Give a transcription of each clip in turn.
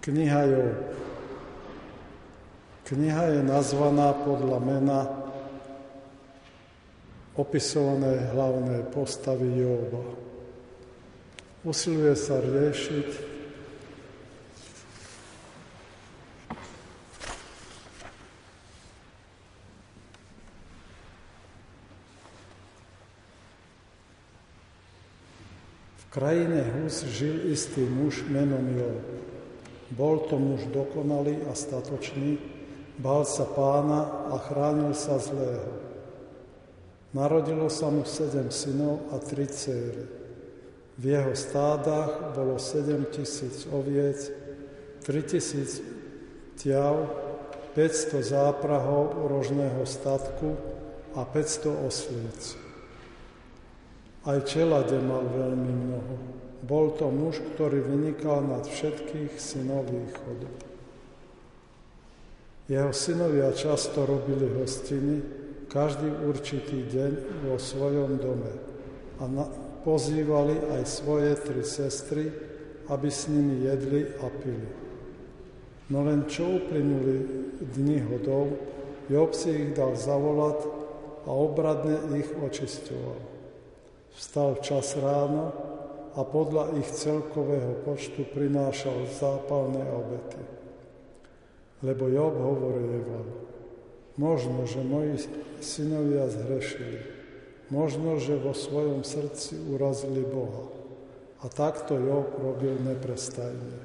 Kniha Job. Kniha je nazvaná podľa mena opisované hlavné postavy Joba. Usiluje sa riešiť v krajine Hus žil istý muž menom Job. Bol to muž dokonalý a statočný, bál sa Pána a chránil sa zlého. Narodilo sa mu 7 synov a 3 dcéry. V jeho stádach bolo 7,000 oviec, 3,000 tiav, 500 záprahov rožného statku a 500 oslíc. Aj čelade mal veľmi mnoho. Bol to muž, ktorý vynikal nad všetkých synov východu. Jeho synovia často robili hostiny, každý určitý deň vo svojom dome a pozývali aj svoje 3 sestry, aby s nimi jedli a pili. No len čo uplynuli dni hodov, Job si ich dal zavolať a obradne ich očisťoval. Vstal včas ráno a podľa ich celkového počtu prinášal zápalné obety. Lebo Job hovorieval: možno, že moji synovia zhrešili, možno, že vo svojom srdci urazili Boha. A takto Job robil neprestajne.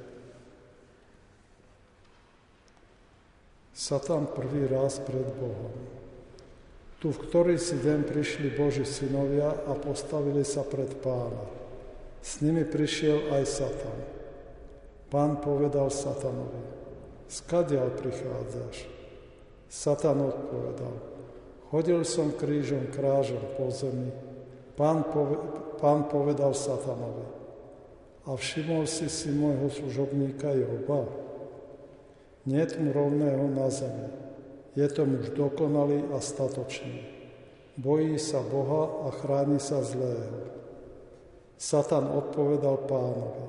Satan prvý raz pred Bohom. Tu v ktorý si deň prišli Boží synovia a postavili sa pred Pána. S nimi prišiel aj Satan. Pán povedal Satanovi: skadiaľ prichádzaš? Satan odpovedal: chodil som krížom krážom po zemi. Pán povedal Satanovi: a všimol si môjho služobníka Joba? Niet mu rovného na zemi. Je to muž dokonalý a statočný. Bojí sa Boha a chráni sa zlého. Satan odpovedal Pánovi: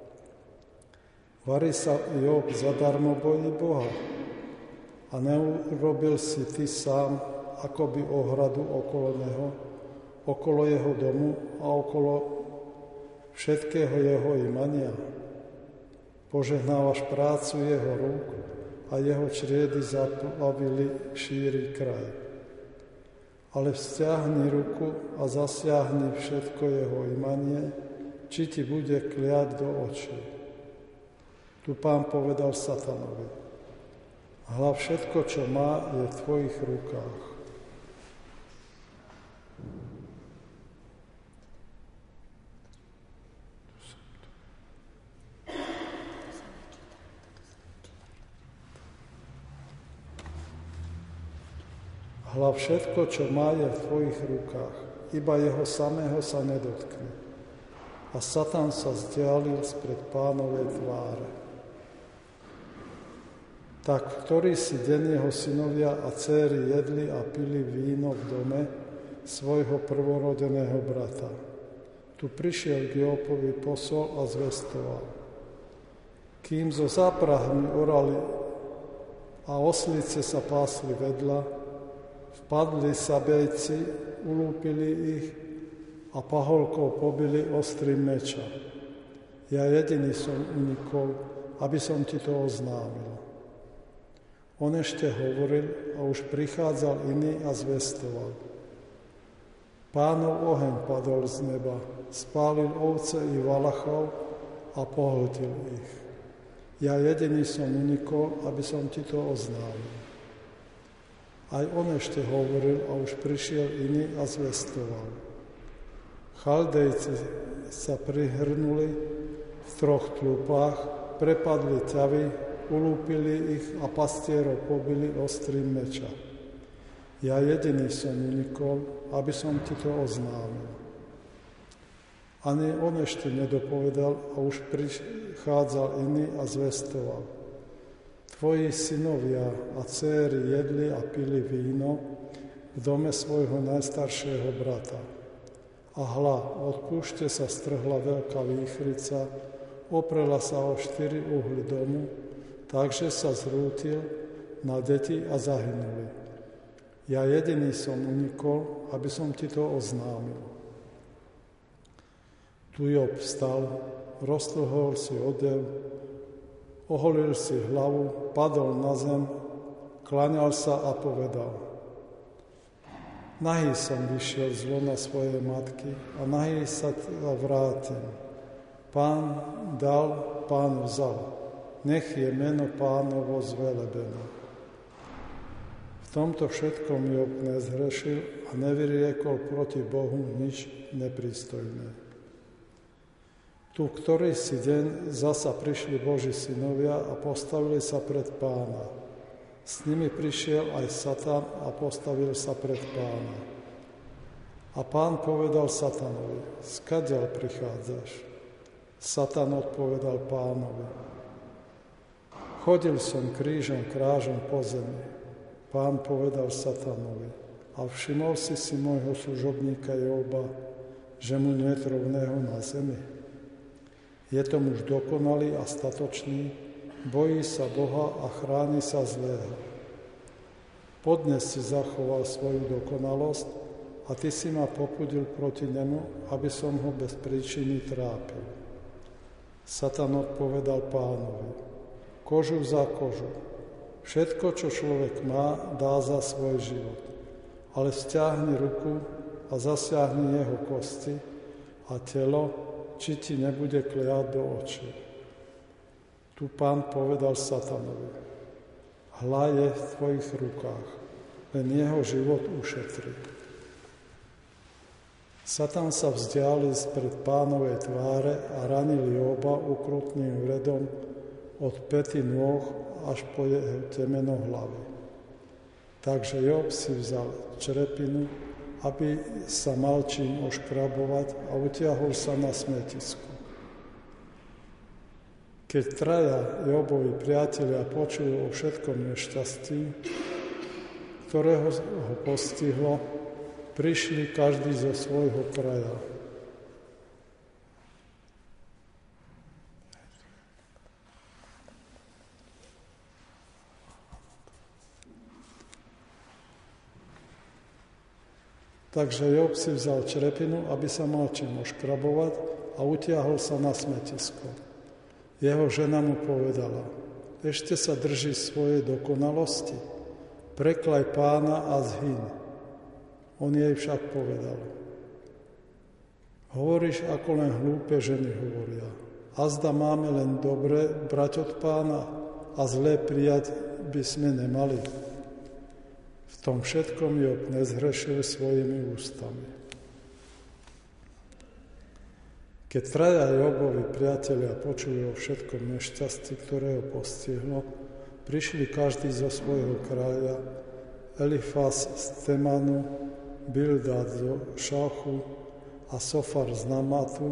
vari sa Job zadarmo bojí Boha? A neurobil si ty sám akoby ohradu okolo jeho domu a okolo všetkého jeho imania? Požehnávaš prácu jeho rúk a jeho čriedy zaplavili šíry kraj. Ale vzťahni ruku a zasiahni všetko jeho imanie, či ti bude kliať do očí. Tu Pán povedal Satanovi: hľa, všetko, čo má, je v tvojich rukách. Hľa, všetko, čo má, je v tvojich rukách. Iba jeho samého sa nedotkne. A Satan sa vzdialil spred Pánovej tváre. Tak, ktorý si deň jeho synovia a dcéry jedli a pili víno v dome svojho prvorodeného brata. Tu prišiel k Jobovi posol a zvestoval: kým so záprahmi orali a oslice sa pásli vedľa, vpadli sabejci, ulúpili ich a paholkou pobili ostrým meča. Ja jediný som unikol, aby som ti to oznámil. On ešte hovoril a už prichádzal iný a zvestoval: Pánov oheň padol z neba, spálil ovce i valachov a pohltil ich. Ja jediný som unikol, aby som ti to oznámil. Aj on ešte hovoril a už prišiel iný a zvestoval: Chaldejci sa prihrnuli v 3 tlupách, prepadli ťavy, ulúpili ich a pastierov pobili ostrým meča. Ja jediný som unikol, aby som ti to oznámil. Ani on ešte nedopovedal a už prichádzal iný a zvestoval: Tvoji synovia a dcéry jedli a pili víno v dome svojho najstaršieho brata. A hľa, od púšte sa strhla veľká výchrica, oprela sa o 4 uhly domu, takže sa zrútil na deti a zahynuli. Ja jediný som unikol, aby som ti to oznámil. Tu Job vstal, roztrhol si odev, oholil si hlavu, padol na zem, klaňal sa a povedal: Nahý som vyšiel z lona svojej matky a nahý sa vrátim. Pán dal, Pán vzal. Nech je meno Pánovo zvelebené. V tomto všetkom Job nezhrešil a nevyriekol proti Bohu nič neprístojné. Tu ktorý si deň zasa prišli Boží synovia a postavili sa pred Pána. S nimi prišiel aj Satan a postavil sa pred Pána. A Pán povedal Satanovi: Skadiaľ prichádzaš? Satan odpovedal Pánovi: Chodil som krížom krážom po zemi. Pán povedal Satanovi: A všimol si môjho služobníka Joba, že mu nie je rovného na zemi? Je to muž dokonalý a statočný, bojí sa Boha a chráni sa zlého. Podnes si zachoval svoju dokonalosť a ty si ma popudil proti nemu, aby som ho bez príčiny trápil. Satan odpovedal Pánovi: Kožu za kožu. Všetko, čo človek má, dá za svoj život. Ale stiahni ruku a zasiahni jeho kosti a telo, či ti nebude kliať do očí. Tu Pán povedal Satanovi: Hľa je v tvojich rukách, len jeho život ušetri. Satan sa vzdialil spred Pánovej tváre a ranil Joba ukrutným vredom od päty nôh až po jeho temeno hlavy. Takže Job si vzal črepinu, aby sa mal čím oškrabovať, a utiahol sa na smetisku. Keď traja Jobovi priatelia počuli o všetkom nešťastí, ktorého ho postihlo, prišli každý zo svojho kraja. Takže Job si vzal črepinu, aby sa mal čím oškrabovať, a utiahol sa na smetisko. Jeho žena mu povedala: Ešte sa drží svojej dokonalosti, preklaj Pána a zhyň. On jej však povedal: Hovoríš, ako len hlúpe ženy hovoria. Azda máme len dobre brať od Pána a zlé prijať by sme nemali. V tom všetkom Job nezhrešil svojimi ústami. Keď traja Jobovi priatelia počuli o všetkom nešťastí, ktoré ho postihlo, prišli každý zo svojho kraja, Elifaz z Temanu, Bildad zo Šachu a Sofar z Namatu.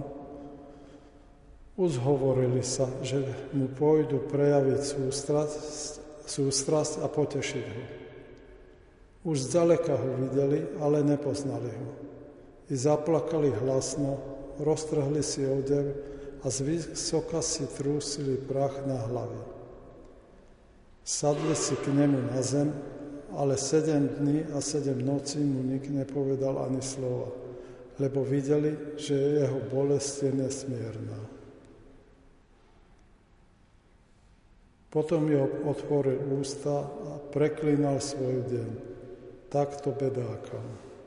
Uzhovorili sa, že mu pôjdu prejaviť sústrasť a potešiť ho. Už zďaleka ho videli, ale nepoznali ho. I zaplakali hlasno, roztrhli si odev a zvysoka si trúsili prach na hlavy. Sadli si k nemu na zem, ale 7 dní a 7 nocí mu nik nepovedal ani slova, lebo videli, že jeho bolesť je nesmierna. Potom Job otvoril ústa a preklínal svoj deň. Takto bedákam.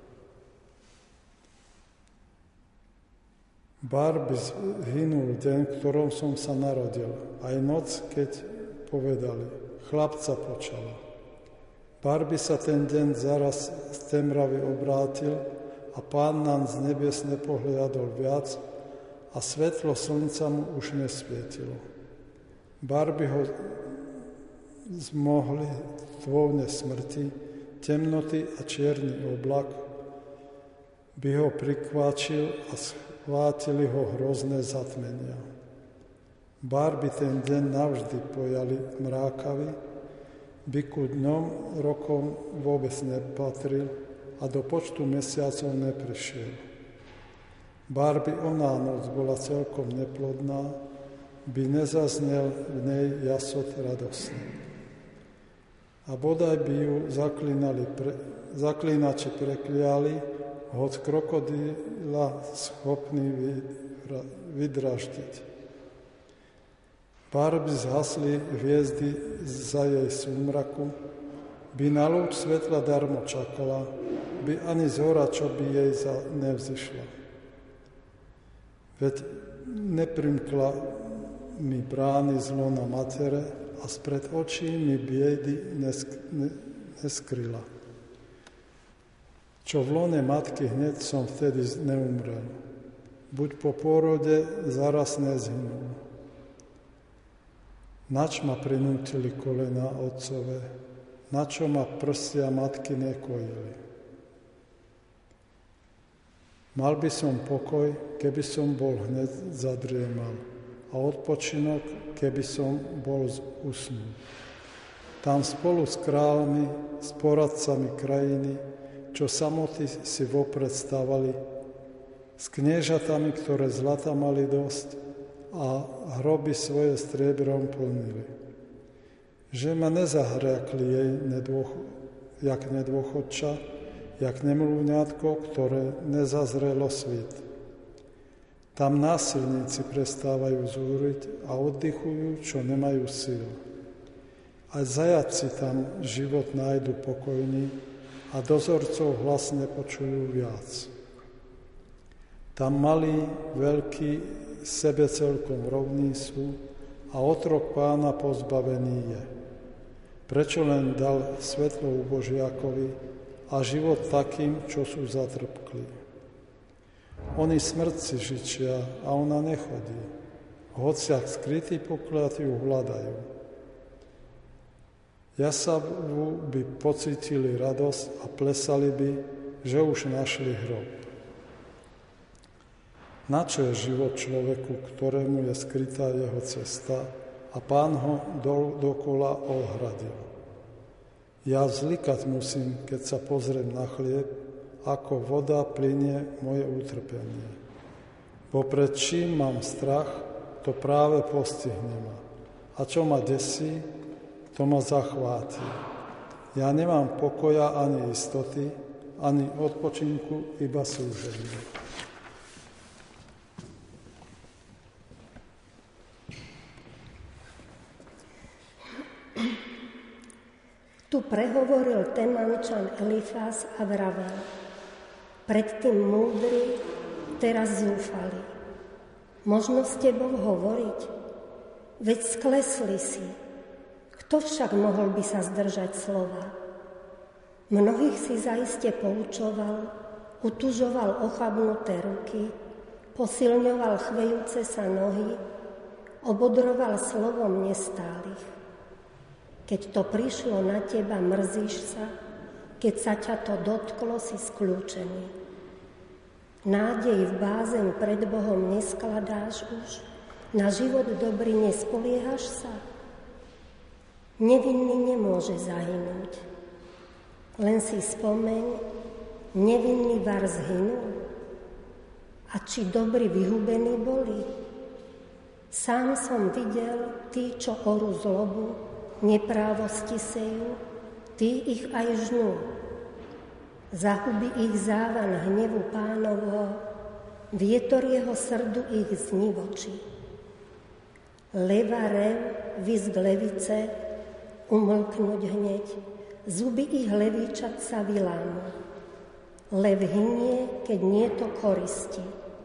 Bár by hynul deň, v ktorom som sa narodil, aj noc, keď povedali: chlapca počala. Bár by sa ten deň zaraz z temravy obrátil a Pán nám z nebies nepohliadol viac a svetlo slnca mu už nesvietilo. Bár by ho zmohli tvovne smrti, temnoty a čierny oblak, by ho prikváčil a schvátili ho hrozné zatmenia. Bár by ten deň navždy pojali mrákavy, by ku dňom rokom vôbec nepatril a do počtu mesiacov neprišiel. Bár by oná noc bola celkom neplodná, by nezaznel v nej jasot radosný. A bodaj by ju zaklínači prekliali, hoď krokodíla schopný vydraždiť. Pár by zhasli hviezdy za jej súmraku, by na lúč svetla darmo čakala, by ani zhora, čo by jej nevzýšla. Veď neprimkla mi brány zlo na matere a spred očí mi biedy neskryla. Čo v lone matky hneď som vtedy neumrel. Buď po pôrode zaraz nezhynul. Nač ma prinútili kolena otcové, na čo ma prstia matky nekojili. Mal by som pokoj, keby som bol hneď zadriemal, a odpočinok, keby som bol usnul. Tam spolu s kráľmi, s poradcami krajiny, čo samoty si vopred stavali, s kniežatami, ktoré zlata mali dosť a hroby svoje striebrom plnili. Že ma nezahriakli jej jak nedôchodča, jak nemluvňátko, ktoré nezazrelo svit. Tam násilníci prestávajú zúriť a oddychujú, čo nemajú síl. Aj zajaci tam život nájdu pokojný a dozorcov hlas nepočujú viac. Tam malí, veľkí, sebe celkom rovní sú a otrok pána pozbavený je. Prečo len dal svetlo ubožiakovi a život takým, čo sú zatrpkli? Oni smrť si žičia a ona nechodí. Hociak skrytý poklad ju hľadajú. Jasavu by pocítili radosť a plesali by, že už našli hrob. Na čo je život človeku, ktorému je skrytá jeho cesta a Pán ho dokola ohradil? Ja vzlikať musím, keď sa pozriem na chlieb, ako voda plynie moje utrpenie. Bo pred čím mám strach, to práve postihne ma. A čo ma desí, to ma zachváti. Ja nemám pokoja ani istoty, ani odpočinku, iba súženie. Tu prehovoril Temančan Elifás a vravel: predtým múdry, teraz zúfali. Možno s tebou hovoriť? Veď sklesli si. Kto však mohol by sa zdržať slova? Mnohých si zaiste poučoval, utužoval ochabnuté ruky, posilňoval chvejúce sa nohy, obodroval slovom nestálych. Keď to prišlo na teba, mrzíš sa, keď sa ťa to dotklo, si skľúčený. Nádej v bázeň pred Bohom neskladáš už, na život dobrý nespoliehaš sa. Nevinný nemôže zahynúť. Len si spomeň, nevinný var zhynul. A či dobrí vyhubení boli? Sám som videl, tí, čo orú zlobu, neprávosti sejú, tí ich aj žnú. Zahubí ich závan hnevu Pánovho, vietor jeho srdu ich znivočí. Leva rev, vysk levice, umlknúť hneď, zuby ich levíčat sa vylámu. Lev hynie, keď nie to koristi.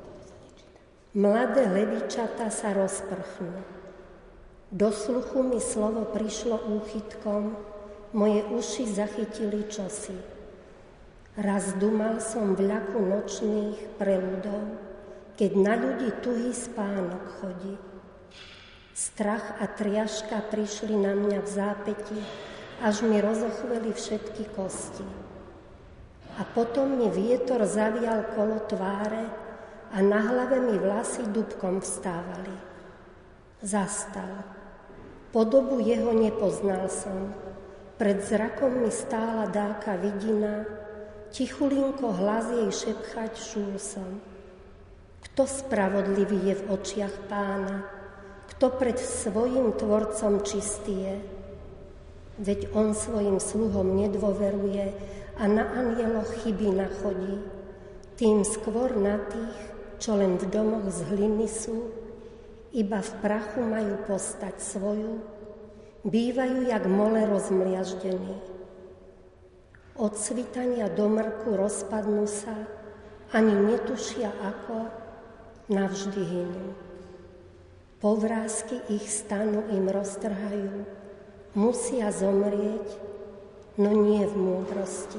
Mladé levíčata sa rozprchnú. Do sluchu mi slovo prišlo úchytkom, moje uši zachytili čosi. Raz dumal som v ľaku nočných preľudov, keď na ľudí tuhý spánok chodí. Strach a triažka prišli na mňa v zápäti, až mi rozochveli všetky kosti. A potom mi vietor zavial kolo tváre a na hlave mi vlasy dúbkom vstávali. Zastal. Podobu jeho nepoznal som. Pred zrakom mi stála dáka vidina, tichulinko hlas jej šepchať šúl som. Kto spravodlivý je v očiach Pána? kto pred svojim tvorcom čistý je? Veď on svojim sluhom nedôveruje a na anjeloch chyby nachodí. Tým skôr na tých, čo len v domoch z hliny sú, iba v prachu majú postať svoju, bývajú jak mole rozmliaždení. Od svitania do mrku rozpadnú sa, ani netušia ako, navždy hynú. Povrásky ich stanu im roztrhajú, musia zomrieť, no nie v múdrosti.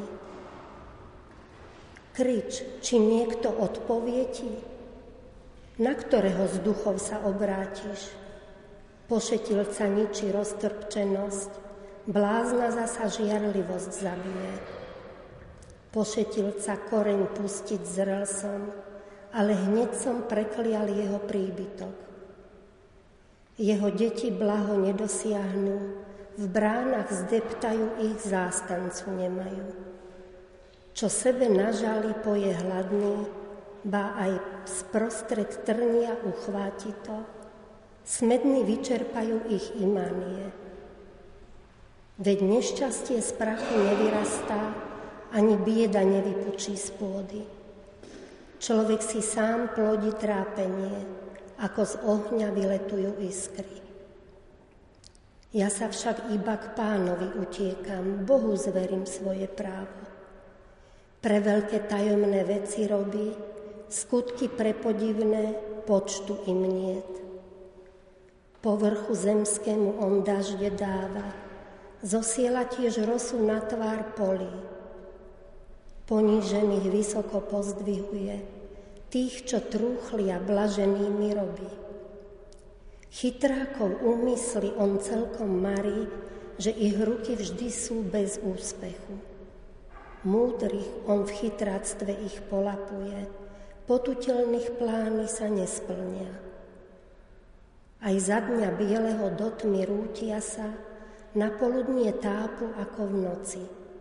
Krič, či niekto odpovie ti, na ktorého z duchov sa obrátiš. Pošetilca ničí roztrpčenosť, blázna zasa žiarlivosť zabije. Pošetilca koreň pustiť zrel som, ale hneď som preklial jeho príbytok. Jeho deti blaho nedosiahnu, v bránach zdeptajú, ich zástancu nemajú. Čo sebe nažali, poje hladný, ba aj sprostred trnia uchváti to, smední vyčerpajú ich imánie. Veď nešťastie z prachu nevyrastá, ani bieda nevypučí z pôdy. Človek si sám plodí trápenie, ako z ohňa vyletujú iskry. Ja sa však iba k Pánovi utiekam, Bohu zverím svoje právo. Pre veľké tajomné veci robí, skutky prepodivné, počtu im niet. Povrchu zemskému on dažde dáva, zosiela tiež rosu na tvár polí. Ponížených vysoko pozdvihuje, tých, čo trúchlia, blaženými robí. Chytrákov úmysly on celkom marí, že ich ruky vždy sú bez úspechu. Múdrych on v chytráctve ich polapuje, potutelných plány sa nesplnia. Aj za dňa bieleho do tmy rútia sa, na poludnie tápu ako v noci.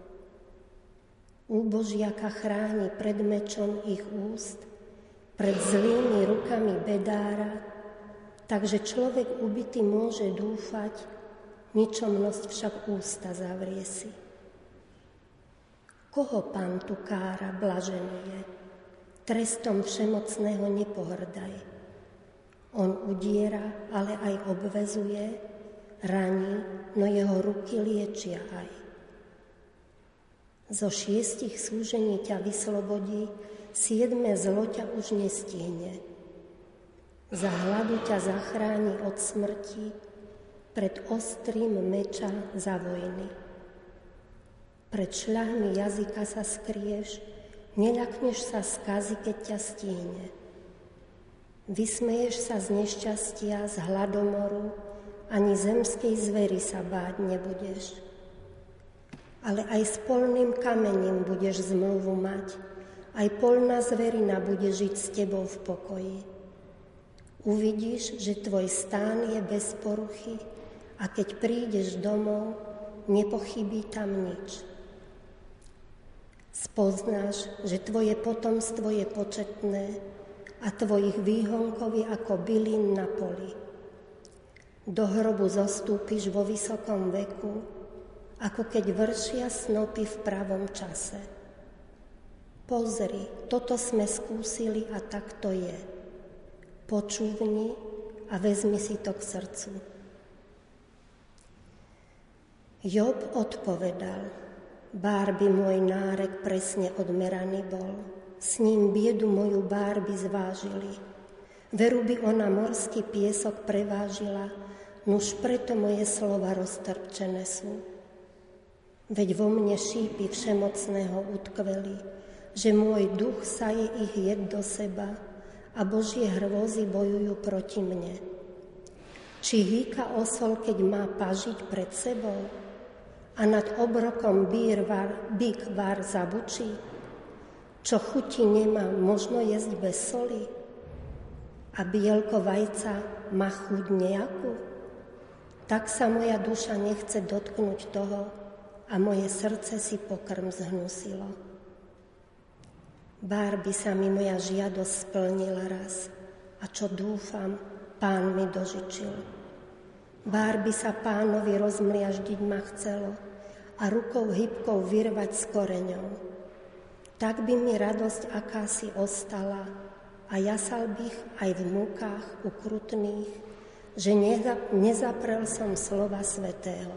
Úbožiaka chráni pred mečom ich úst, pred zlými rukami bedára, takže človek ubitý môže dúfať, ničomnosť však ústa zavrie si. Koho Pán tu kára, blažený je, trestom všemocného nepohrdaj. On udiera, ale aj obvezuje, raní, no jeho ruky liečia aj. Zo 6 súžení ťa vyslobodí, 7 zlo ťa už nestihne. Za hladu ťa zachráni od smrti, pred ostrým meča za vojny. Pred šľahmi jazyka sa skrieš, neľakneš sa skazy, keď ťa stihne. Vysmeješ sa z nešťastia, z hladomoru, ani zemskej zvery sa báť nebudeš. Ale aj s polným kamením budeš zmluvu mať, aj polná zverina bude žiť s tebou v pokoji. Uvidíš, že tvoj stán je bez poruchy a keď prídeš domov, nepochybí tam nič. Spoznáš, že tvoje potomstvo je početné a tvojich výhonkov je ako bylín na poli. Do hrobu zostúpiš vo vysokom veku, ako keď vršia snopy v pravom čase. Pozri, toto sme skúsili a tak to je. Počúvni a vezmi si to k srdcu. Job odpovedal, bárby môj nárek presne odmeraný bol, s ním biedu moju bárby zvážili. Veru by ona morský piesok prevážila, nuž preto moje slova roztrpčené sú. Veď vo mne šípy všemocného utkveli, že môj duch saje ich jed do seba a Božie hrôzy bojujú proti mne. Či hýka osol, keď má pažiť pred sebou a nad obrokom bík var zabučí? Čo chuti nemá, možno jesť bez soli? A bielko vajca má chuť nejakú? Tak sa moja duša nechce dotknúť toho a moje srdce si pokrm zhnusilo. Bár by sa mi moja žiadosť splnila raz a čo dúfam, Pán mi dožičil. Bár by sa Pánovi rozmliaždiť ma chcelo a rukou hybkou vyrvať s koreňou. Tak by mi radosť akási ostala a jasal bych aj v múkách ukrutných, že nezaprel som slova svätého.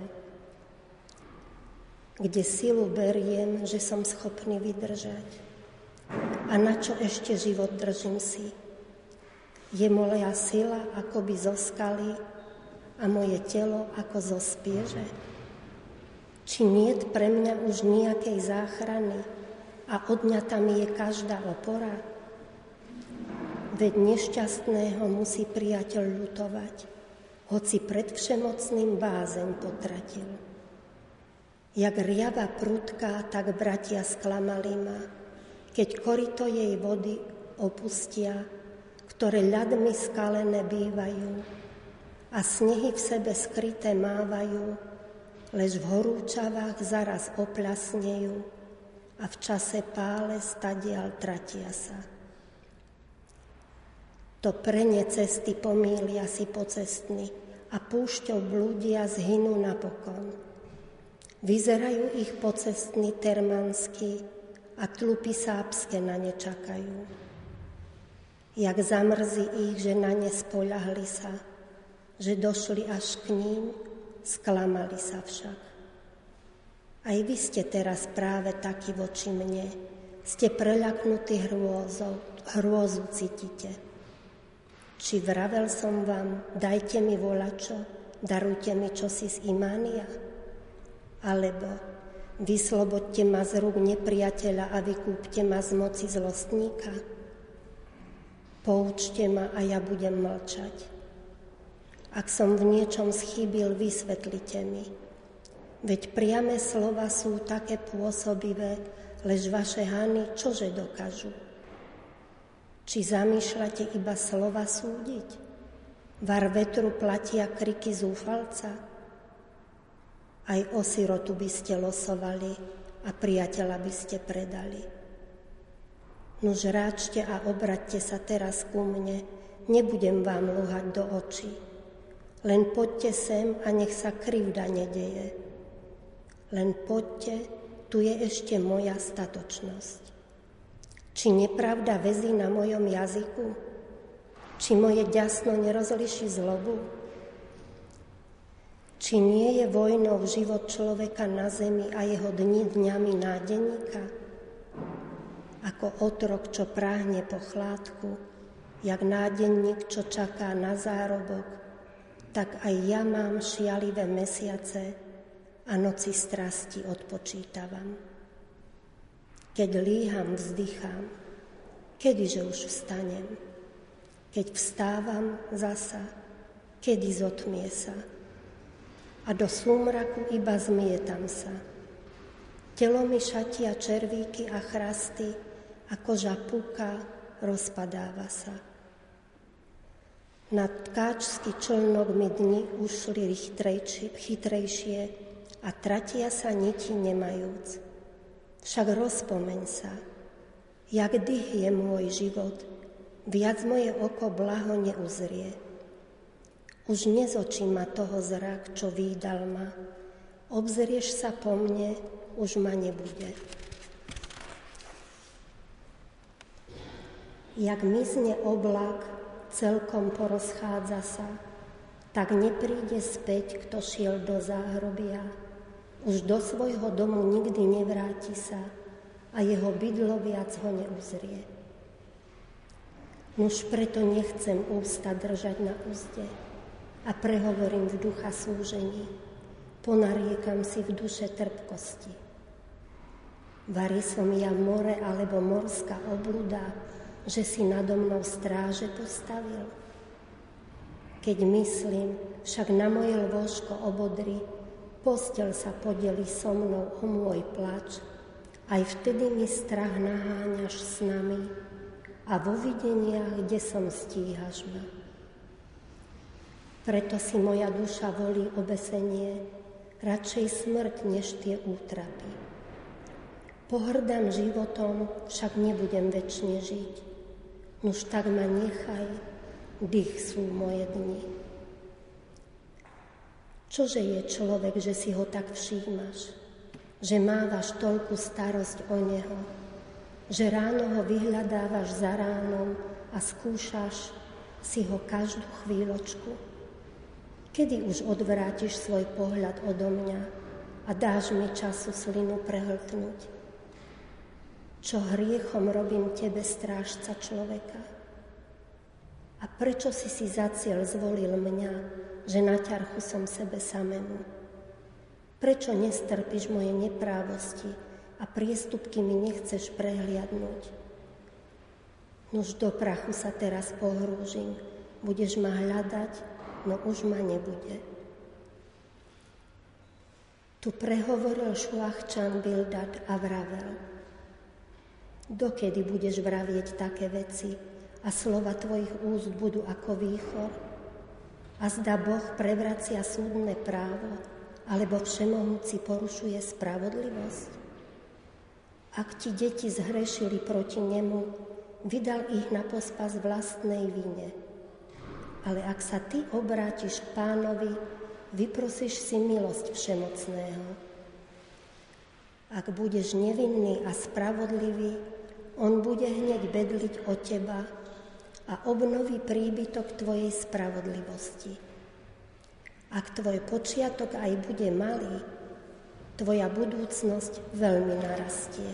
Kde silu beriem, že som schopný vydržať. A na čo ešte život držím si? Je moja sila akoby zo skaly a moje telo ako zo spieže? Či niet pre mňa už nejakej záchrany a odňatá mi je každá opora? Veď nešťastného musí priateľ ľutovať, hoci pred všemocným bázeň potratil. Jak riava prudká, tak bratia sklamali ma, keď koryto jej vody opustia, ktoré ľadmi skalené bývajú a snehy v sebe skryté mávajú, lež v horúčavách zaraz opľasnejú a v čase pále stadiaľ tratia sa. To prenie cesty pomýlia si pocestní a púšťou blúdia zhynú napokon. Vyzerajú ich pocestní termanskí a tlupy sápske na ne čakajú. Jak zamrzí ich, že na ne spoľahli sa, že došli až k ním, sklamali sa však. Aj vy ste teraz práve takí voči mne, ste preľaknutí hrôzu cítite. Či vravel som vám, dajte mi volačo, darujte mi čosi z Imánia? Alebo vyslobodte ma z rúk nepriateľa a vykúpte ma z moci zlostníka? Poučte ma a ja budem mlčať. Ak som v niečom schýbil, vysvetlite mi. Veď priame slova sú také pôsobivé, lež vaše hany čože dokážu? Či zamýšľate iba slova súdiť? Var vetru platia kriky zúfalca? Aj o sirotu by ste losovali a priateľa by ste predali. Nuž ráčte a obraťte sa teraz ku mne, nebudem vám lúhať do očí. Len poďte sem a nech sa krivda nedeje. Len poďte, tu je ešte moja statočnosť. Či nepravda väzí na mojom jazyku? Či moje ďasno nerozliší zlobu? Či nie je vojnou život človeka na zemi a jeho dňami nádeníka? Ako otrok, čo práhne po chládku, jak nádenník, čo čaká na zárobok, tak aj ja mám šialivé mesiace a noci strasti odpočítavam. Keď líham, vzdychám, kedyže už vstanem? Keď vstávam zasa, kedy zotmie sa? A do súmraku iba zmietam sa. Telo mi šatia červíky a chrasty a koža puká, rozpadáva sa. Na tkáčsky člnok mi dni ušli chytrejšie a tratia sa niti nemajúc. Však rozpomeň sa, jak dých je môj život, viac moje oko blaho neuzrie. Už nezočí ma toho zrak, čo výdal ma. Obzrieš sa po mne, už ma nebude. Jak mizne oblak, celkom porozchádza sa, tak nepríde späť, kto šiel do záhrobia. Už do svojho domu nikdy nevráti sa a jeho bydlo viac ho neuzrie. Nuž preto nechcem ústa držať na úzde, a prehovorím v ducha súžení, ponariekam si v duše trpkosti. Vari som ja more alebo morská obluda, že si nado mnou stráže postavil? Keď myslím, však na moje lôžko obodri, posteľ sa podeli so mnou o môj plač, aj vtedy mi strach naháňaš s nami a vo videniach, kde som stíhaš ma. Preto si moja duša volí obesenie, radšej smrť, než tie útrapy. Pohrdám životom, však nebudem večne žiť. Nuž tak ma nechaj, dých sú moje dni. Čože je človek, že si ho tak všímaš, že mávaš toľkú starosť o neho, že ráno ho vyhľadávaš za ránom a skúšaš si ho každú chvíľočku? Kedy už odvrátiš svoj pohľad odo mňa a dáš mi času slinu prehltnúť? Čo hriechom robím tebe, strážca človeka? A prečo si za cieľ zvolil mňa, že na ťarchu som sebe samému? Prečo nestrpíš moje neprávosti a priestupky mi nechceš prehliadnúť? Nuž do prachu sa teraz pohrúžim, budeš ma hľadať, no už ma nebude. Tu prehovoril Šuachčan Bildad a vravel: dokedy budeš vravieť také veci a slova tvojich úst budú ako výchor? A zda Boh prevracia súdne právo, alebo všemohúci porušuje spravodlivosť? Ak ti deti zhrešili proti nemu, vydal ich na pospas vlastnej vine. Ale ak sa ty obrátiš k Pánovi, vyprosíš si milosť Všemocného. Ak budeš nevinný a spravodlivý, on bude hneď bedliť o teba a obnoví príbytok tvojej spravodlivosti. Ak tvoj počiatok aj bude malý, tvoja budúcnosť veľmi narastie.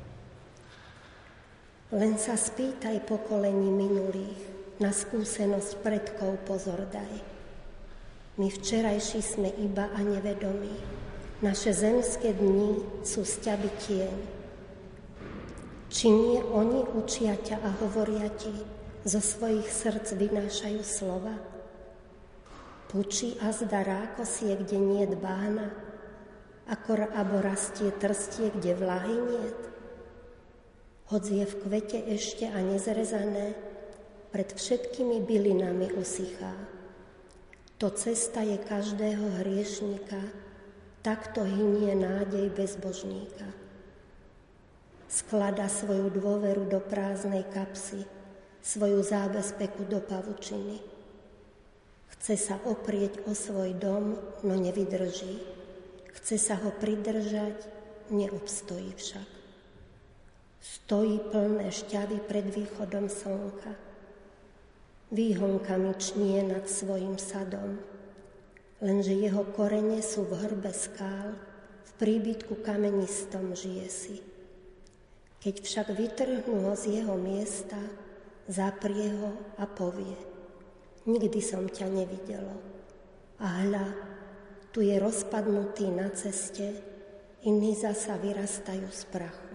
Len sa spýtaj pokolení minulých, na skúsenosť predkov pozor daj. My včerajší sme iba a nevedomí, naše zemské dni sú sťaby tieň. Či nie oni učia ťa a hovoria ti, zo svojich srdc vynášajú slova? Pučí azda rákosie, kde niet bána, abo rastie trstie, kde vlahy niet? Hoď je v kvete ešte a nezrezané, pred všetkými bylinami usychá. To cesta je každého hriešnika, takto hynie nádej bezbožníka. Skladá svoju dôveru do prázdnej kapsy, svoju zábezpeku do pavučiny. Chce sa oprieť o svoj dom, no nevydrží. Chce sa ho pridržať, neobstojí však. Stojí plné šťavy pred východom slnka. Výhonkami čnie nad svojim sadom, lenže jeho korene sú v hrbe skál, v príbytku kamenistom žije si. Keď však vytrhnú ho z jeho miesta, zaprie ho a povie: nikdy som ťa nevidelo. A hľa, tu je rozpadnutý na ceste, iní zasa vyrastajú z prachu.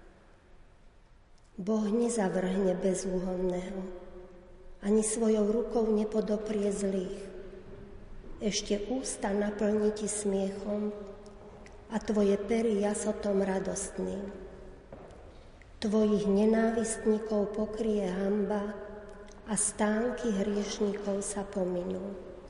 Boh nezavrhne bezúhonného, ani svojou rukou nepodoprie zlých. Ešte ústa naplní ti smiechom a tvoje pery jasotom radostným. Tvojich nenávistníkov pokrie hanba a stánky hriešníkov sa pominú.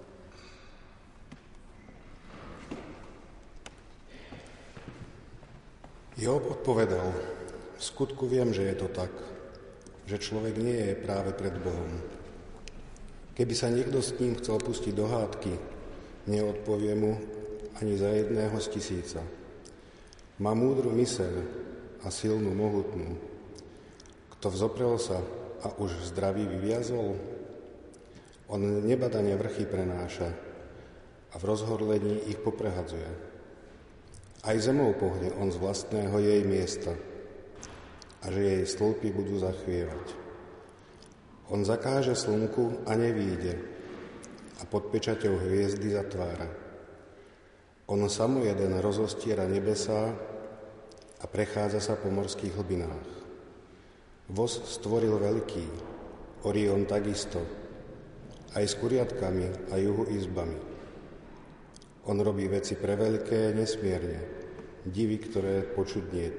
Job odpovedal: v skutku viem, že je to tak, že človek nie je práve pred Bohom. Keby sa niekto s ním chcel pustiť do hádky, neodpovie mu ani za jedného z 1000. Má múdru myseľ a silnú, mohutnú. Kto vzoprel sa a už zdravý vyviazol, on nebadane vrchy prenáša a v rozhorlení ich poprehadzuje. Aj zemou pohne on z vlastného jej miesta a že jej stĺpy budú zachvievať. On zakáže slnku a nevíde a pod pečaťou hviezdy zatvára. On samo jeden rozostiera nebesá a prechádza sa po morských hlbinách. Voz stvoril veľký, Orion takisto, aj s kuriatkami a juhu izbami. On robí veci preveľké nesmierne, divy, ktoré počuť niet.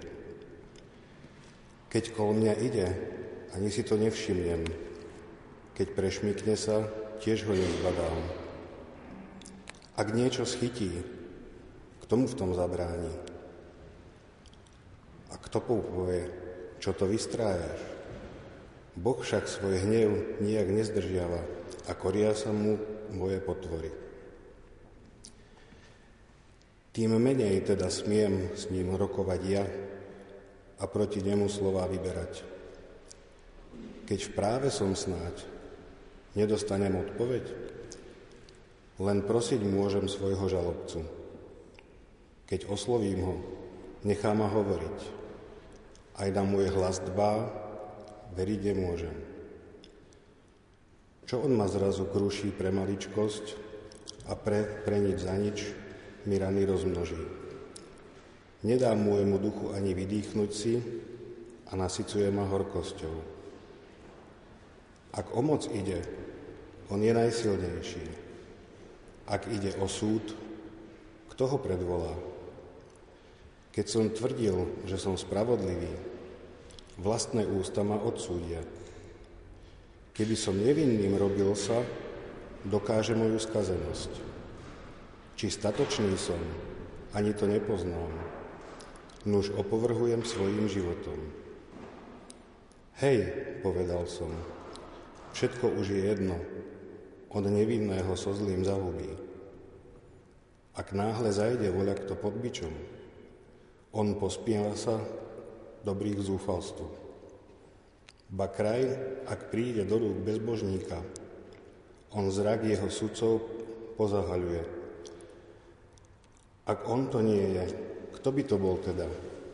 Keď kolo mňa ide, ani si to nevšimnem. Keď prešmykne sa, tiež ho nezbadám. Ak niečo schytí, kto mu v tom zabráni? A kto povie, čo to vystrájaš? Boh však svoj hnev nijak nezdržiava a koria sa mu moje potvory. Tým menej teda smiem s ním rokovať ja a proti nemu slová vyberať. Keď v práve som snáď, nedostanem odpoveď? Len prosiť môžem svojho žalobcu. Keď oslovím ho, nechá ma hovoriť. Aj na môj hlas dbá, veriť nemôžem. Čo on ma zrazu krúši pre maličkosť a pre nič za nič mi rany rozmnoží. Nedá môjmu duchu ani vydýchnuť si a nasycuje ma horkosťou. Ak o moc ide, on je najsilnejší. Ak ide o súd, kto ho predvolá? Keď som tvrdil, že som spravodlivý, vlastné ústa ma odsúdia. Keby som nevinným robil sa, dokáže moju skazenosť. Či statočný som, ani to nepoznám. Nuž opovrhujem svojím životom. Hej, povedal som, všetko už je jedno, od nevinného so zlým zahubí. Ak náhle zajde voľakto pod bičom, on pospieva sa dobrých zúfalstvu. Ba kraj, ak príde do rúk bezbožníka, on zrak jeho sudcov pozahaľuje. Ak on to nie je, kto by to bol teda?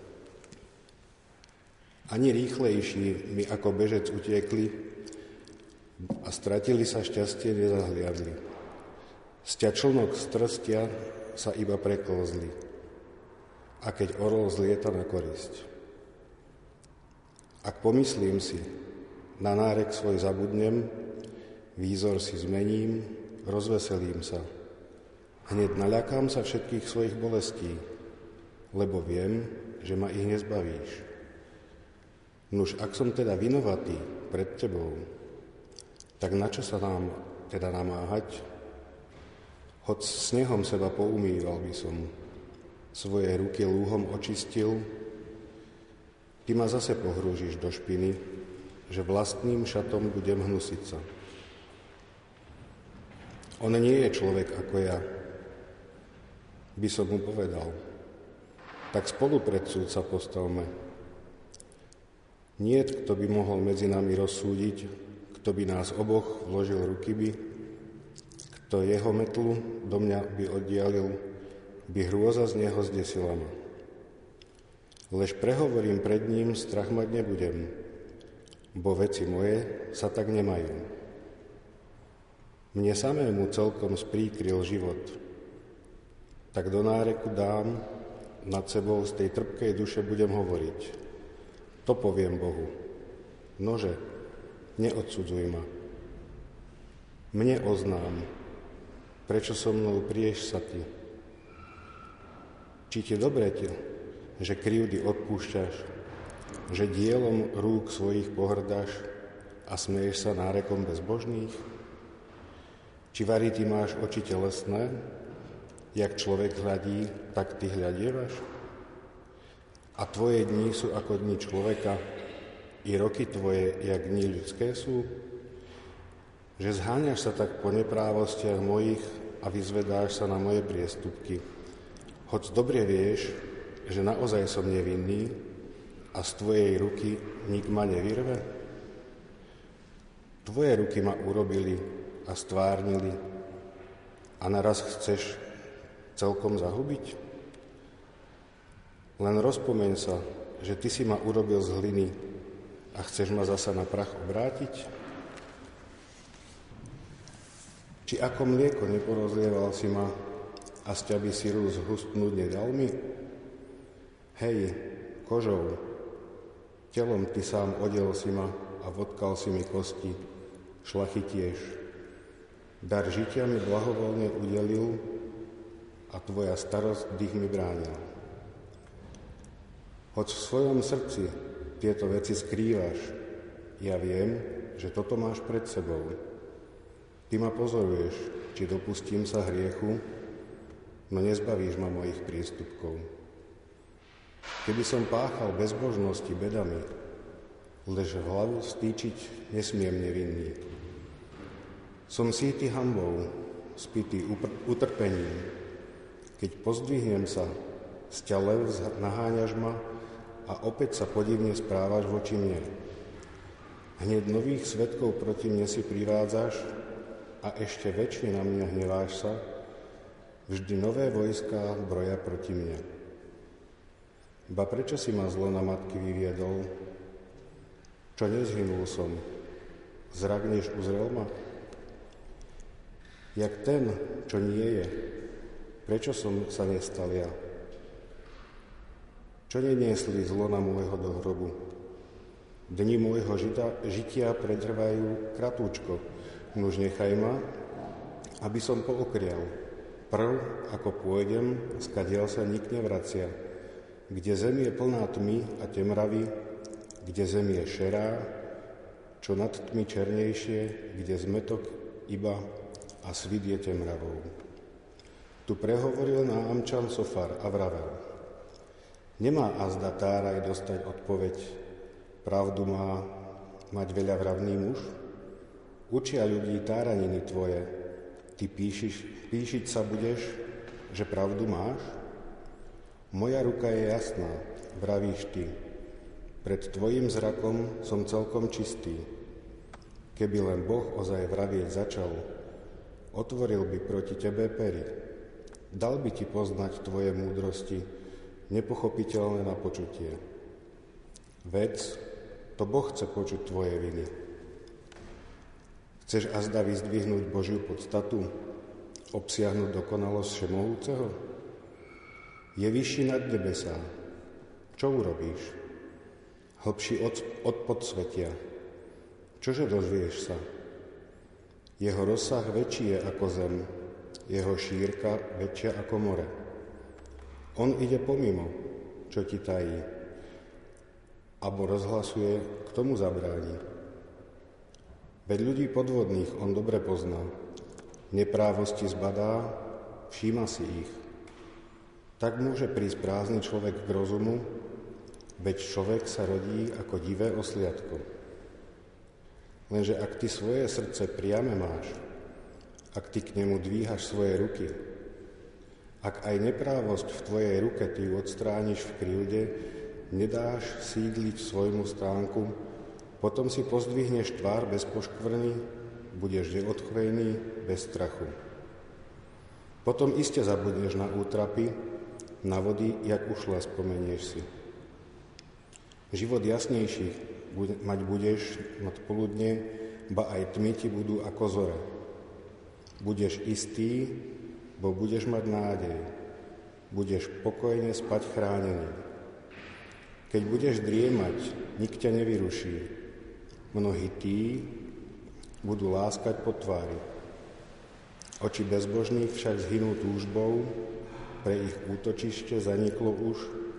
Ani rýchlejší mi ako bežec utiekli a stratili sa šťastie nezahliadli. Sťa člnok z trstia sa iba preklzli. A keď orol zlieta na korisť. Ak pomyslím si, na nárek svoj zabudnem, výzor si zmením, rozveselím sa. Hneď naľakám sa všetkých svojich bolestí, lebo viem, že ma ich nezbavíš. Nuž, ak som teda vinovatý pred tebou, tak na čo sa nám teda namáhať? Hoď snehom seba poumýval by som, svoje ruky lúhom očistil, ty ma zase pohrúžiš do špiny, že vlastným šatom budem hnusiť sa. On nie je človek ako ja, by som mu povedal. Tak spolu pred súd sa postavme. Niet, kto by mohol medzi nami rozsúdiť, kto by nás oboch vložil ruky by, kto jeho metlu do mňa by oddialil, by hrôza z neho zdesila ma. Lež prehovorím pred ním, strach mať nebudem, bo veci moje sa tak nemajú. Mne samému celkom spríkryl život, tak do náreku dám, nad sebou z tej trpkej duše budem hovoriť. To poviem Bohu. Nože, neodsudzuj ma. Mne oznám, prečo so mnou prieš sa ty. Či ti dobre ti, že krivdy odpúšťaš, že dielom rúk svojich pohrdáš a smeješ sa nárekom bezbožných? Či vari ty máš oči telesné, jak človek hľadí, tak ty hľadievaš? A tvoje dni sú ako dni človeka, i roky tvoje, jak dni ľudské sú? Že zháňaš sa tak po neprávostiach mojich a vyzvedáš sa na moje priestupky, hoď dobre vieš, že naozaj som nevinný a z tvojej ruky nik ma nevyrve? Tvoje ruky ma urobili a stvárnili a naraz chceš celkom zahubiť? Len rozpomeň sa, že ty si ma urobil z hliny a chceš ma zasa na prach obrátiť? Či ako mlieko neporozlieval si ma a z ťa by syru zhustnúť nedal mi? Hej, kožou, telom ty sám odel si ma a vodkal si mi kosti, šlachy tiež. Dar žitia mi blahovoľne udelil a tvoja starosť dých mi bránil. Hoď v svojom srdci tieto veci skrývaš, ja viem, že toto máš pred sebou. Ty ma pozoruješ, či dopustím sa hriechu, no nezbavíš ma mojich priestupkov. Keby som páchal bezbožnosti bedami, lež hlavu stýčiť nesmiem nevinný. Som sýty hanbou, spitý utrpením. Keď pozdvihnem sa, z ťa lev naháňaš ma a opäť sa podivne správaš voči mne. Hneď nových svedkov proti mne si privádzaš a ešte väčšie na mňa hneváš sa, vždy nové vojská broja proti mne. Ba prečo si ma zlo na matky vyviedol? Čo nezhynul som? Zrak než uzrel ma? Jak ten, čo nie je, prečo som sa nestal ja? Čo neniesli zlo na môjho do hrobu? Dni môjho žitia pretrvajú kratúčko, nuž nechaj ma, aby som pookrial. Prv, ako pôjdem, skadiaľ sa nik nevracia, kde zem je plná tmy a temravy, kde zem je šerá, čo nad tmy černejšie, kde zmetok iba a svit je temravou. Tu prehovoril Náamčan Sofar a vravel: Nemá azda Táraj dostať odpoveď, pravdu má mať veľa vravný muž? Učia ľudí táraniny tvoje, ty píšiť sa budeš, že pravdu máš? Moja ruka je jasná, vravíš ty, pred tvojim zrakom som celkom čistý. Keby len Boh ozaj vravieť začal, otvoril by proti tebe pery, dal by ti poznať tvoje múdrosti, nepochopiteľné na počutie. Vec, to Boh chce počuť tvoje viny. Chceš azda vyzdvihnúť Božiu podstatu, obsiahnuť dokonalosť Všemohúceho? Je vyšší nad nebesá. Čo urobíš? Hlbší od podsvetia. Čože dozvieš sa? Jeho rozsah väčší je ako zem, jeho šírka väčšia ako more. On ide pomimo, čo ti tají, abo rozhlasuje, k tomu zabráni. Veď ľudí podvodných on dobre pozná, neprávosti zbadá, všíma si ich. Tak môže prísť prázdny človek k rozumu, veď človek sa rodí ako divé osliadko. Lenže ak ty svoje srdce priame máš, ak ty k nemu dvíhaš svoje ruky, ak aj neprávosť v tvojej ruke ty ju odstrániš v krivde, nedáš sídliť svojmu stánku, potom si pozdvihneš tvár bez poškvrny, budeš neodchvejný, bez strachu. Potom iste zabudneš na útrapy, na vody, jak ušla spomenieš si. Život jasnejší mať budeš nad poludne, ba aj tmy ti budú ako zore. Budeš istý, bo budeš mať nádej. Budeš pokojne spať chránený. Keď budeš driemať, nik ťa nevyruší. Mnohí tí budú láskať po tvári. Oči bezbožných však zhynú túžbou, pre ich útočište zaniklo už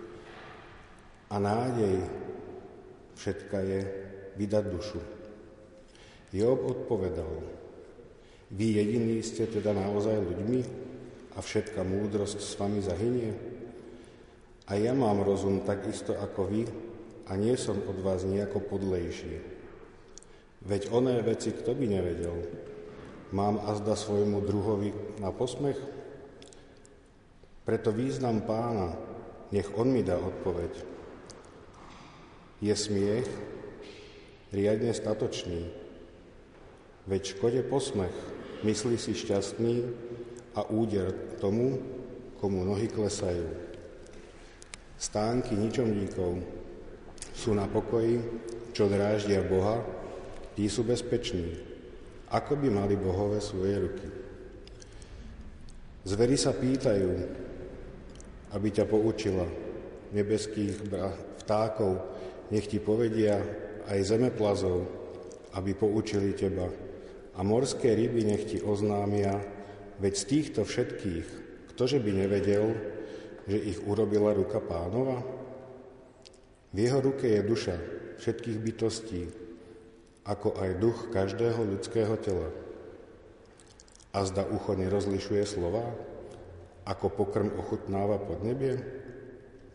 a nádej všetka je vydať dušu. Job odpovedal: Vy jediní ste teda naozaj ľuďmi a všetka múdrosť s vami zahynie? A ja mám rozum takisto ako vy a nie som od vás nejako podlejší. Veď oné veci kto by nevedel? Mám azda svojmu druhovi na posmech? Preto význam Pána, nech on mi dá odpoveď. Je smiech riadne statočný, veď škode posmech, myslí si šťastný a úder tomu, komu nohy klesajú. Stánky ničomníkov sú na pokoji, čo dráždia Boha, tí sú bezpeční, ako by mali bohové svoje ruky. Zvery sa pýtajú, aby ťa poučila, nebeských vtákov, nech ti povedia aj zemeplazov, aby poučili teba, a morské ryby nech ti oznámia, veď z týchto všetkých, ktože by nevedel, že ich urobila ruka Pánova? V jeho ruke je duša všetkých bytostí, ako aj duch každého ľudského tela. A zda ucho nerozlišuje slova, ako pokrm ochutnáva podnebie?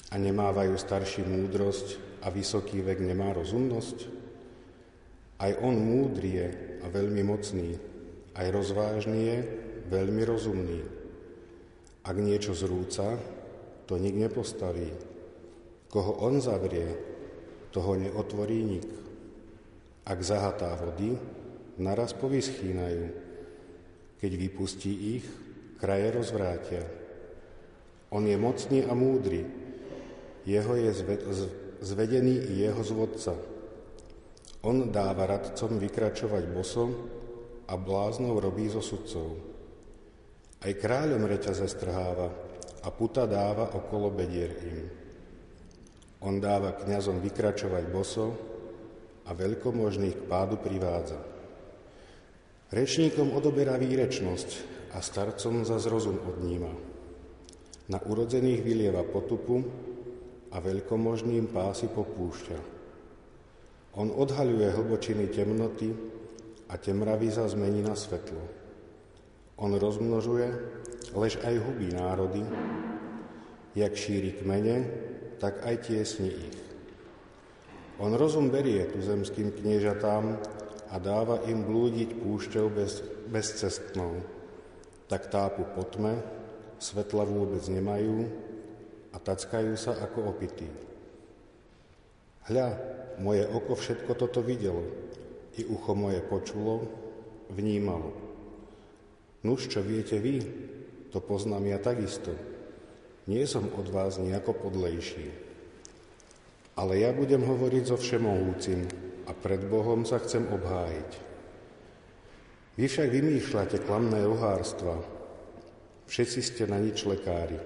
A nemávajú starší múdrosť a vysoký vek nemá rozumnosť? Aj on múdry je a veľmi mocný, aj rozvážny je, veľmi rozumný. Ak niečo zrúca, to nik nepostaví. Koho on zavrie, toho neotvorí nik. Ak zahatá vody, naraz povyschýnajú. Keď vypustí ich, kraje rozvrátia. On je mocný a múdry, jeho je zvedený i jeho zvodca. On dáva radcom vykračovať boso a bláznov robí zo sudcov. Aj kráľom reťaze strháva a puta dáva okolo bedier im. On dáva kňazom vykračovať boso a veľkomožných k pádu privádza. Rečníkom odoberá výrečnosť a starcom zas rozum odníma. Na urodzených vylieva potupu a veľkomožným pásy popúšťa. On odhaľuje hlbočiny temnoty a temravy sa zmení na svetlo. On rozmnožuje, lež aj hubí národy, jak šíri kmene, tak aj tiesni ich. On rozum berie tuzemským kniežatám a dáva im blúdiť púšťou bezcestnou. Tak tápu po tme, svetla vôbec nemajú a tackajú sa ako opití. Hľa, moje oko všetko toto videlo, i ucho moje počulo, vnímalo. Nuž, čo viete vy, to poznám ja takisto. Nie som od vás nejako podlejší. Ale ja budem hovoriť so Všemohúcim a pred Bohom sa chcem obhájiť. Vy však vymýšľate klamné lhárstva. Všetci ste na nič lekári.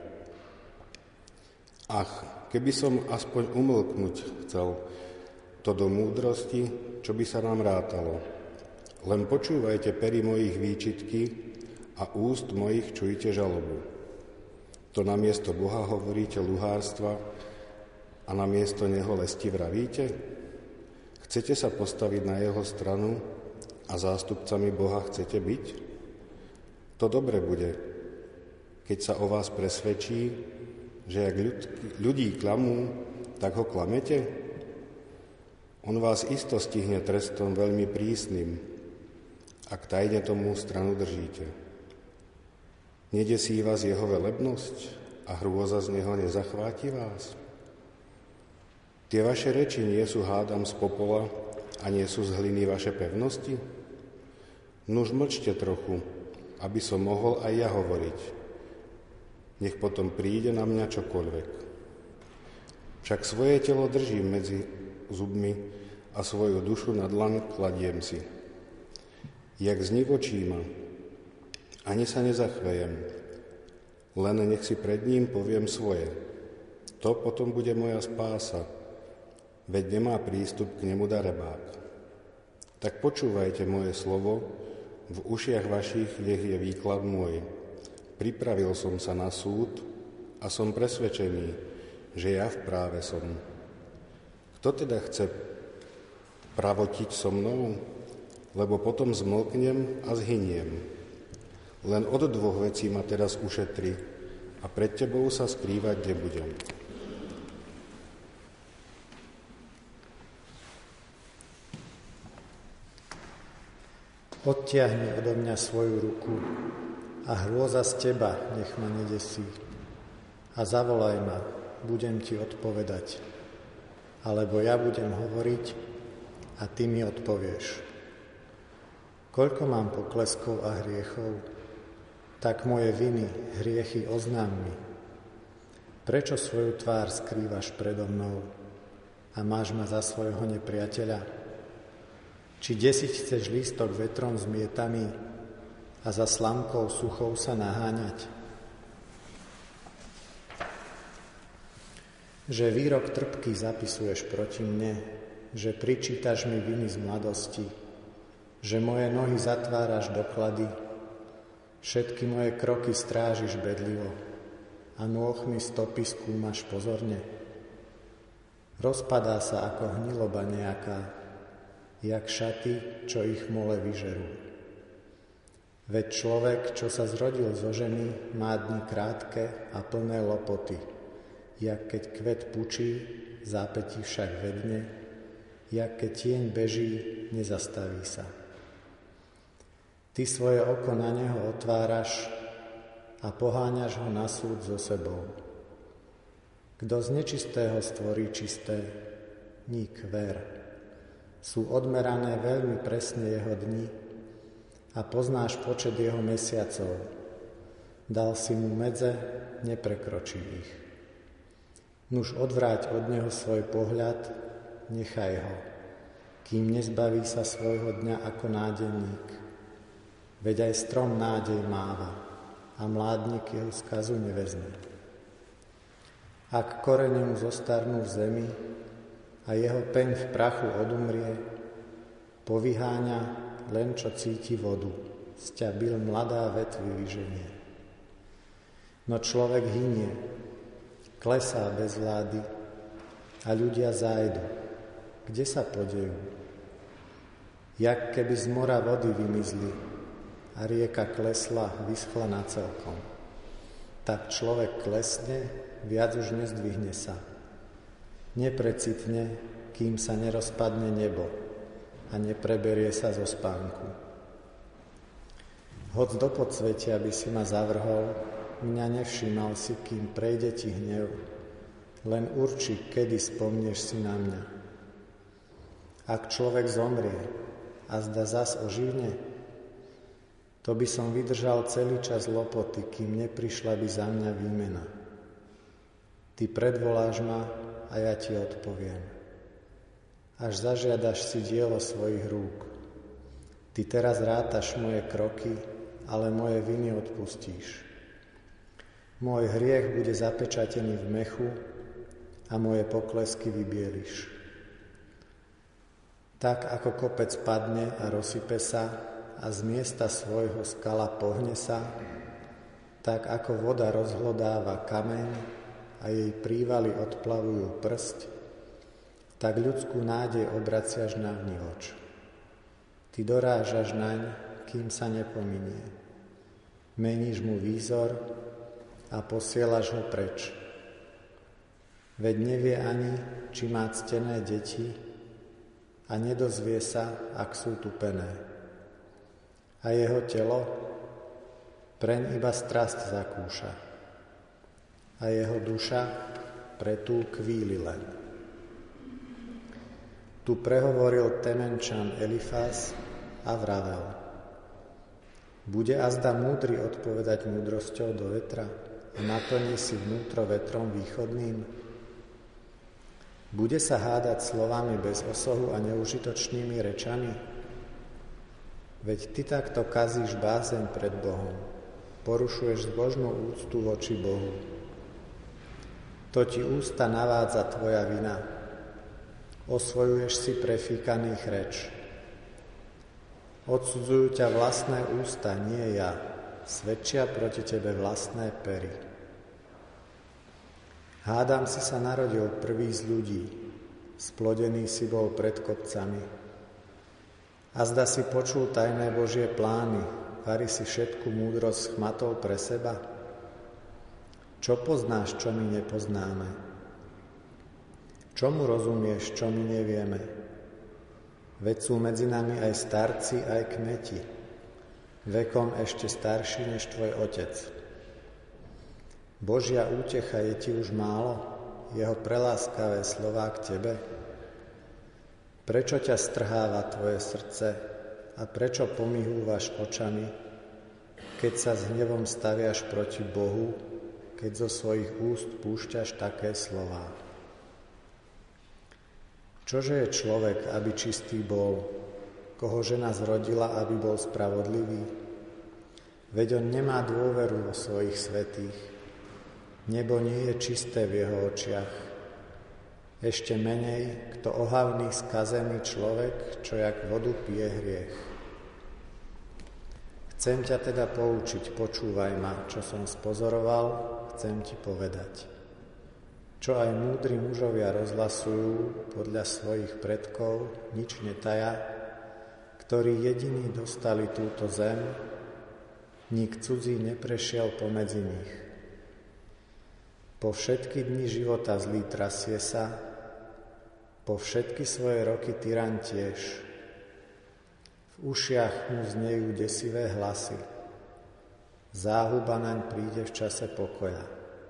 Ach, keby som aspoň umlknúť chcel to do múdrosti, čo by sa nám rátalo. Len počúvajte pery mojich výčitky a úst mojich čujte žalobu. To namiesto Boha hovoríte luhárstva a namiesto neho lesti vravíte? Chcete sa postaviť na jeho stranu a zástupcami Boha chcete byť? To dobre bude, keď sa o vás presvedčí, že ak ľudí klamú, tak ho klamete? On vás isto stihne trestom veľmi prísnym, ak tajne tomu stranu držíte. Nedesí vás jeho velebnosť a hrôza z neho nezachváti vás? Tie vaše reči nie sú hádam z popola a nie sú z hliny vaše pevnosti? Nuž mlčte trochu, aby som mohol aj ja hovoriť. Nech potom príde na mňa čokoľvek. Však svoje telo držím medzi zubmi a svoju dušu na dlaň kladiem si. Jak znivočíma, ani sa nezachvejem, len nech si pred ním poviem svoje. To potom bude moja spása, veď nemá prístup k nemu darebák. Tak počúvajte moje slovo, v ušiach vašich nech je výklad môj. Pripravil som sa na súd a som presvedčený, že ja v práve som. Kto teda chce pravotiť so mnou? Lebo potom zmlknem a zhyniem. Len od dvoch vecí ma teraz ušetri a pred tebou sa skrývať nebudem. Odtiahni odo mňa svoju ruku a hrôza z teba nech ma nedesí. A zavolaj ma, budem ti odpovedať. Alebo ja budem hovoriť a ty mi odpovieš. Koľko mám pokleskov a hriechov, tak moje viny, hriechy oznám mi. Prečo svoju tvár skrývaš predo mnou a máš ma za svojho nepriateľa? Či desiť chceš lístok vetrom zmietaný a za slamkou suchou sa naháňať? Že výrok trpký zapisuješ proti mne, že pričítaš mi viny z mladosti, že moje nohy zatváraš do klady, všetky moje kroky strážiš bedlivo a nôchmi stopy skúmaš pozorne. Rozpadá sa ako hniloba nejaká, jak šaty, čo ich mole vyžerú. Veď človek, čo sa zrodil zo ženy, má dni krátke a plné lopoty, jak keď kvet pučí, zápätí však vedne, jak keď tieň beží, nezastaví sa. Ty svoje oko na neho otváraš a poháňaš ho na súd so sebou. Kto z nečistého stvorí čisté, nik ver. Sú odmerané veľmi presne jeho dni a poznáš počet jeho mesiacov. Dal si mu medze, neprekročí ich. Nuž odvráť od neho svoj pohľad, nechaj ho, kým nezbaví sa svojho dňa ako nádenník. Veď aj strom nádej máva a mládnik jeho skazu nevezme. Ak korene mu zostarnú v zemi a jeho peň v prachu odumrie, povyháňa len čo cíti vodu, sťabil mladá vetvi vyženie. No človek hynie, klesá bez vlády a ľudia zájdu. Kde sa podejú? Jak keby z mora vody vymizli a rieka klesla, vyschla na celkom. Tak človek klesne, viac už nezdvihne sa. Neprecitne, kým sa nerozpadne nebo a nepreberie sa zo spánku. Hoď do podsvetia by si ma zavrhol, mňa nevšímal si, kým prejde ti hnev, len urči, kedy spomnieš si na mňa. Ak človek zomrie a zda zas oživne, to by som vydržal celý čas lopoty, kým neprišla by za mňa výmena. Ty predvoláš ma a ja ti odpoviem. Až zažiadaš si dielo svojich rúk. Ty teraz rátaš moje kroky, ale moje viny odpustíš. Môj hriech bude zapečatený v mechu a moje poklesky vybieliš. Tak ako kopec padne a rozsype sa a z miesta svojho skala pohne sa, tak ako voda rozhlodáva kameň a jej prívaly odplavujú prst, tak ľudskú nádej obraciaš na vnívoč. Ty dorážaš naň, kým sa nepominie. Meníš mu výzor a posielaš ho preč. Veď nevie ani, či má ctené deti a nedozvie sa, ak sú tupené. A jeho telo preň iba strast zakúša a jeho duša pretú kvíli len. Tu prehovoril Temenčan Elifaz a vravel: Bude azda múdry odpovedať múdrosťou do vetra a naplní si vnútro vetrom východným? Bude sa hádať slovami bez osohu a neužitočnými rečami? Veď ty takto kazíš bázeň pred Bohom, porušuješ zbožnú úctu voči Bohu. To ti ústa navádza tvoja vina, osvojuješ si prefíkaných reč. Odsudzujú ťa vlastné ústa, nie ja, svedčia proti tebe vlastné pery. Hádam si sa narodil prvý z ľudí, splodený si bol pred kopcami. A zda si počul tajné Božie plány, vari si všetku múdrosť chmatol pre seba? Čo poznáš, čo my nepoznáme? Čomu rozumieš, čo my nevieme? Veď sú medzi nami aj starci, aj kmeti, vekom ešte starší než tvoj otec. Božia útecha je ti už málo, jeho preláskavé slová k tebe? Prečo ťa strháva tvoje srdce a prečo pomihúvaš očami, keď sa s hnevom staviaš proti Bohu, keď zo svojich úst púšťaš také slová? Čože je človek, aby čistý bol, koho žena zrodila, aby bol spravodlivý? Veď on nemá dôveru vo svojich svätých. Nebo nie je čisté v jeho očiach. Ešte menej, kto ohavný skazený človek, čo jak vodu pije hriech. Chcem ťa teda poučiť, počúvaj ma, čo som spozoroval, chcem ti povedať. Čo aj múdri mužovia rozhlasujú podľa svojich predkov, nič netaja, ktorí jediní dostali túto zem, nik cudzí neprešiel pomedzi nich. Po všetky dni života zlý trasie sa, po všetky svoje roky tyran tiež. V ušiach mu znejú desivé hlasy. Záhuba naň príde v čase pokoja.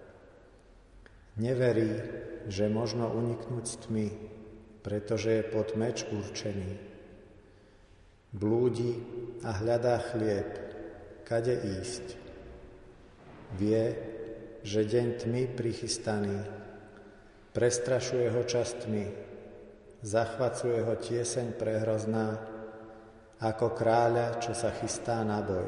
Neverí, že možno uniknúť z tmy, pretože je pod meč určený. Blúdi a hľadá chlieb, kade ísť. Vie, že deň tmy prichystaný prestrašuje ho čas tmy, zachvacuje ho tieseň prehrozná, ako kráľa, čo sa chystá na boj.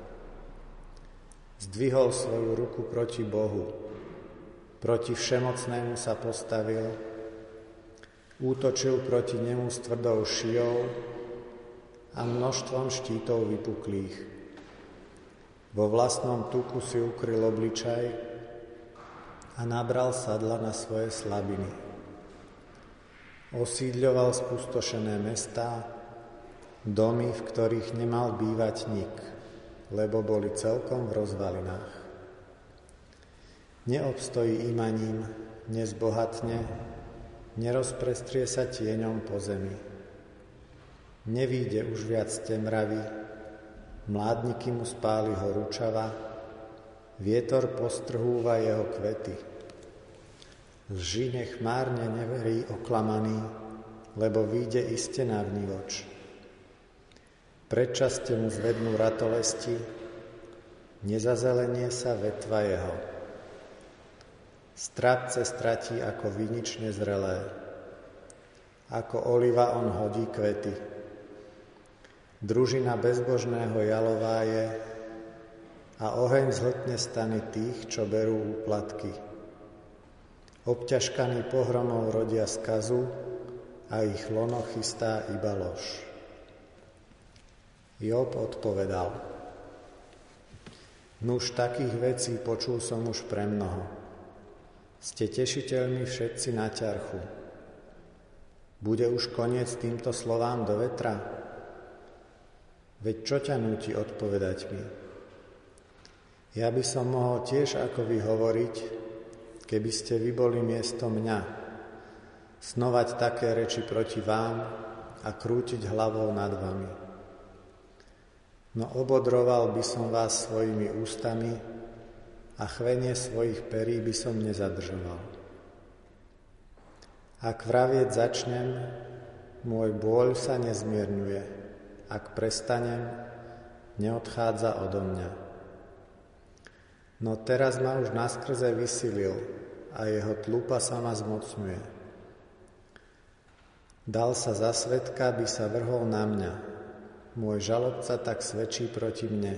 Zdvihol svoju ruku proti Bohu, proti všemocnému sa postavil, útočil proti nemu s tvrdou šijou a množstvom štítov vypuklých. Vo vlastnom tuku si ukryl obličaj a nabral sadla na svoje slabiny. Osídľoval spustošené mestá, domy, v ktorých nemal bývať nik, lebo boli celkom v rozvalinách. Neobstojí imaním, nezbohatne, nerozprestrie sa tieňom po zemi. Nevíde už viac temravy, mládniky mu spáli horúčava, vietor postrhúva jeho kvety. Lži nech márne neverí oklamaný, lebo vyjde iste na vnívoč. Predčaste mu zvednú ratolesti, nezazelenie sa vetva jeho. Strápce stratí ako vinič nezrelé, ako oliva on hodí kvety. Družina bezbožného jalováje a oheň zhltne stany tých, čo berú úplatky. Obťažkaní pohromou rodia skazu a ich lono chystá iba lož. Job odpovedal: Nuž takých vecí počul som už premnoho. Ste tešiteľmi všetci na ťarchu. Bude už koniec týmto slovám do vetra? Veď čo ťa núti odpovedať mi? Ja by som mohol tiež ako vy hovoriť, keby ste vy boli miesto mňa, snovať také reči proti vám a krútiť hlavou nad vami. No obodroval by som vás svojimi ústami a chvenie svojich perí by som nezadržoval. Ak vravieť začnem, môj bôľ sa nezmierňuje. Ak prestanem, neodchádza odo mňa. No teraz ma už naskrze vysilil a jeho tlupa sa ma zmocňuje. Dal sa za svedka, by sa vrhol na mňa. Môj žalobca tak svedčí proti mne.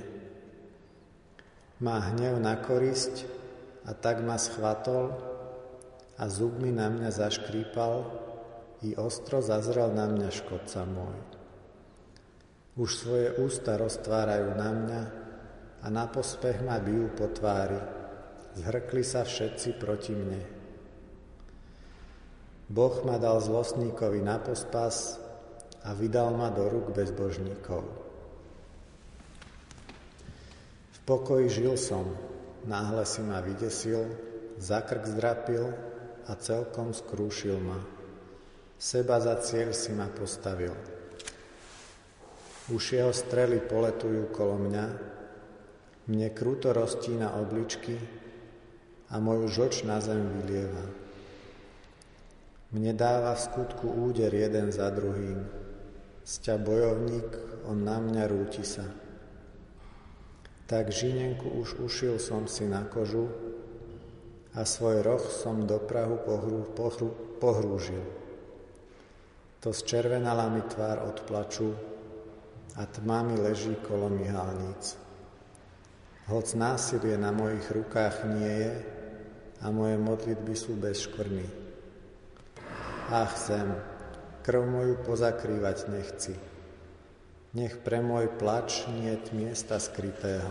Má hnev na korisť a tak ma schvatol a zubmi na mňa zaškrípal i ostro zazrel na mňa škodca môj. Už svoje ústa roztvárajú na mňa a na pospech ma bijú po tvári. Zhrkli sa všetci proti mne. Boh ma dal zlostníkovi na pospas a vydal ma do rúk bezbožníkov. V pokoji žil som, náhle si ma vydesil, za krk zdrapil a celkom skrúšil ma. Seba za cieľ si ma postavil. Už jeho strely poletujú kolo mňa, mne kruto roztína obličky a moju žlč na zem vylieva. Mne dáva v skutku úder jeden za druhým, sťa bojovník, on na mňa rúti sa. Tak žinenku už ušil som si na kožu a svoj roh som do prahu pohrúžil. To zčervenala mi tvár od plaču a tma mi leží kolo myhalníc. Hoc násilie na mojich rukách nie je a moje modlitby sú bez škvrny. Ach, zem, krv moju pozakrývať nechci. Nech pre môj plač niet miesta skrytého.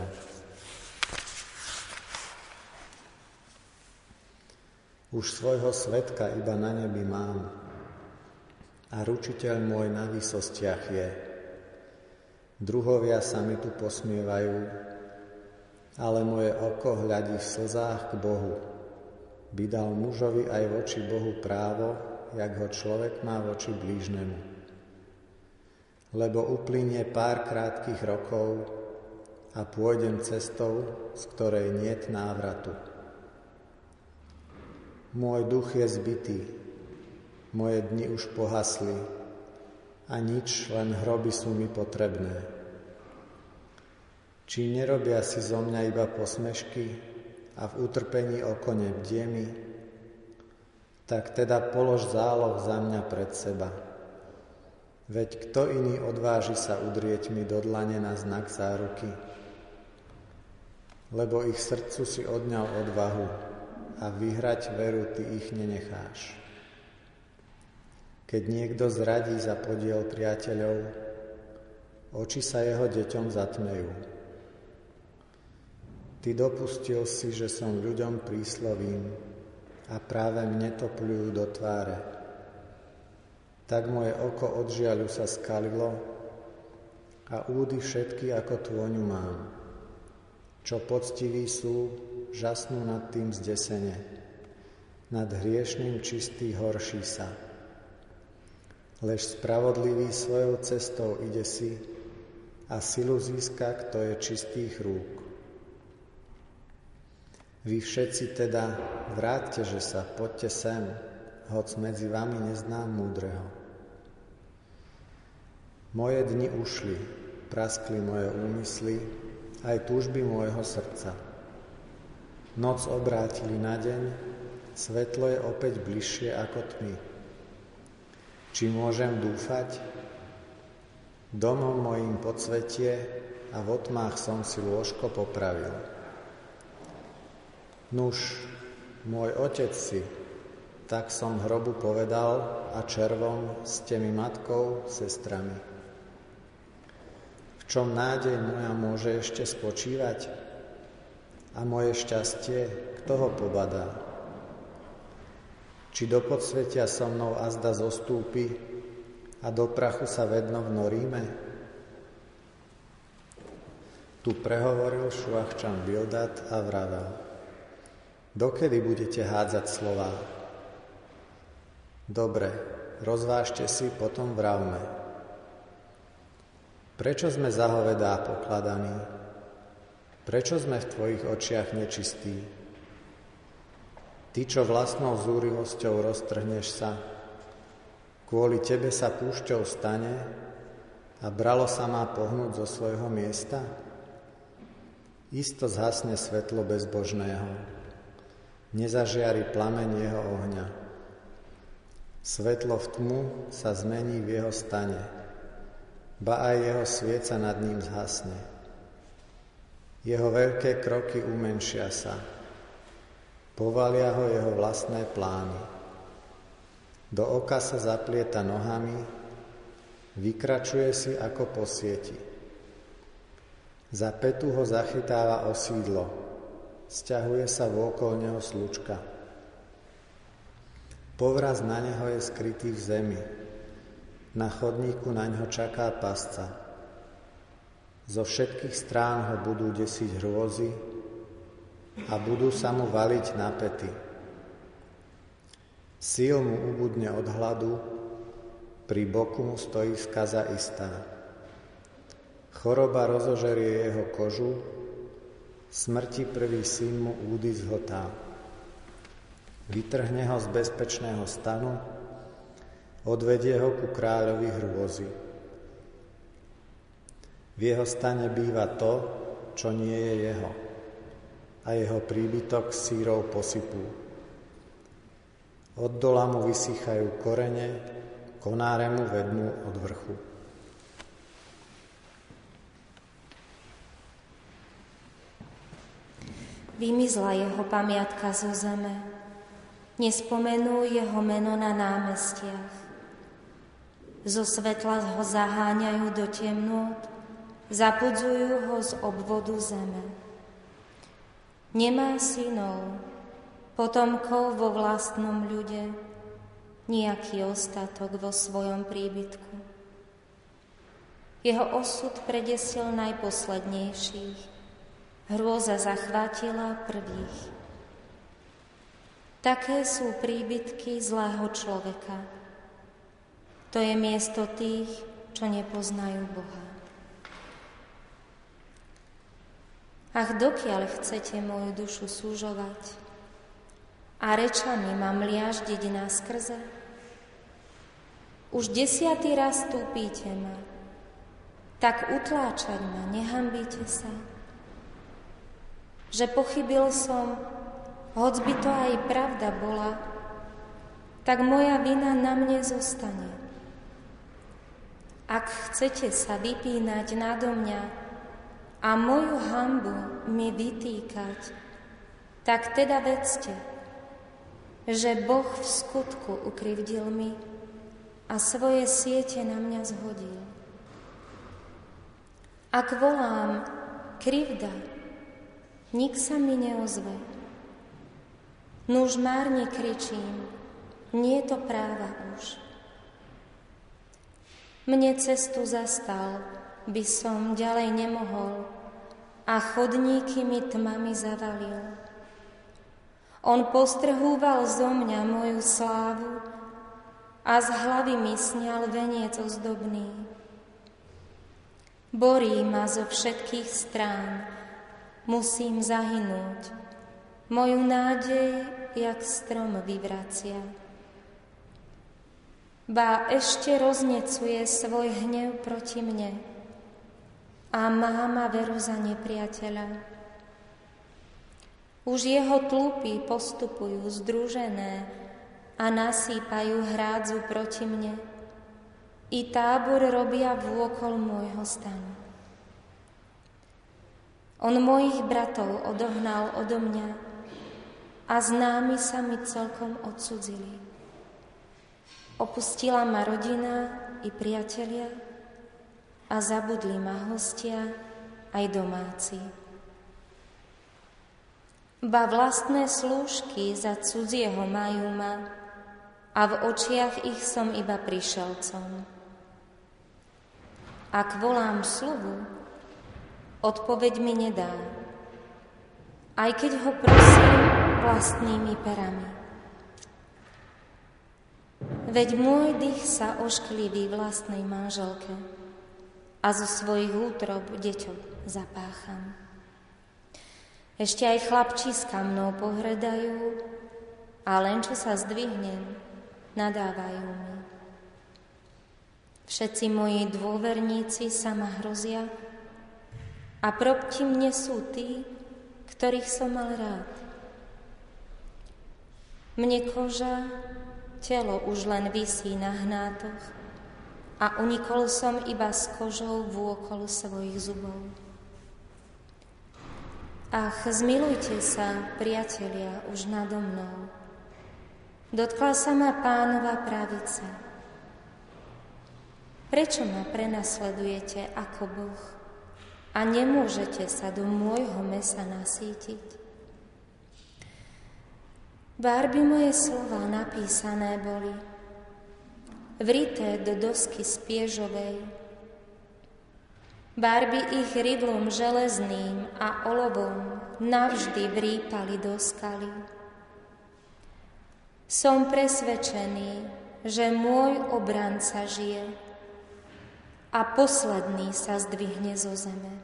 Už svojho svedka iba na nebi mám a ručiteľ môj na výsostiach je. Druhovia sa mi tu posmievajú, ale moje oko hľadí v slzách k Bohu. by dal mužovi aj voči Bohu právo, jak ho človek má voči blížnemu. Lebo uplynie pár krátkych rokov a pôjdem cestou, z ktorej niet návratu. Môj duch je zbitý, moje dni už pohasli a nič, len hroby sú mi potrebné. Či nerobia si zo mňa iba posmešky a v utrpení oko nebdie mi? Tak teda polož záloh za mňa pred seba. Veď kto iný odváži sa udrieť mi do dlane na znak záruky? Lebo ich srdcu si odňal odvahu a vyhrať veru ty ich nenecháš. Keď niekto zradí za podiel priateľov, oči sa jeho deťom zatmejú. Ty dopustil si, že som ľuďom príslovím a práve mne to pľujú do tváre. Tak moje oko od žiaľu sa skalilo a údy všetky ako tôňu mám. Čo poctiví sú, žasnú nad tým zdesene. Nad hriešným čistý horší sa. Lež spravodlivý svojou cestou ide si a silu získa, kto je čistých rúk. Vy všetci teda vráťte, že sa, poďte sem, hoc medzi vami neznám múdreho. Moje dni ušli, praskli moje úmysly, aj túžby môjho srdca. Noc obrátili na deň, svetlo je opäť bližšie ako tmy. Či môžem dúfať? Domom mojím podsvetie a v otmách som si lôžko popravil. Nuž, môj otec si, tak som hrobu povedal a červom ste mi matkou, sestrami. V čom nádej moja môže ešte spočívať? A moje šťastie, kto ho pobadá? Či do podsvetia so mnou azda zostúpi a do prachu sa vedno vnoríme? Tu prehovoril Šuachčan Bildad a vravel: Dokedy budete hádzať slová? Dobre, rozvážte si, potom vravme. Prečo sme za hovedá pokladaní? Prečo sme v tvojich očiach nečistí? Ty, čo vlastnou zúrivosťou roztrhneš sa, kvôli tebe sa púšťou stane a bralo sa má pohnúť zo svojho miesta? Isto zhasne svetlo bezbožného, nezažiari plameň jeho ohňa. Svetlo v tmu sa zmení v jeho stane, ba aj jeho svieca nad ním zhasne. Jeho veľké kroky umenšia sa, povalia ho jeho vlastné plány. Do oka sa zaplieta nohami, vykračuje si ako po sieti. Za petu ho zachytáva osídlo, sťahuje sa vôkol neho slučka. Povraz na neho je skrytý v zemi, na chodníku na ňo čaká pasca. Zo všetkých strán ho budú desiť hrôzy a budú sa mu valiť na pety. Síl mu ubudne od hladu, pri boku mu stojí skaza istá. Choroba rozožerie jeho kožu, smrti prvý syn mu údy zhltá. Vytrhne ho z bezpečného stanu, odvedie ho ku kráľovi hrôzy. V jeho stane býva to, čo nie je jeho, a jeho príbytok sírov posypú. Od dola mu vysychajú korene, konáre mu vednú od vrchu. Vymizla jeho pamiatka zo zeme, nespomenú jeho meno na námestiach. Zo svetla ho zaháňajú do temnôt, zapudzujú ho z obvodu zeme. Nemá synov, potomkov vo vlastnom ľude, nejaký ostatok vo svojom príbytku. Jeho osud predesil najposlednejších, hrôza zachvátila prvých. také sú príbytky zlého človeka. To je miesto tých, čo nepoznajú Boha. Ach, dokiaľ chcete moju dušu súžovať a rečami ma mliaždiť naskrze? Už 10. raz túpíte ma, tak utláčať ma nehanbíte sa? Že pochybil som, hoc by to aj pravda bola, tak moja vina na mne zostane. Ak chcete sa vypínať nado mňa a moju hanbu mi vytýkať, tak teda vedzte, že Boh v skutku ukrivdil mi a svoje siete na mňa zhodil. Ak volám krivda, nik sa mi neozve. Nuž márne kričím, nie je to práva už. Mne cestu zastal, by som ďalej nemohol a chodníky mi tmami zavalil. On postrhúval zo mňa moju slávu a z hlavy mi sňal veniec ozdobný. Borí ma zo všetkých strán, musím zahynúť. Moju nádej, jak strom vyvracia. Ba ešte roznecuje svoj hnev proti mne a má ma veru za nepriateľa. Už jeho tlupy postupujú združené a nasýpajú hrádzu proti mne. I tábor robia vôkol môjho stanu. On mojich bratov odohnal odo mňa a známi sa mi celkom odcudzili. Opustila ma rodina i priatelia a zabudli ma hostia aj domáci. Ba vlastné slúžky za cudzieho majú ma a v očiach ich som iba prišelcom. Ak volám sluhu, odpoveď mi nedá, aj keď ho prosím vlastnými perami. Veď môj dých sa oškliví vlastnej manželke a zo svojich útrob deťom zapácham. Ešte aj chlapčíska mnou pohrdajú a len čo sa zdvihnem, nadávajú mi. Všetci moji dôverníci sa ma hrozia a proti mne sú tí, ktorých som mal rád. Mne koža, telo už len visí na hnátoch a unikol som iba s kožou vôkol svojich zubov. Ach, zmilujte sa, priatelia, už nado mnou. Dotkla sa ma Pánova pravica. Prečo ma prenasledujete ako Boh a nemôžete sa do môjho mesa nasýtiť? Bárby moje slova napísané boli, vrité do dosky spiežovej. Bárby ich rydlom železným a olovom navždy vrípali do skaly. Som presvedčený, že môj obranca žije a posledný sa zdvihne zo zeme.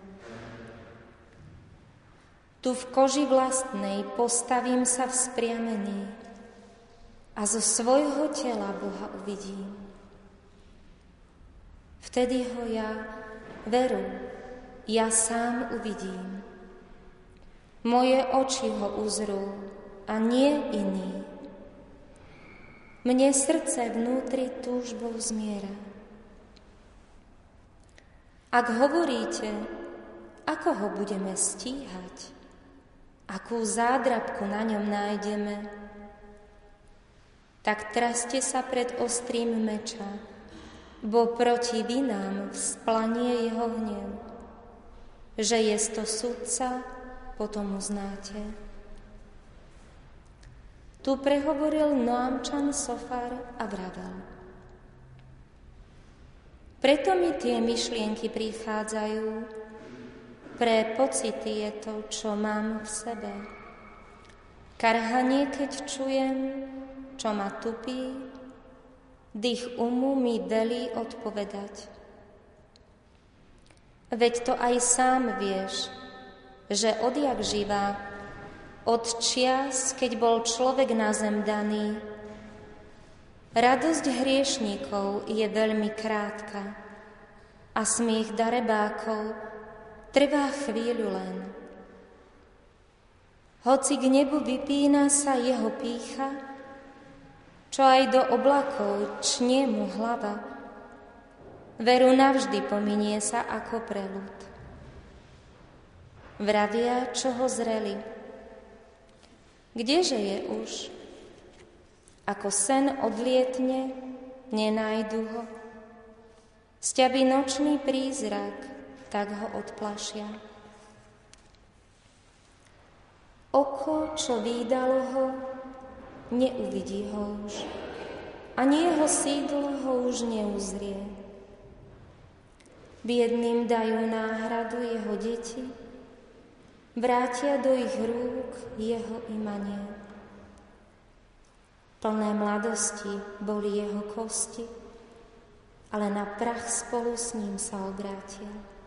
Tu v koži vlastnej postavím sa vzpriamený a zo svojho tela Boha uvidím. Vtedy ho veru, ja sám uvidím. Moje oči ho uzrú a nie iný. Mne srdce vnútri túžbou zmiera. Ak hovoríte, ako ho budeme stíhať, akú zádrabku na ňom nájdeme, tak traste sa pred ostrým meča, bo proti vinám vzplanie jeho hnev. Že jest to sudca, potom uznáte. Tu prehovoril Noamčan Sofar a vravel. Preto mi tie myšlienky prichádzajú, pre pocity je to, čo mám v sebe. karhanie, keď čujem, čo ma tupí, dých umu mi delí odpovedať. Veď to aj sám vieš, že odjak živá, od čias, keď bol človek na zem daný, radosť hriešníkov je veľmi krátka a smiech darebákov trvá chvíľu len. Hoci k nebu vypína sa jeho pýcha, čo aj do oblakov čnie mu hlava, veru navždy pominie sa ako preľud. Vravia, čo ho zreli, kdeže je už? Ako sen odlietne, nenájdu ho. Sťabí nočný prízrak, tak ho odplašia. Oko, čo vídalo ho, neuvidí ho už, ani jeho sídlo ho už neuzrie. Biedným dajú náhradu jeho deti, vrátia do ich rúk jeho imanie. Plné mladosti boli jeho kosti, ale na prach spolu s ním sa obrátil.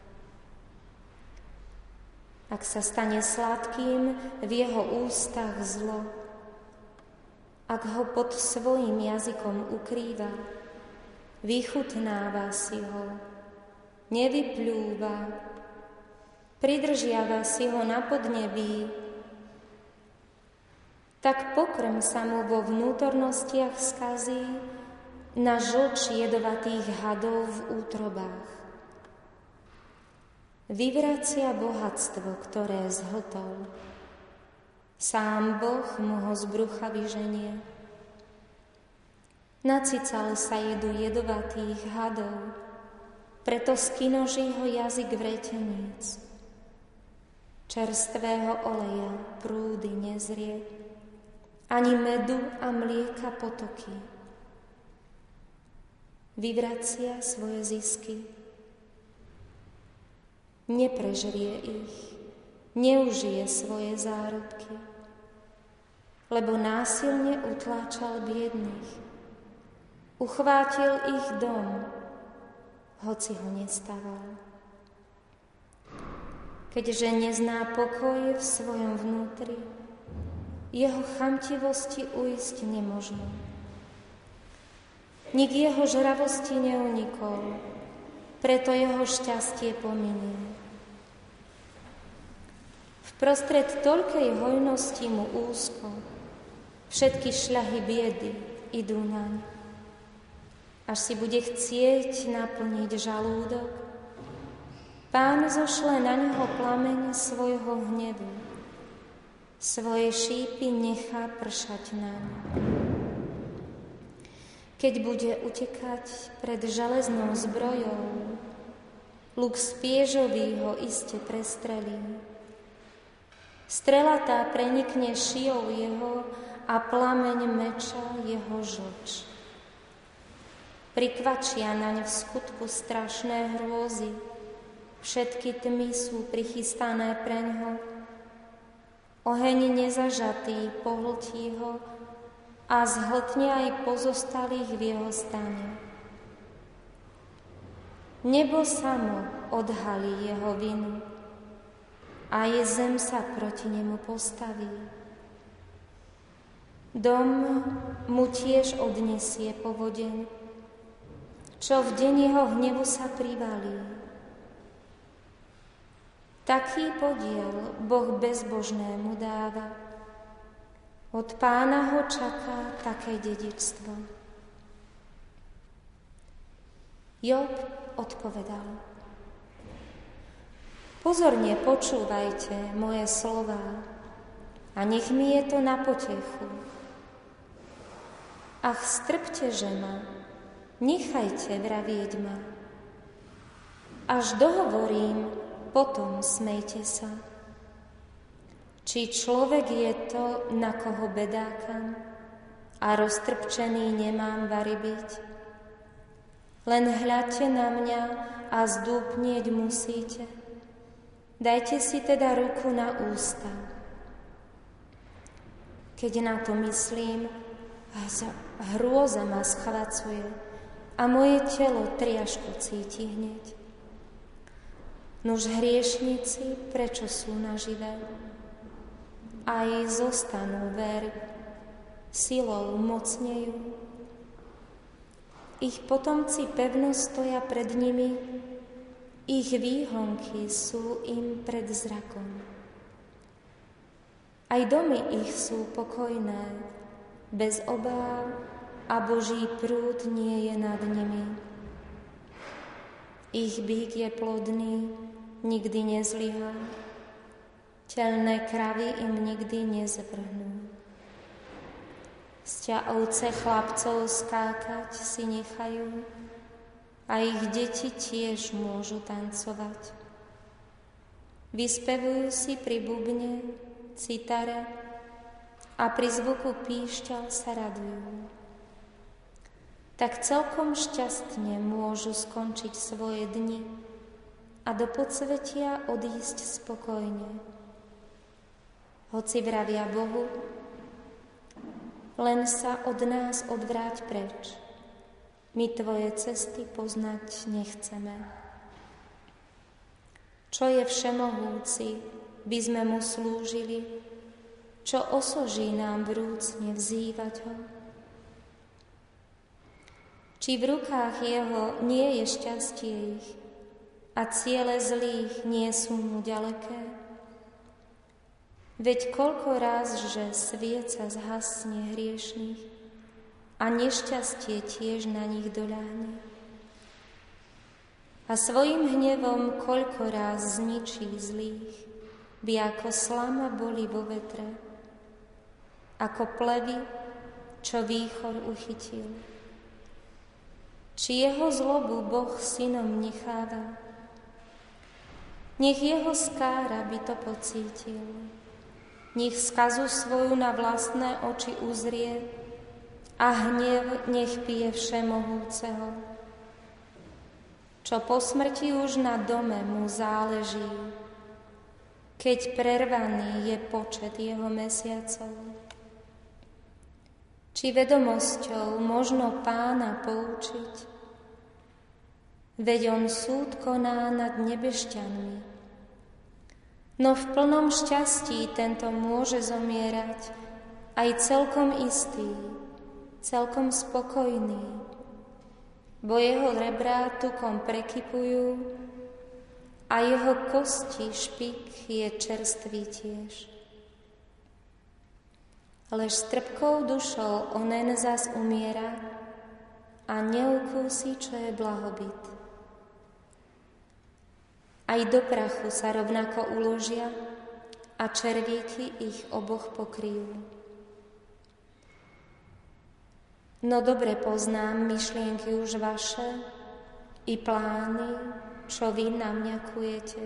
Ak sa stane sladkým v jeho ústach zlo, ak ho pod svojím jazykom ukrýva, vychutnáva si ho, nevypľúva, pridržiava si ho na podnebí, tak pokrm sa mu vo vnútornostiach skazí na žlč jedovatých hadov v útrobách. Vyvracia bohatstvo, ktoré zhltol. Sám Boh mu ho z brucha vyženie. Nacical sa jedu jedovatých hadov, preto skinoží ho jazyk vreteníc. Čerstvého oleja prúdy nezrie, ani medu a mlieka potoky. Vyvracia svoje zisky. Neprežrie ich, neužije svoje zárobky, lebo násilne utláčal biedných. Uchvátil ich dom, hoci ho nestaval. Keďže nezná pokoj v svojom vnútri, jeho chamtivosti uísť nemožno. Nik jeho žravosti neunikol, preto jeho šťastie pominie. Vprostred toľkej hojnosti mu úzko, všetky šľahy biedy idú naň. Až si bude chcieť naplniť žalúdok, Pán zošle na neho plameň svojho hnevu, svoje šípy nechá pršať naň. Keď bude utekať pred železnou zbrojou, luk spiežový ho iste prestrelí. Strela tá prenikne šijou jeho a plameň meča jeho žlč. Prikvačia naň v skutku strašné hrôzy, všetky tmy sú prichystané preňho. Oheň nezažatý pohltí ho a zhltne aj pozostalých v jeho stane. Nebo samo odhalí jeho vinu, a aj zem sa proti nemu postaví. Dom mu tiež odnesie povodeň, čo v deň jeho hnevu sa privalí. Taký podiel Boh bezbožnému dáva, od Pána ho čaká také dedičstvo. Job odpovedal: Pozorne počúvajte moje slová a nech mi je to na potechu. Ach, strpte ma, nechajte vravieť ma. Až dohovorím, potom smejte sa. Či človek je to, na koho bedákam, a roztrpčený nemám vary byť? Len hľadte na mňa a zdúpnieť musíte. Dajte si teda ruku na ústa. Keď na to myslím, hrôza ma schvacuje a moje telo triašku cíti hneď. Nuž hriešnici, prečo sú naživé? Aj zostanú ver, silou mocnejú. Ich potomci pevno stoja pred nimi, ich výhonky sú im pred zrakom. Aj domy ich sú pokojné, bez obáv a Boží prúd nie je nad nimi. Ich bík je plodný, nikdy nezlyhá, telné kravy im nikdy nezvrhnú. Sťa ovce chlapcov skákať si nechajú a ich deti tiež môžu tancovať. Vyspevujú si pri bubne, citare a pri zvuku píšťal sa radujú. Tak celkom šťastne môžu skončiť svoje dni a do podsvetia odísť spokojne. Hoci vravia Bohu, len sa od nás odvráť preč. My tvoje cesty poznať nechceme. Čo je všemohúci, by sme mu slúžili, čo osoží nám vrúcne vzývať ho. Či v rukách jeho nie je šťastie ich a ciele zlých nie sú mu ďaleké? Veď koľko raz, že svieca zhasne hriešných a nešťastie tiež na nich doľahne. A svojim hnevom koľko raz zničí zlých, by ako slama boli vo vetre, ako plevy, čo výchor uchytil. Či jeho zlobu Boh synom necháva, nech jeho skára by to pocítil. Nech skazu svoju na vlastné oči uzrie a hnev nech pije všemohúceho. Čo po smrti už na dome mu záleží, keď prervaný je počet jeho mesiacov. Či vedomosťou možno Pána poučiť, veď on súd koná nad nebešťanmi. No v plnom šťastí tento môže zomierať, aj celkom istý, celkom spokojný, bo jeho rebrá tukom prekypujú a jeho kosti špik je čerstvý tiež. Lež s trpkou dušou onen zas umiera a neukúsi, čo je blahobyt. Aj do prachu sa rovnako uložia a červíky ich oboch pokryjú. No dobre poznám myšlienky už vaše i plány, čo vy namňakujete.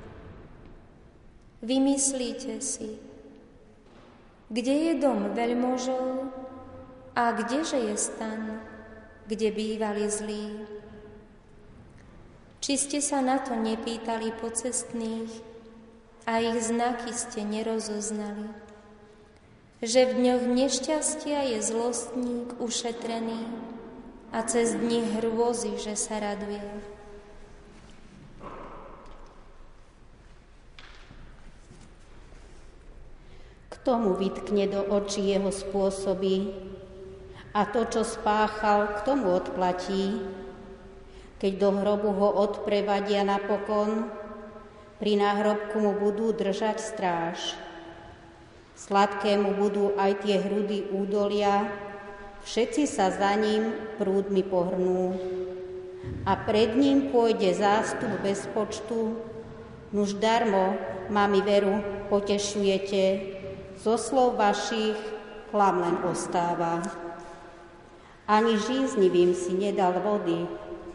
Vymyslíte si, kde je dom veľmožov a kdeže je stan, kde bývali zlí. Či ste sa na to nepýtali pocestných a ich znaky ste nerozoznali, že v dňoch nešťastia je zlostník ušetrený a cez dni hrôzy, že sa raduje. Kto mu vytkne do očí jeho spôsoby a to, čo spáchal, kto mu odplatí? Keď do hrobu ho odprevadia napokon, pri náhrobku mu budú držať stráž. Sladké mu budú aj tie hrudy údolia, všetci sa za ním prúdmi pohrnú. A pred ním pôjde zástup bez počtu, nuž darmo, mami veru, potešujete, zo slov vašich klam len ostáva. Ani žíznivým si nedal vody.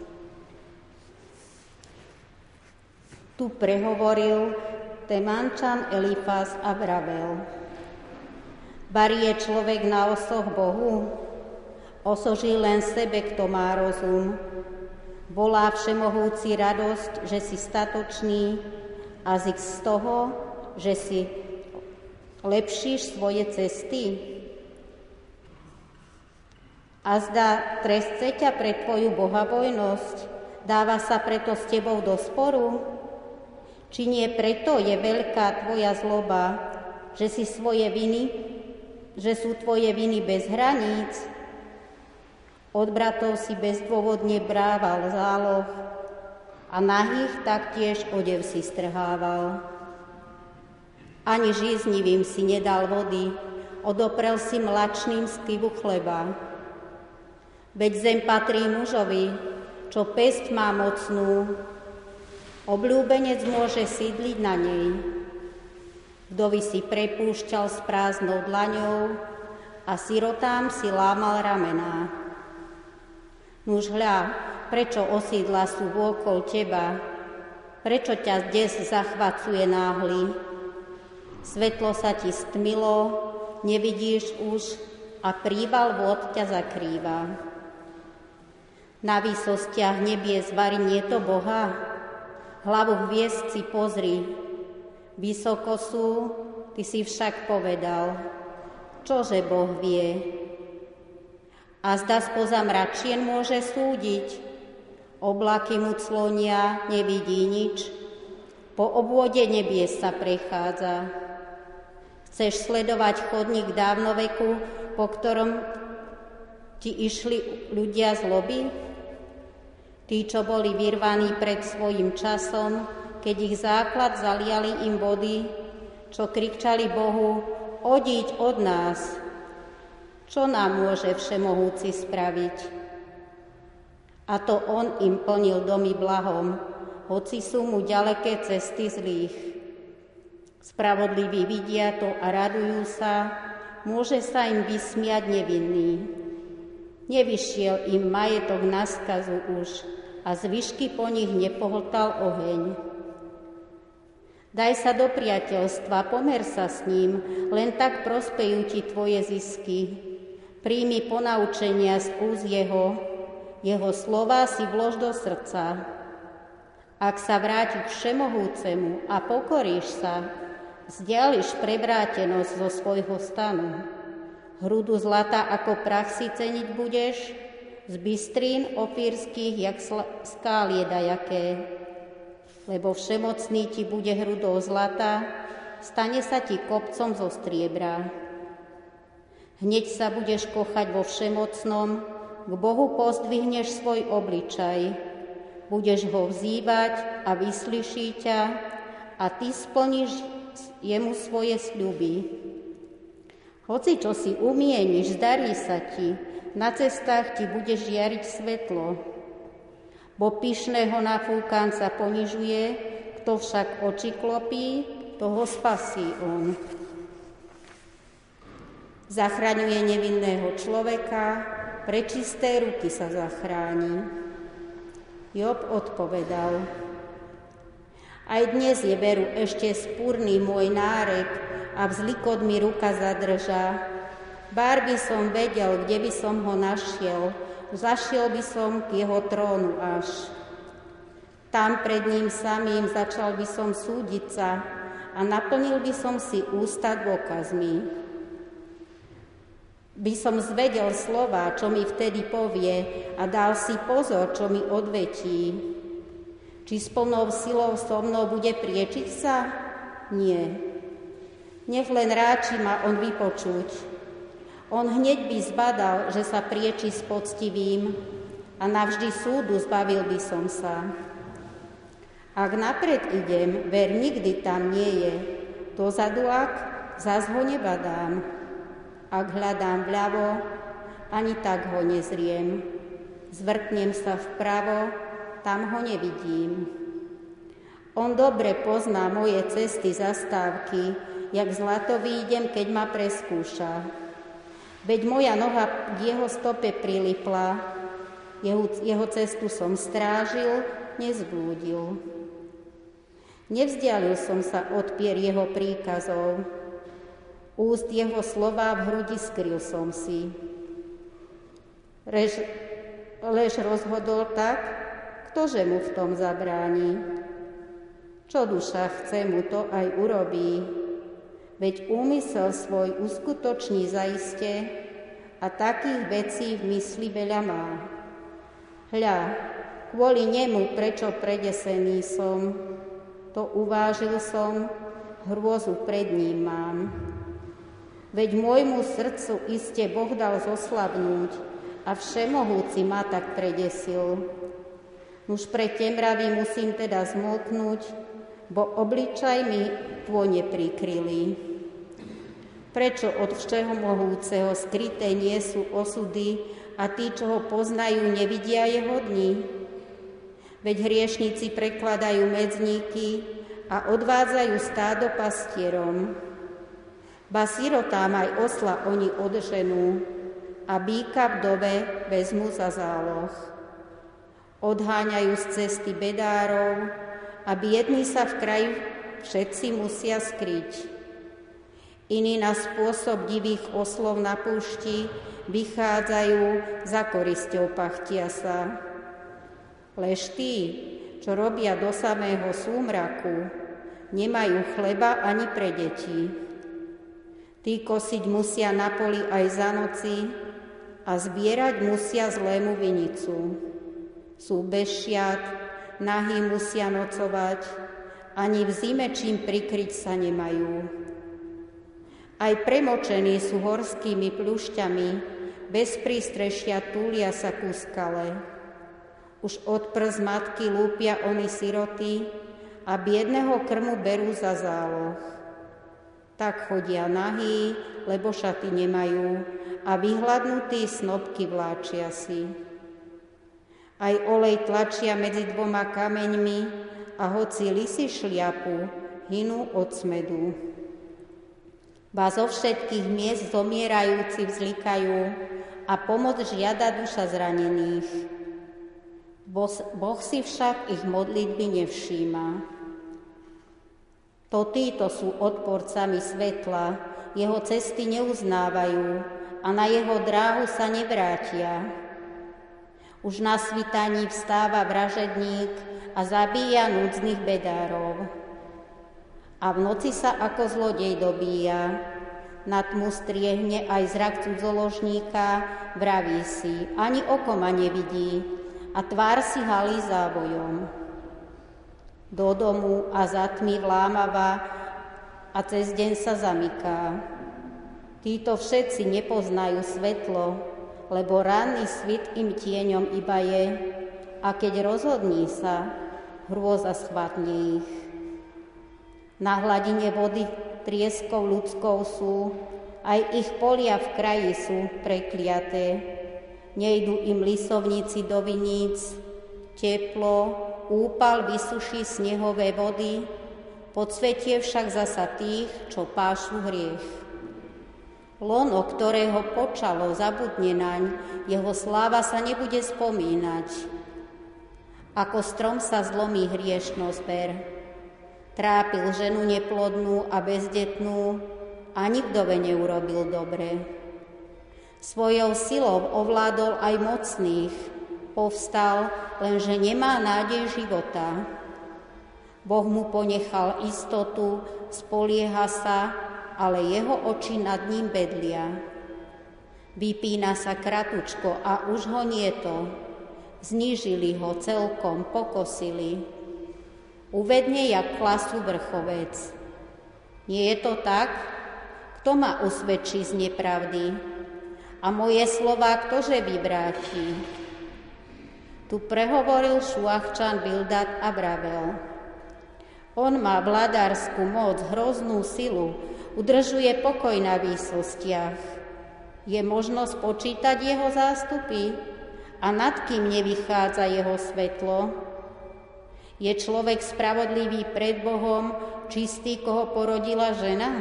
Tu prehovoril Temančan Elifaz a vravel: Barí je človek na osoch Bohu? Osoží len sebe, kto má rozum. Volá všemohúci radosť, že si statočný, a zik z toho, že si Lepšíš svoje cesty? Azda trestce ťa pre tvoju bohabojnosť? Dáva sa preto s tebou do sporu? Či nie preto je veľká tvoja zloba, že sú tvoje viny bez hraníc? Od bratov si bezdôvodne brával záloh a nahých taktiež odev si strhával. Ani žíznivým si nedal vody, odoprel si mlačným skivu chleba. Veď zem patrí mužovi, čo päsť má mocnú, obľúbenec môže sídliť na nej. Vdovy si prepúšťal s prázdnou dlaňou a sirotám si lámal ramená. Nuž hľa, prečo osídla sú vôkol teba, prečo ťa des zachvacuje náhly. Svetlo sa ti stmilo, nevidíš už a príval vôd ťa zakrýva. Na výsostiach nebies varí to Boha, hlavu hviezd si pozri. Vysoko sú, ty si však povedal, čože Boh vie. A zda spoza mračien môže súdiť, oblaky mu clonia, nevidí nič, po obvode nebies sa prechádza. Chceš sledovať chodník dávnoveku, po ktorom ti išli ľudia zloby? Tí, čo boli vyrvaní pred svojím časom, keď ich základ zaliali im vody, čo kričali Bohu, odíď od nás. Čo nám môže Všemohúci spraviť? A to on im plnil domy blahom, hoci sú mu ďaleké cesty zlých. Spravodliví vidia to a radujú sa, môže sa im vysmiať nevinný. Nevyšiel im majetok na skazu už a zvyšky po nich nepohltal oheň. Daj sa do priateľstva, pomer sa s ním, len tak prospejú ti tvoje zisky. Príjmi ponaučenia z úst jeho slova si vlož do srdca. Ak sa vráti k Všemohúcemu a pokoríš sa, vzdiališ prevrátenosť zo svojho stanu. Hrudu zlata ako prach si ceniť budeš, z bystrín opírských, jak skálie dajaké. Lebo Všemocný ti bude hrudou zlata, stane sa ti kopcom zo striebra. Hneď sa budeš kochať vo Všemocnom, k Bohu pozdvihneš svoj obličaj, budeš ho vzývať a vyslyší ťa a ty splníš jemu svoje sľuby. Hoci čo si umieniš, zdarí sa ti, na cestách ti bude žiariť svetlo. Bo pyšného nafúkanca ponižuje, kto však oči klopí, toho spasí on. Zachraňuje nevinného človeka, pre čisté ruky sa zachráni. Job odpovedal: Aj dnes je veru ešte spúrny môj nárek a vzlikot mi ruka zadržá. Bár by som vedel, kde by som ho našiel, zašiel by som k jeho trónu až. Tam pred ním samým začal by som súdiť sa a naplnil by som si ústa dôkazmi. By som zvedel slova, čo mi vtedy povie a dal si pozor, čo mi odvetí. Či s plnou silou so mnou bude priečiť sa? Nie. Nech len ráči ma on vypočuť. On hneď by zbadal, že sa prieči s poctivým a navždy súdu zbavil by som sa. Ak napred idem, ver nikdy tam nie je. Dozadu zas ho nebadám. Ak hľadám vľavo, ani tak ho nezriem. Zvrtnem sa vpravo, tam ho nevidím. On dobre pozná moje cesty, zastávky, jak zlato výjdem, keď ma preskúša. Veď moja noha k jeho stope prilipla, jeho cestu som strážil, nezblúdil. Nevzdialil som sa od pier jeho príkazov, úst jeho slova v hrudi skryl som si. Lež rozhodol tak, ktože mu v tom zabráni. Čo duša chce, mu to aj urobí. veď úmysel svoj uskutoční zaiste a takých vecí v mysli veľa má. Hľa, kvôli nemu, prečo predesený som, to uvážil som, hrôzu pred ním mám. Veď môjmu srdcu iste Boh dal zoslabnúť a všemohúci ma tak predesil. Nuž pre temravý musím teda zmlknúť, bo obličaj mi tvoj neprikryli. Prečo od všemohúceho skryté nie sú osudy a tí, čo ho poznajú, nevidia jeho dni? Veď hriešnici prekladajú medzníky a odvádzajú stádo pastierom. Ba sirotám aj osla oni odženú a býka vdove vezmu za záloh. Odháňajú z cesty bedárov a biední sa v kraji všetci musia skryť. Iní na spôsob divých oslov na púšti vychádzajú, za korisťou pachtia sa. Lež tí, čo robia do samého súmraku, nemajú chleba ani pre deti. Tí kosiť musia na poli aj za noci a zbierať musia zlému vinicu. Sú bez šiat, nahí musia nocovať, ani v zime čím prikryť sa nemajú. Aj premočení sú horskými pľušťami, bez prístrešia túlia sa ku skale. Už od prs matky lúpia oni siroty a biedného krmu berú za záloh. Tak chodia nahí, lebo šaty nemajú a vyhladnutí snopky vláčia si. Aj olej tlačia medzi dvoma kameňmi a hoci lisy šliapu, hynú od smedu. Ba zo všetkých miest zomierajúci vzlikajú a pomoc žiada duša zranených. Boh si však ich modlitby nevšíma. To títo sú odporcami svetla, jeho cesty neuznávajú a na jeho dráhu sa nevrátia. Už na svitaní vstáva vražedník a zabíja núdznych bedárov. A v noci sa ako zlodej dobíja, na tmu striehne aj zrak cudzoložníka, vraví si, ani oko ma nevidí a tvár si halí závojom. Do domu a za tmy vlámava a cez deň sa zamyká. Títo všetci nepoznajú svetlo, lebo ranný svit im tieňom iba je a keď rozhodní sa, hrôza schvatne ich. Na hladine vody trieskou ľudskou sú, aj ich polia v kraji sú prekliaté. Nejdu im lisovníci do viníc, teplo, úpal vysuší snehové vody, podsvetie však zasa tých, čo pášu hriech. Lono, ktorého počalo, zabudne naň, jeho sláva sa nebude spomínať. Ako strom sa zlomí hriešno zber. Trápil ženu neplodnú a bezdetnú, ani vdove neurobil dobre. Svojou silou ovládol aj mocných, povstal, lenže nemá nádej života. Boh mu ponechal istotu, spolieha sa, ale jeho oči nad ním bedlia. Vypína sa kratučko a už ho nieto. Znížili ho celkom, pokosili. Uvedne jak klasu vrchovec. Nie je to tak? Kto ma usvedčí z nepravdy? A moje slová ktože vyvráti? Tu prehovoril Šuachčan Bildad a vravel. On má vladárskú moc, hroznú silu, udržuje pokoj na výsostiach. Je možno spočítať jeho zástupy a nad kým nevychádza jeho svetlo? Je človek spravodlivý pred Bohom, čistý, koho porodila žena?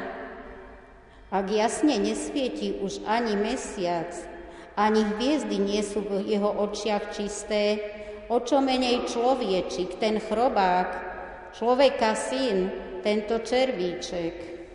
Ak jasne nesvieti už ani mesiac, ani hviezdy nie sú v jeho očiach čisté, o čo menej človečik, ten chrobák, človeka syn, tento červíček.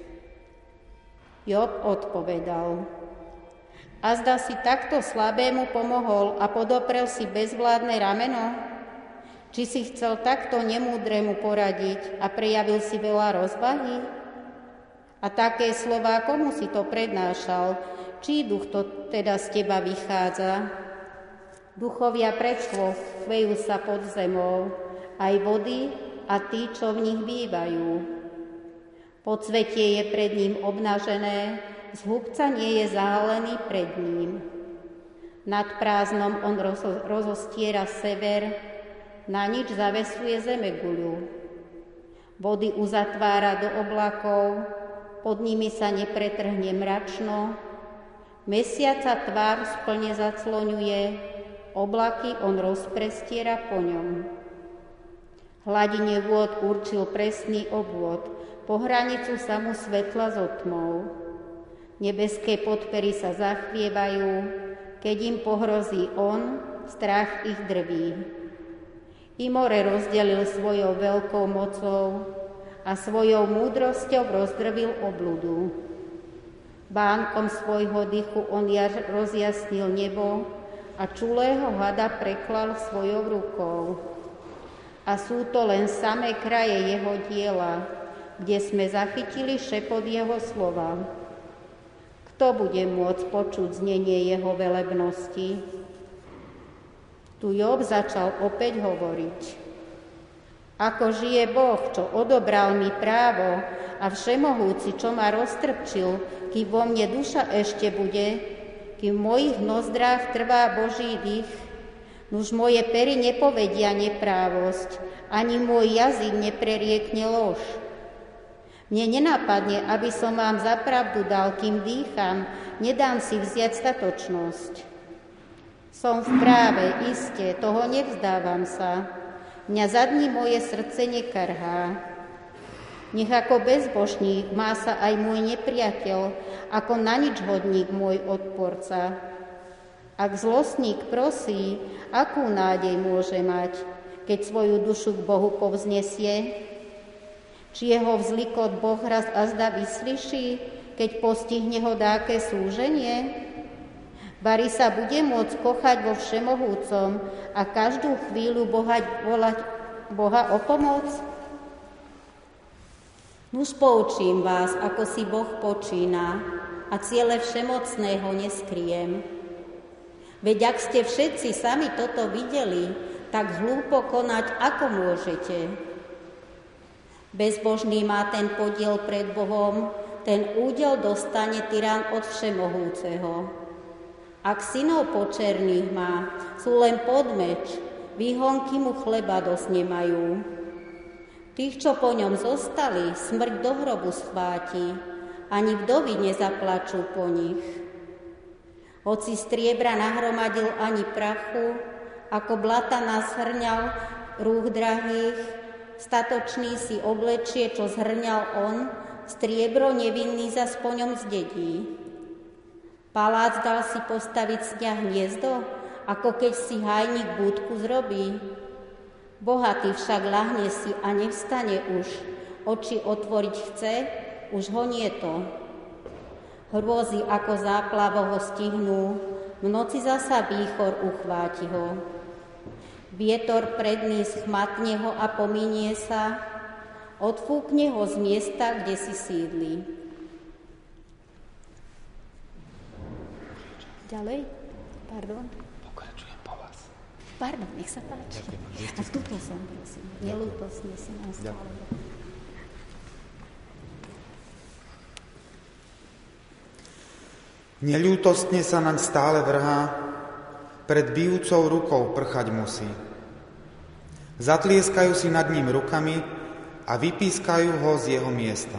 Job odpovedal, azda si takto slabému pomohol a podoprel si bezvládne rameno? Či si chcel takto nemúdremu poradiť a prejavil si veľa rozvahy? A také slová, komu si to prednášal? Čí duch to teda z teba vychádza? Duchovia prechvejú sa pod zemou, aj vody a tí, čo v nich bývajú. Podsvetie je pred ním obnažené, z húbca nie je zahalený pred ním. Nad prázdnom on rozostiera sever, na nič zavesuje zemeguľu. Vody uzatvára do oblakov, pod nimi sa nepretrhne mračno, mesiaca tvár splne zacloňuje, oblaky on rozprestiera po ňom. Hladine vôd určil presný obvod, po hranicu sa mu svetla so tmou. Nebeské podpery sa zachvievajú, keď im pohrozí on, strach ich drví. I more rozdelil svojou veľkou mocou a svojou múdrosťou rozdrvil obludu. Bánkom svojho dychu on rozjasnil nebo a čulého hada preklal svojou rukou. A sú to len samé kraje jeho diela, kde sme zachytili šepot jeho slova. Kto bude môcť počuť znenie jeho velebnosti? Tu Job začal opäť hovoriť. Ako žije Boh, čo odobral mi právo a všemohúci, čo ma roztrpčil, kým vo mne duša ešte bude, kým v mojich nozdrách trvá Boží dých, nuž moje pery nepovedia neprávosť, ani môj jazyk nepreriekne lož. Mne nenapadne, aby som vám za pravdu dal, kým dýcham, nedám si vziať statočnosť. Som v práve, iste, toho nevzdávam sa. Mňa za dní moje srdce nekarhá. Nech ako bezbožník má sa aj môj nepriateľ, ako na nič hodník môj odporca. Ak zlostník prosí, akú nádej môže mať, keď svoju dušu k Bohu povznesie? Či jeho vzlikot Boh raz azda vyslyší, keď postihne ho dáke súženie? Bari sa bude môcť kochať vo všemohúcom a každú chvíľu volať Boha o pomoc? Nuž poučím vás, ako si Boh počína a ciele všemocného neskriem. Veď ak ste všetci sami toto videli, tak hlúpo konať ako môžete? Bezbožný má ten podiel pred Bohom, ten údel dostane tyran od všemohúceho. Ak synov počerných má, sú len podmeč, výhonky mu chleba dosť nemajú. Tých, čo po ňom zostali, smrť do hrobu schváti, ani vdovy nezaplačú po nich. Hoci striebra nahromadil ani prachu, ako blata nazhrňal rúch drahých, statočný si oblečie, čo zhrňal on, striebro nevinný zas po ňom zdedí. Palác dal si postaviť z ňa hniezdo, ako keď si hajník búdku zrobí. Bohatý však ľahne si a nevstane už, oči otvoriť chce, už ho nie to. Hrôzy ako záplavo ho stihnú, v noci zasa výchor uchváti ho. Vietor predný schmatne ho a pominie sa, odfúkne ho z miesta, kde si sídli. Ďalej? Pardon? Pokračujem po vás. Pardon, nech sa páči. A tuto som, prosím. Nelútosne si nám stále. Neľútostne sa naň stále vrhá, pred bijúcou rukou prchať musí. Zatlieskajú si nad ním rukami a vypískajú ho z jeho miesta.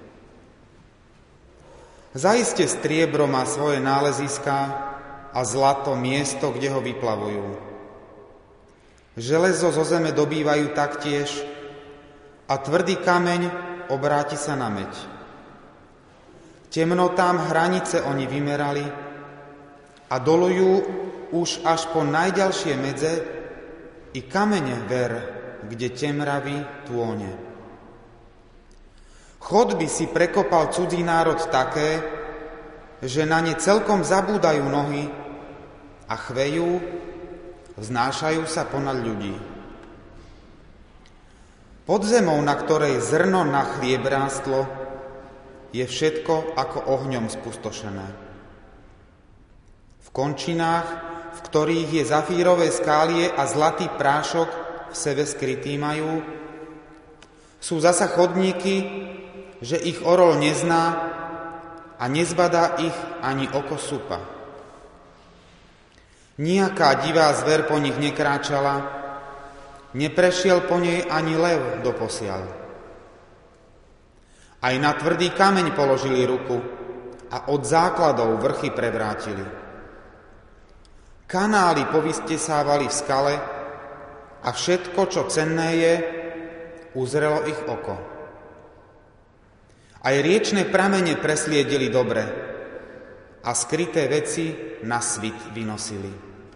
Zaiste striebro má svoje náleziská a zlato miesto, kde ho vyplavujú. Železo zo zeme dobývajú taktiež a tvrdý kameň obráti sa na meď. Temnotám hranice oni vymerali a dolujú už až po najďalšie medze i kamene ver, kde temravý tône. Chodby si prekopal cudzí národ také, že na ne celkom zabúdajú nohy a chvejú, vznášajú sa ponad ľudí. Pod zemou, na ktorej zrno na chlieb rástlo, je všetko ako ohňom spustošené. V končinách, v ktorých je zafírové skálie a zlatý prášok v sebe skrytý majú, sú zasa chodníky, že ich orol nezná a nezbadá ich ani oko supa. Nijaká divá zver po nich nekráčala, neprešiel po nej ani lev doposiaľ. Aj na tvrdý kameň položili ruku a od základov vrchy prevrátili. Kanály povystesávali v skale a všetko, čo cenné je, uzrelo ich oko. Aj riečne pramene presliedili dobre a skryté veci na svit vynosili.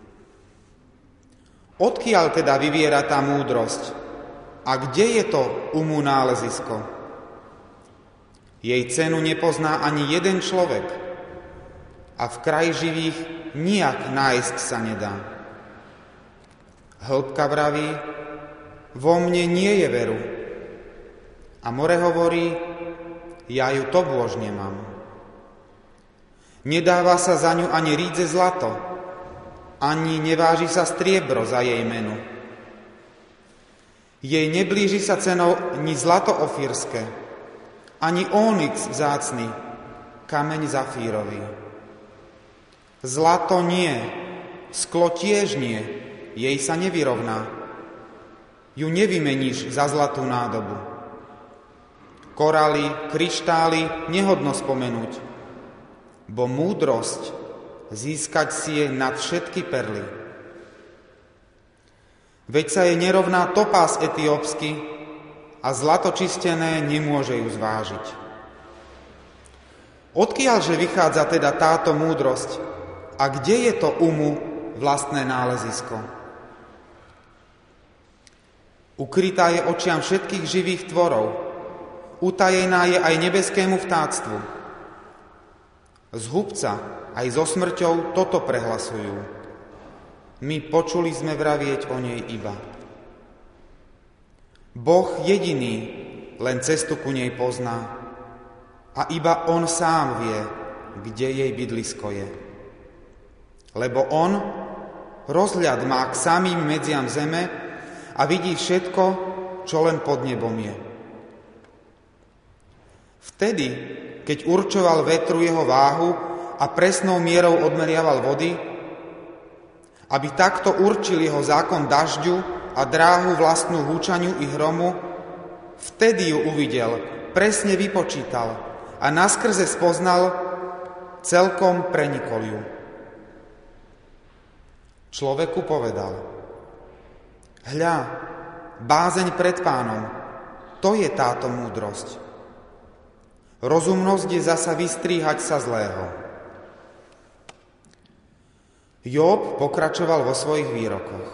Odkiaľ teda vyviera tá múdrosť a kde je to umu nálezisko? Jej cenu nepozná ani jeden človek a v kraji živých nijak nájsť sa nedá. Hĺbka vraví, vo mne nie je veru. A more hovorí, ja ju to bôž nemám. Nedáva sa za ňu ani rídze zlato, ani neváži sa striebro za jej menu. Jej neblíži sa cenou ni zlato ofírske, ani ónyx vzácny, kameň zafírový. Zlato nie, sklo tiež nie, jej sa nevyrovná. Ju nevymeníš za zlatú nádobu. Korály, kryštály nehodno spomenúť, bo múdrosť získať si je nad všetky perly. Veď sa jej nerovná topás etiópsky a zlato čistené nemôže ju zvážiť. Odkiaľže vychádza teda táto múdrosť a kde je to umu vlastné nálezisko? Ukrytá je očiam všetkých živých tvorov, utajená je aj nebeskému vtáctvu. Z hubca aj so smrťou toto prehlasujú. My počuli sme vravieť o nej iba. Boh jediný len cestu ku nej pozná a iba on sám vie, kde jej bydlisko je. Lebo on rozhľad má k samým medziam zeme a vidí všetko, čo len pod nebom je. Vtedy, keď určoval vetru jeho váhu a presnou mierou odmeriaval vody, aby takto určil jeho zákon dažďu a dráhu vlastnú húčaniu i hromu, vtedy ju uvidel, presne vypočítal a naskrze spoznal, celkom prenikol ju. Človeku povedal, hľa, bázeň pred Pánom, to je táto múdrosť. Rozumnosť je zasa vystríhať sa zlého. Job pokračoval vo svojich výrokoch.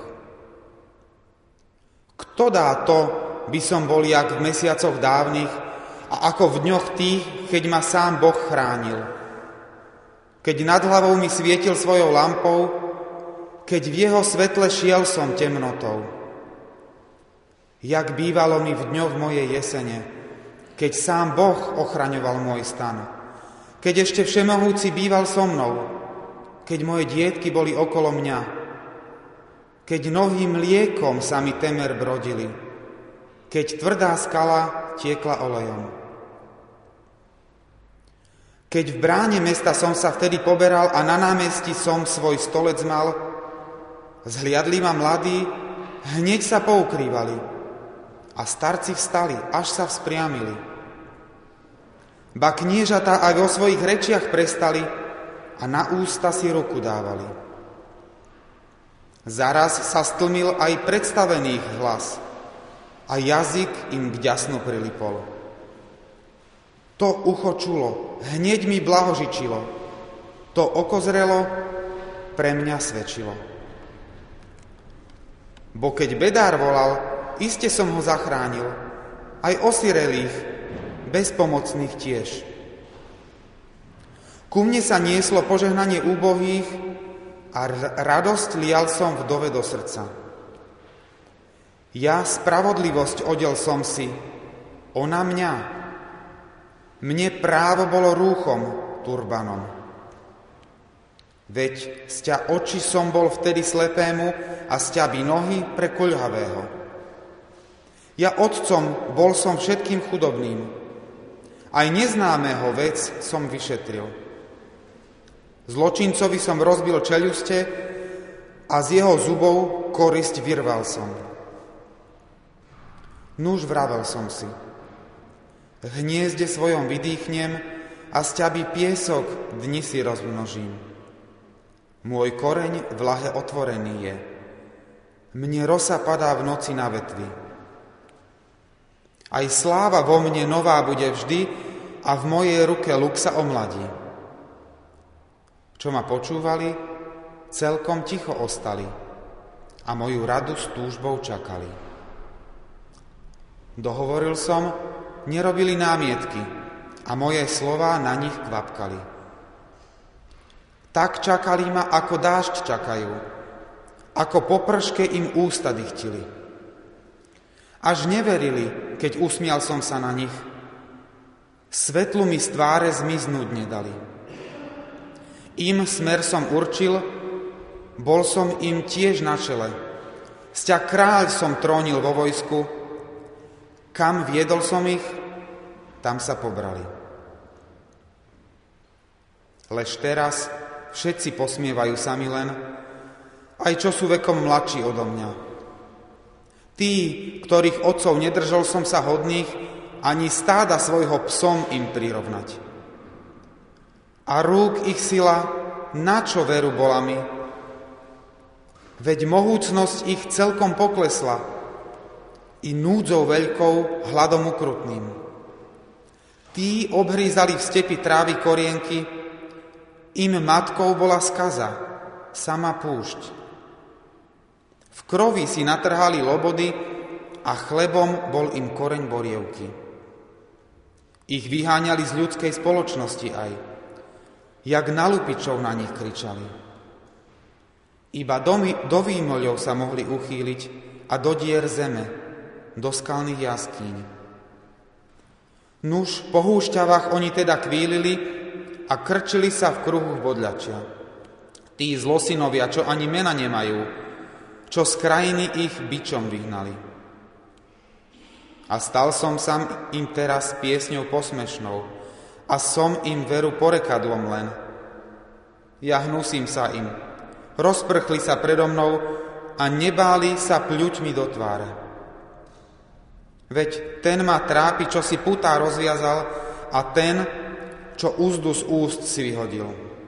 Kto dá to, by som bol jak v mesiacoch dávnych a ako v dňoch tých, keď ma sám Boh chránil. Keď nad hlavou mi svietil svojou lampou, keď v jeho svetle šiel som temnotou. Jak bývalo mi v dňoch mojej jesene, keď sám Boh ochraňoval môj stan, keď ešte Všemohúci býval so mnou, keď moje dietky boli okolo mňa, keď nohým mliekom sa mi temer brodili, keď tvrdá skala tiekla olejom. Keď v bráne mesta som sa vtedy poberal a na námestí som svoj stolec mal, zhliadli ma mladí, hneď sa poukrývali a starci vstali, až sa vzpriamili. Ba kniežatá aj vo svojich rečiach prestali a na ústa si ruku dávali. Zaraz sa stlmil aj predstavených hlas a jazyk im k ďasnu prilipol. To ucho čulo, hneď mi blahožičilo, to oko zrelo, pre mňa svedčilo. Bo keď bedár volal, iste som ho zachránil, aj osirelých, bezpomocných tiež. Ku mne sa nieslo požehnanie úbohých a radosť lial som vdove do srdca. Ja spravodlivosť odel som si, ona mňa. Mne právo bolo rúchom, turbanom. Veď sťa oči som bol vtedy slepému a sťaby nohy pre koľhavého. Ja otcom bol som všetkým chudobným. Aj neznámeho vec som vyšetril. Zločincovi som rozbil čeľuste a z jeho zubov korisť vyrval som. Nuž vravel som si. V hniezde svojom vydýchnem a sťaby piesok dni si rozmnožím. Môj koreň v lahe otvorený je. Mne rosa padá v noci na vetvy. Aj sláva vo mne nová bude vždy a v mojej ruke luk sa omladí. Čo ma počúvali, celkom ticho ostali a moju radu s túžbou čakali. Dohovoril som, nerobili námietky a moje slová na nich kvapkali. Tak čakali ma, ako dážď čakajú, ako po prške im ústa dychtili. Až neverili, keď usmial som sa na nich. Svetlu mi z tváre zmiznúť nedali. Im smer som určil, bol som im tiež na čele. Sťa kráľ som trónil vo vojsku, kam viedol som ich, tam sa pobrali. Lež teraz všetci posmievajú sa mi len, aj čo sú vekom mladší odo mňa. Tí, ktorých otcov nedržal som sa hodných, ani stáda svojho psom im prirovnať. A rúk ich sila, na čo veru bola mi? Veď mohúcnosť ich celkom poklesla, i núdzou veľkou, hladom ukrutným. Tí obhrízali v stepi trávy korienky, im matkou bola skaza, sama púšť. V krovi si natrhali lobody a chlebom bol im koreň borievky. Ich vyháňali z ľudskej spoločnosti aj, jak na lupičov na nich kričali. Iba do výmoľov sa mohli uchýliť a do dier zeme, do skalných jaskýň. Nuž, po húšťavách oni teda kvílili a krčili sa v kruhu bodľačia. Tí zlosinovia, čo ani mena nemajú, čo z krajiny ich bičom vyhnali. A stal som sa im teraz piesňou posmešnou a som im veru porekadlom len. Ja hnusím sa im, rozprchli sa predo mnou a nebáli sa pľuť mi do tváre. Veď ten ma trápi, čo si putá rozviazal a ten, čo úzdu z úst si vyhodil.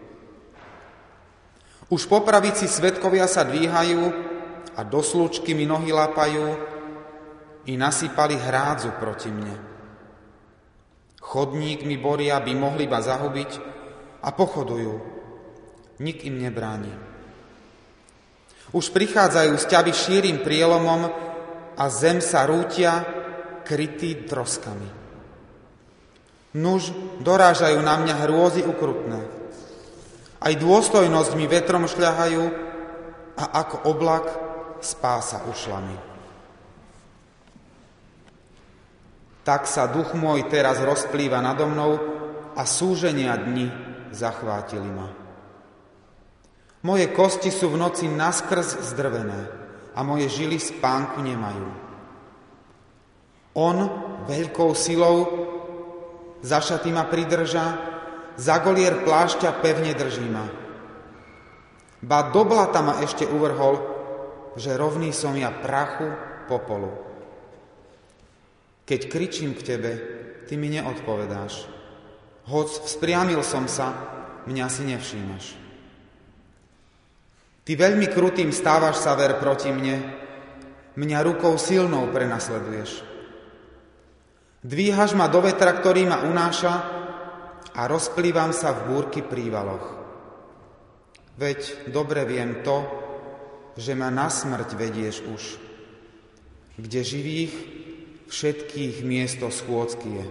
Už po pravici svedkovia sa dvíhajú a do slučky mi nohy lapajú i nasypali hrádzu proti mne. Chodník mi boria, by mohli ma zahubiť a pochodujú. Nik im nebráni. Už prichádzajú sťavy šírim prielomom a zem sa rútia, krytý troskami. Nuž, dorážajú na mňa hrôzy ukrutné. Aj dôstojnosť mi vetrom šľahajú a ako oblak spása ušla mi. Tak sa duch môj teraz rozplýva nado mnou a súženia dni zachvátili ma. Moje kosti sú v noci naskrz zdrvené a moje žily spánku nemajú. On veľkou silou za šaty ma pridrža, za golier plášťa pevne drží ma. Ba do blata ma ešte uvrhol, že rovný som ja prachu popolu. Keď kričím k tebe, ty mi neodpovedáš. Hoc vzpriamil som sa, mňa si nevšímaš. Ty veľmi krutým stávaš sa ver proti mne, mňa rukou silnou prenasleduješ. Dvíhaš ma do vetra, ktorý ma unáša a rozplývam sa v búrky prívaloch. Veď dobre viem to, že ma na smrť vedieš už, kde živých všetkých miesto schôdzky je.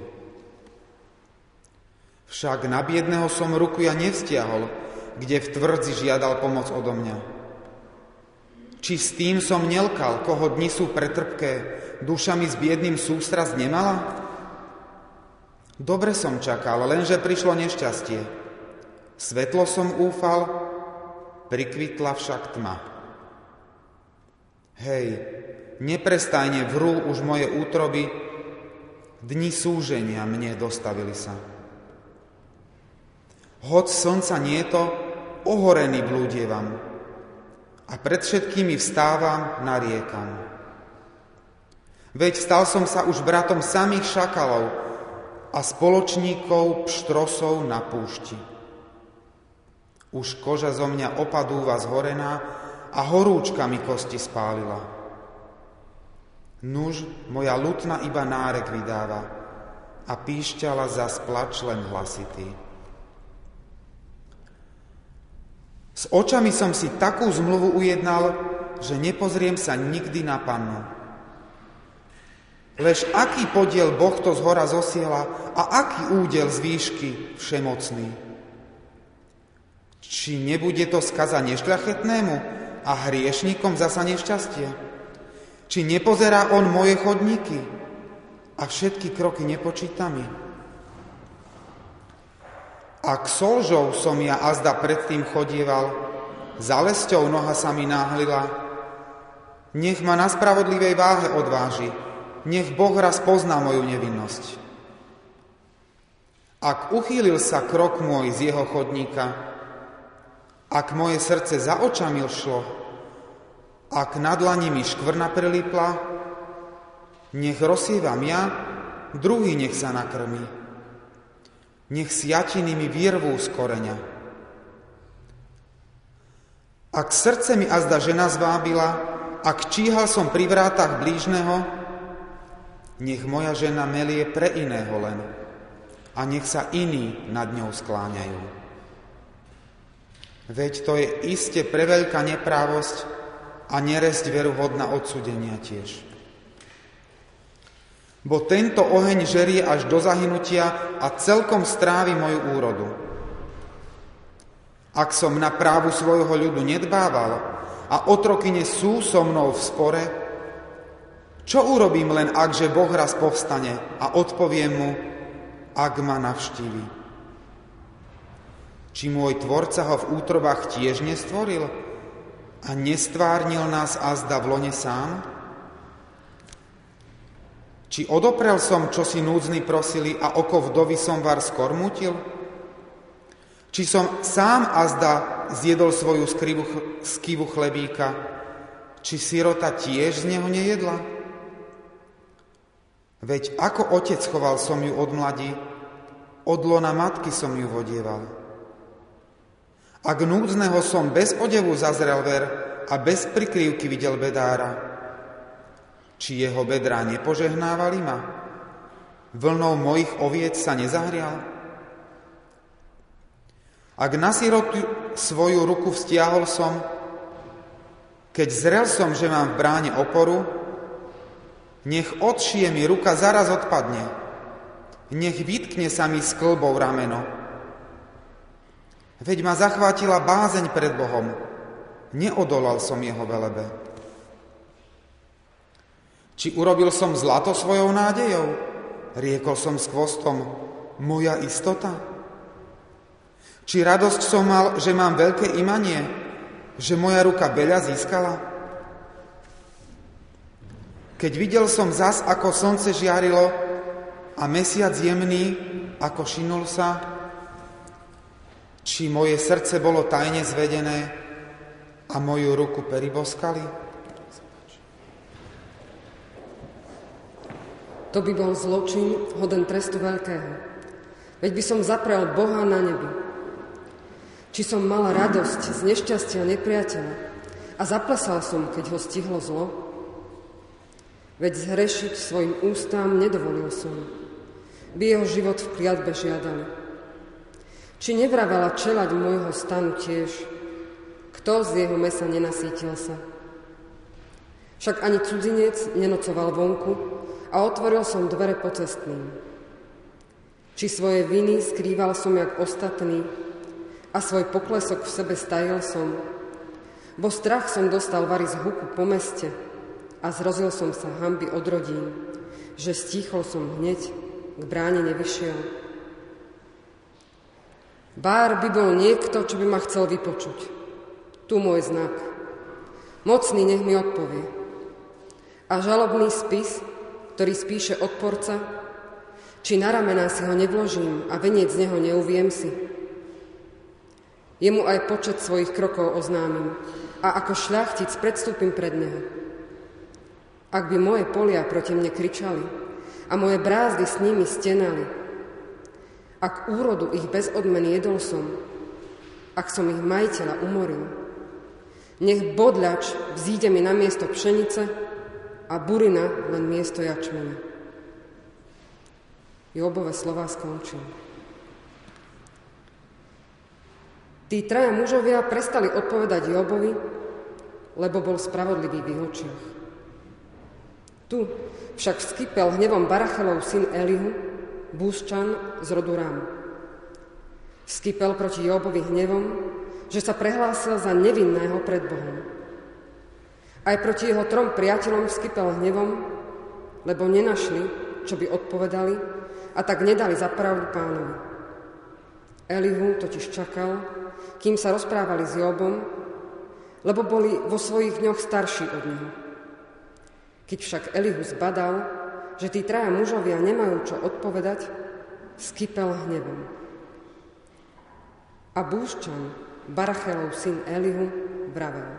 Však na biedného som ruku ja nevztiahol, kde v tvrdzi žiadal pomoc odo mňa. Či s tým som nelkal, koho dni sú pretrpké, duša mi s biedným sústrasť nemala? Dobre som čakal, lenže prišlo nešťastie. Svetlo som úfal, prikvitla však tma. Hej, neprestajne vrú už moje útroby, dni súženia mne dostavili sa. Hoď slnca nieto, ohorený blúdievam a pred všetkými vstávam, nariekam. Veď stal som sa už bratom samých šakalov a spoločníkov pštrosov na púšti. Už koža zo mňa opadúva zhorená a horúčka mi kosti spálila. Nuž, moja lutna iba nárek vydáva a píšťala zas plač len hlasitý. S očami som si takú zmluvu ujednal, že nepozriem sa nikdy na pannu. Lež aký podiel Boh to zhora zosiela a aký údel z výšky všemocný. Či nebude to skaza nešľachetnému a hriešnikom zasa nešťastie? Či nepozerá on moje chodníky a všetky kroky nepočíta mi? Ak solžou som ja azda predtým chodieval, za lesťou noha sa mi náhlila, nech ma na spravodlivej váhe odváži, nech Boh raz pozná moju nevinnosť. Ak uchýlil sa krok môj z jeho chodníka, ak moje srdce za očami šlo, ak na dlani mi škvrna prilipla, nech rozsievam ja, druhý nech sa nakrmí. Nech siatiny mi vyrvú z koreňa. Ak srdce mi azda žena zvábila, ak číhal som pri vrátach blížneho, nech moja žena melie pre iného len a nech sa iní nad ňou skláňajú. Veď to je iste preveľká neprávosť a neresť veruhodná odsúdenia tiež. Bo tento oheň žerie až do zahynutia a celkom strávi moju úrodu. Ak som na právu svojho ľudu nedbával a otrokyne sú so mnou v spore, čo urobím len, akže Boh raz povstane a odpoviem mu, ak ma navštívi? Či môj tvorca ho v útrobách tiež nestvoril a nestvárnil nás azda v lone sám? Či odoprel som, čo si núdzny prosili a oko vdovy som var skormutil? Či som sám azda zjedol svoju skivu chlebíka, či sirota tiež z neho nejedla? Veď ako otec choval som ju od mladí, od lona matky som ju vodieval. Ak núdzneho som bez odevu zazrel ver a bez prikryvky videl bedára, či jeho bedrá nepožehnávali ma? Vlnou mojich oviec sa nezahrial? Ak na sirotu svoju ruku vztiahol som, keď zrel som, že mám v bráne oporu, nech odšije mi ruka zaraz odpadne, nech vytkne sa mi s kĺbou rameno. Veď ma zachvátila bázeň pred Bohom, neodolal som jeho velebe. Či urobil som zlato svojou nádejou, riekol som s chvostom, moja istota? Či radosť som mal, že mám veľké imanie, že moja ruka beľa získala? Keď videl som zas, ako slnce žiarilo a mesiac jemný, ako šinul sa, či moje srdce bolo tajne zvedené a moju ruku periboskali? To by bol zločin hoden trestu veľkého. Veď by som zaprel Boha na nebi. Či som mala radosť z nešťastia nepriateľa a zaplesal som, keď ho stihlo zlo? Veď zhrešiť svojim ústám nedovolil som. By jeho život v kliatbe žiadali. Či nevravala čeľaď môjho stanu tiež, kto z jeho mesa nenasítil sa? Však ani cudzinec nenocoval vonku a otvoril som dvere pocestným. Či svoje viny skrýval som jak ostatný a svoj poklesok v sebe stajil som, bo strach som dostal vari z huku po meste a zrozil som sa hanby od rodín, že stíchol som hneď k bráne nevyšiel. Bár by bol niekto, čo by ma chcel vypočuť. Tu môj znak. Mocný nech mi odpovie. A žalobný spis, ktorý spíše odporca, či na ramená si ho nevložím a veniec z neho neuviem si. Jemu aj počet svojich krokov oznámim a ako šľachtic predstúpim pred neho. Ak by moje polia proti mne kričali a moje brázdy s nimi stenali, ak úrodu ich bez odmeny jedol som, ak som ich majiteľa umoril, nech bodľač vzíde mi na miesto pšenice a burina len miesto jačmene. Jobove slová skončil. Tí traja mužovia prestali odpovedať Jobovi, lebo bol spravodlivý v ich očiach. Tu však vskypel hnevom Barachelov syn Elihu, Búzčan z rodu Ram. Vskypel proti Jobovi hnevom, že sa prehlásil za nevinného pred Bohom. Aj proti jeho 3 priateľom vskypel hnevom, lebo nenašli, čo by odpovedali, a tak nedali za pravdu pánovi. Elihu totiž čakal, kým sa rozprávali s Jobom, lebo boli vo svojich dňoch starší od neho. Keď však Elihu zbadal, že tí 3 mužovia nemajú čo odpovedať, vskypel hnevom. A Búzčan, Barachelov syn Elihu, vravel: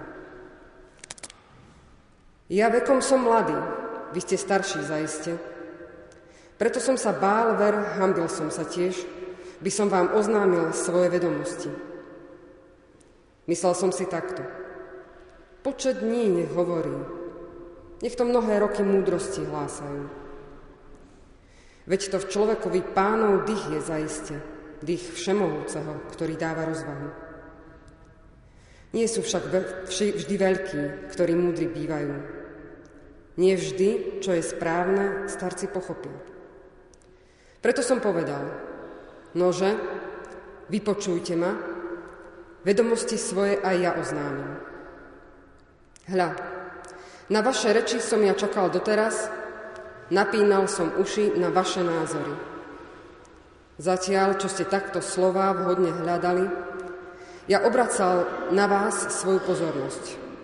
Ja vekom som mladý, vy ste starší zaiste. Preto som sa bál, hanbil som sa tiež, by som vám oznámil svoje vedomosti. Myslel som si takto: počet dní nech hovorí, nech to mnohé roky múdrosti hlásajú. Veď to v človekovi Pánov dých je zaiste, dých všemohúceho, ktorý dáva rozvahu. Nie sú však vždy veľkí, ktorí múdri bývajú. Nie vždy, čo je správne, starci pochopia. Preto som povedal: nože, vypočujte ma, vedomosti svoje aj ja oznámim. Hľa, na vaše reči som ja čakal doteraz, napínal som uši na vaše názory. Zatiaľ, čo ste takto slová vhodne hľadali, ja obracal na vás svoju pozornosť.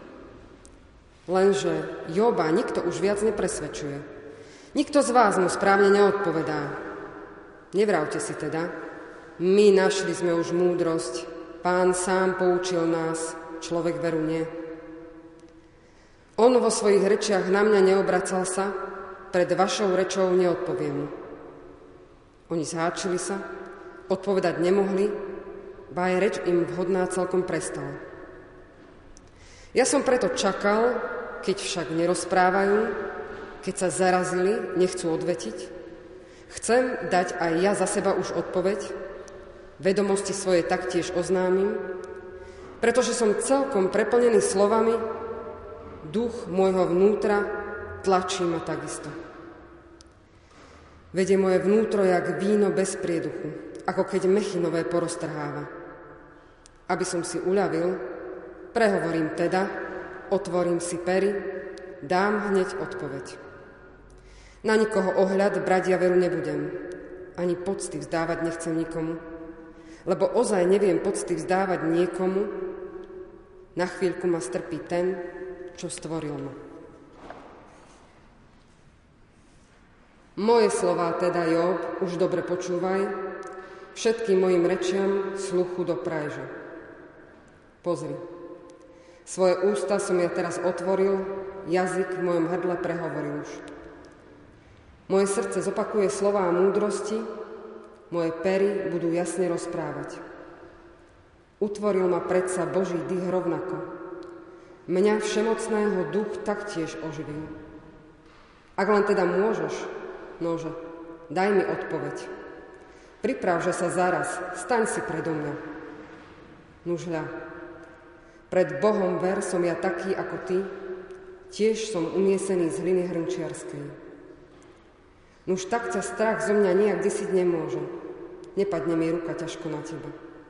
Lenže Joba nikto už viac nepresvedčuje. Nikto z vás mu správne neodpovedá. Nevravte si teda, my našli sme už múdrosť, Pán sám poučil nás, človek veru nie. On vo svojich rečiach na mňa neobracal sa, pred vašou rečou neodpoviem mu. Oni zháčili sa, odpovedať nemohli, ba aj reč im vhodná celkom prestala. Ja som preto čakal, keď však nerozprávajú, keď sa zarazili, nechcú odvetiť. Chcem dať aj ja za seba už odpoveď, vedomosti svoje taktiež oznámim, pretože som celkom preplnený slovami, duch môjho vnútra tlačí ma takisto. Vedie moje vnútro jak víno bez prieduchu, ako keď mechy nové poroztrháva. Aby som si uľavil, prehovorím teda, otvorím si pery, dám hneď odpoveď. Na nikoho ohľad brať ja veru nebudem, ani pocty vzdávať nechcem nikomu, lebo ozaj neviem pocty vzdávať niekomu, na chvíľku ma strpí ten, čo stvoril ma. Moje slová teda, Job, už dobre počúvaj, všetkým mojim rečiam sluchu doprajže. Pozri, svoje ústa som ja teraz otvoril, jazyk v mojom hrdle prehovoril už. Moje srdce zopakuje slová múdrosti, moje pery budú jasne rozprávať. Utvoril ma predsa Boží dých rovnako. Mňa všemocného duch taktiež oživil. Ak len teda môžeš, nože, daj mi odpoveď. Pripravže sa zaraz, staň si predo mňa. Nuž hľa, pred Bohom ver som ja taký ako ty, tiež som umiesený z hliny hrnčiarskej. Nuž tak ťa strach zo mňa nijak desiť nemôže. Nepadne mi ruka ťažko na teba.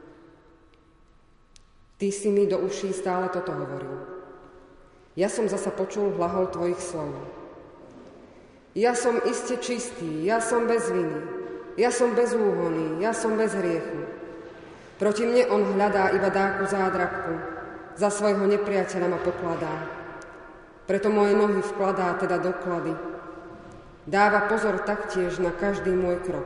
Ty si mi do uší stále toto hovoril. Ja som zasa počul hlahol tvojich slov. Ja som iste čistý, ja som bez viny, ja som bezúhonný, ja som bez hriechu. Proti mne on hľadá iba dáku zádrabku, za svojho nepriateľa ma pokladá. Preto moje nohy vkladá teda doklady. Dáva pozor taktiež na každý môj krok.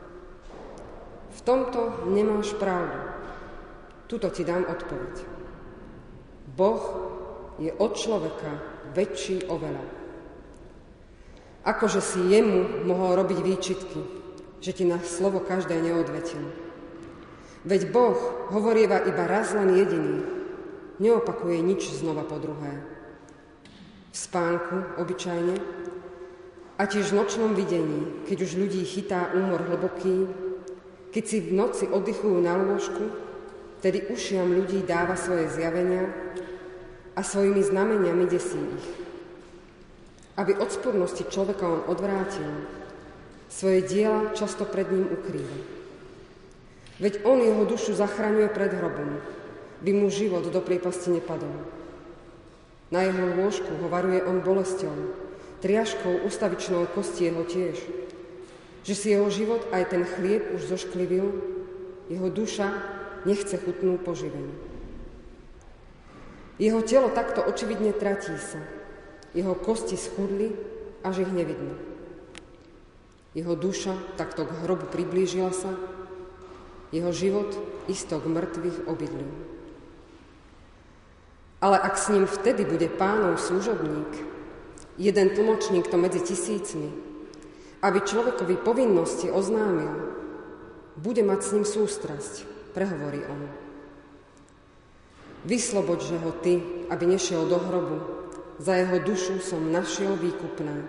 V tomto nemáš pravdu. Tuto ti dám odpoveď. Boh je od človeka väčší oveľa. Akože si jemu mohol robiť výčitky, že ti na slovo každé neodvetil. Veď Boh hovorieva iba raz len jediný, neopakuje nič znova po druhé. V spánku obyčajne a tiež v nočnom videní, keď už ľudí chytá úmor hlboký, keď si v noci oddychujú na lôžku, tedy ušiam ľudí dáva svoje zjavenia a svojimi znameniami desí ich. Aby od spodnosti človeka on odvrátil, svoje diela často pred ním ukrýva. Veď on jeho dušu zachraňuje pred hrobom, by mu život do priepasti nepadol. Na jeho lôžku ho varuje on bolesťou, triažkou ustavičnou kosti jeho tiež, že si jeho život aj ten chlieb už zošklivil, jeho duša nechce chutnú poživení. Jeho telo takto očividne tratí sa, jeho kosti schudli, až ich nevidno. Jeho duša takto k hrobu priblížila sa, jeho život isto k mŕtvych obydlil. Ale ak s ním vtedy bude Pánov služobník, jeden tlmočník to medzi tisícmi, aby človekovi povinnosti oznámil, bude mať s ním sústrasť, prehovorí on. Vysloboďže ho ty, aby nešiel do hrobu, za jeho dušu som našiel výkupné.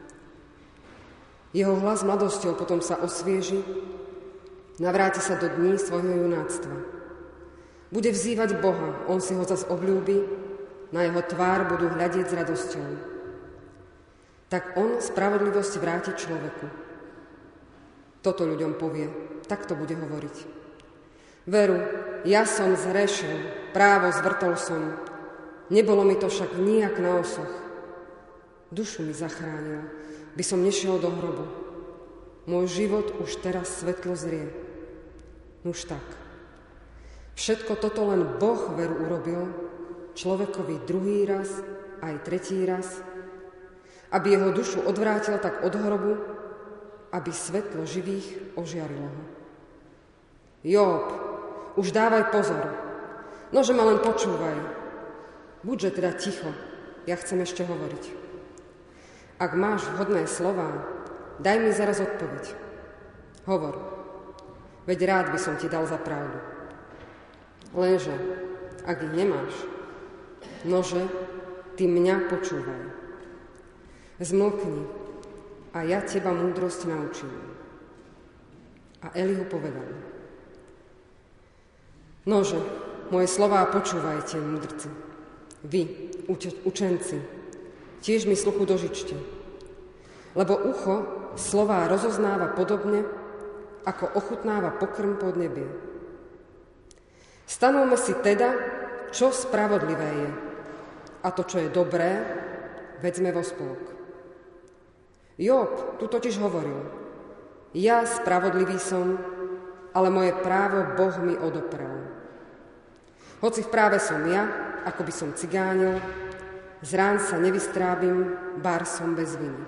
Jeho hlas mladosťou potom sa osvieži, navráti sa do dní svojho junáctva. Bude vzývať Boha, on si ho zas obľúbi, na jeho tvár budú hľadieť s radosťou. Tak on spravodlivosť vráti človeku. Toto ľuďom povie, tak to bude hovoriť. Veru, ja som zhrešil, právo zvrtol som, nebolo mi to však nijak na osoch. Dušu mi zachránil, by som nešiel do hrobu. Môj život už teraz svetlo zrie. Nuž tak. Všetko toto len Boh veru urobil, človekovi druhý raz, aj tretí raz, aby jeho dušu odvrátil tak od hrobu, aby svetlo živých ožiarilo ho. Job, už dávaj pozor, nože ma len počúvaj. Buďže teda ticho, ja chcem ešte hovoriť. Ak máš vhodné slová, daj mi zaraz odpoveď. Hovor, veď rád by som ti dal za pravdu. Lenže, ak ich nemáš, nože, ty mňa počúvaj. Zmlkni a ja teba múdrosť naučím. A Elihu povedal, nože, moje slová počúvajte, múdrci. Vy, učenci, tiež mi sluchu dožičte, lebo ucho slová rozoznáva podobne, ako ochutnáva pokrm pod nebie. Stanovme si teda, čo spravodlivé je, a to, čo je dobré, vedzme vo spolok. Job tu totiž hovoril, ja spravodlivý som, ale moje právo Boh mi odoprel. Hoci v práve som ja, ako by som cigánil, z rán sa nevystrábim, bár som bez viny.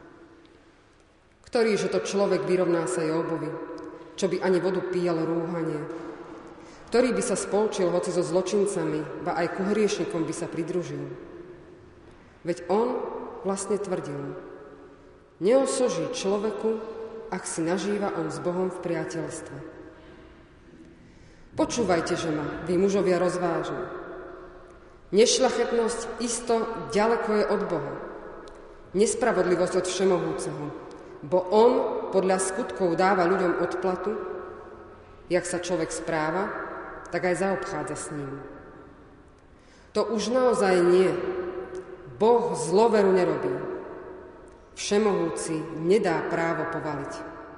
Ktorýže to človek vyrovná sa Jobovi, čo by ani vodu píjal rúhanie? Ktorý by sa spolčil hoci so zločincami, ba aj ku hriešnikom by sa pridružil? Veď on vlastne tvrdil, neosoží človeku, ak si nažíva on s Bohom v priateľstve. Počúvajte, že ma, vy mužovia rozvážni. Nešľachetnosť isto ďaleko je od Boha. Nespravodlivosť od Všemohúceho, bo on podľa skutkov dáva ľuďom odplatu, jak sa človek správa, tak aj zaobchádza s ním. To už naozaj nie. Boh zloveru nerobí. Všemohúci nedá právo povaliť.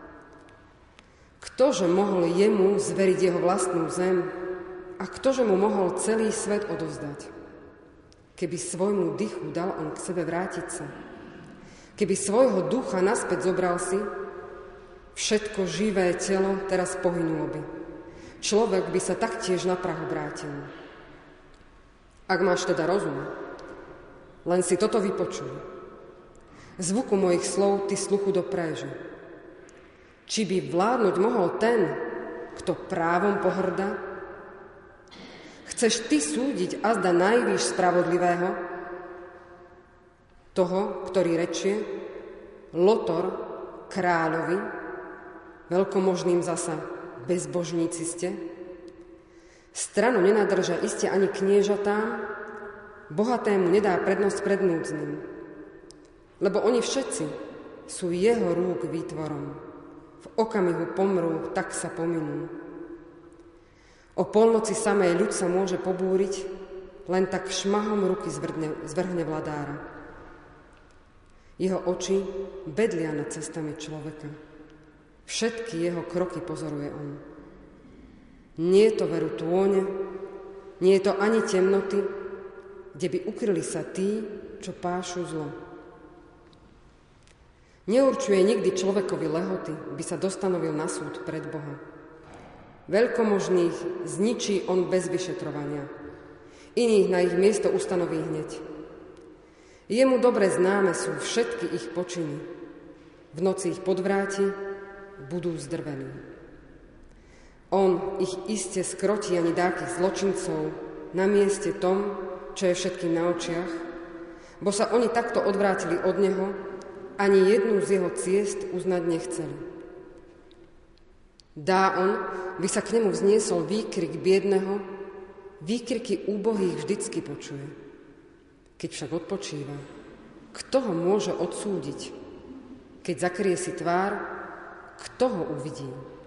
Ktože mohol jemu zveriť jeho vlastnú zem a ktože mu mohol celý svet odovzdať? Keby svojmu dychu dal on k sebe vrátiť sa, keby svojho ducha naspäť zobral si, všetko živé telo teraz pohynulo by. Človek by sa taktiež na prach obrátil. Ak máš teda rozum, len si toto vypočuj. Zvuku mojich slov ty sluchu dopreže. Či by vládnuť mohol ten, kto právom pohŕda? Chceš ty súdiť azda najvýš spravodlivého? Toho, ktorý rečie, Lotor kráľovi, veľkomožným zasa bezbožníci ste? Stranu nenadrža iste ani kniežatám, bohatému nedá prednosť pred núdznym. Lebo oni všetci sú jeho rúk výtvorom. V okamihu pomrú, tak sa pominú. O polnoci samej ľud sa môže pobúriť, len tak šmahom ruky zvrhne vladára. Jeho oči bedlia nad cestami človeka. Všetky jeho kroky pozoruje on. Nie je to veru tône, nie je to ani temnoty, kde by ukryli sa tí, čo pášu zlo. Neurčuje nikdy človekovi lehoty, by sa dostanovil na súd pred Boha. Veľkomožných zničí on bez vyšetrovania. Iných na ich miesto ustanoví hneď. Jemu dobre známe sú všetky ich počiny. V noci ich podvráti, budú zdrvení. On ich iste skrotí ani dákych zločincov na mieste tom, čo je všetkým na očiach, bo sa oni takto odvrátili od neho, ani jednu z jeho ciest uznať nechceli. Dá on, by sa k nemu vzniesol výkrik biedného, výkriky úbohých vždycky počuje. Keď však odpočíva, kto ho môže odsúdiť? Keď zakrie si tvár, kto ho uvidí?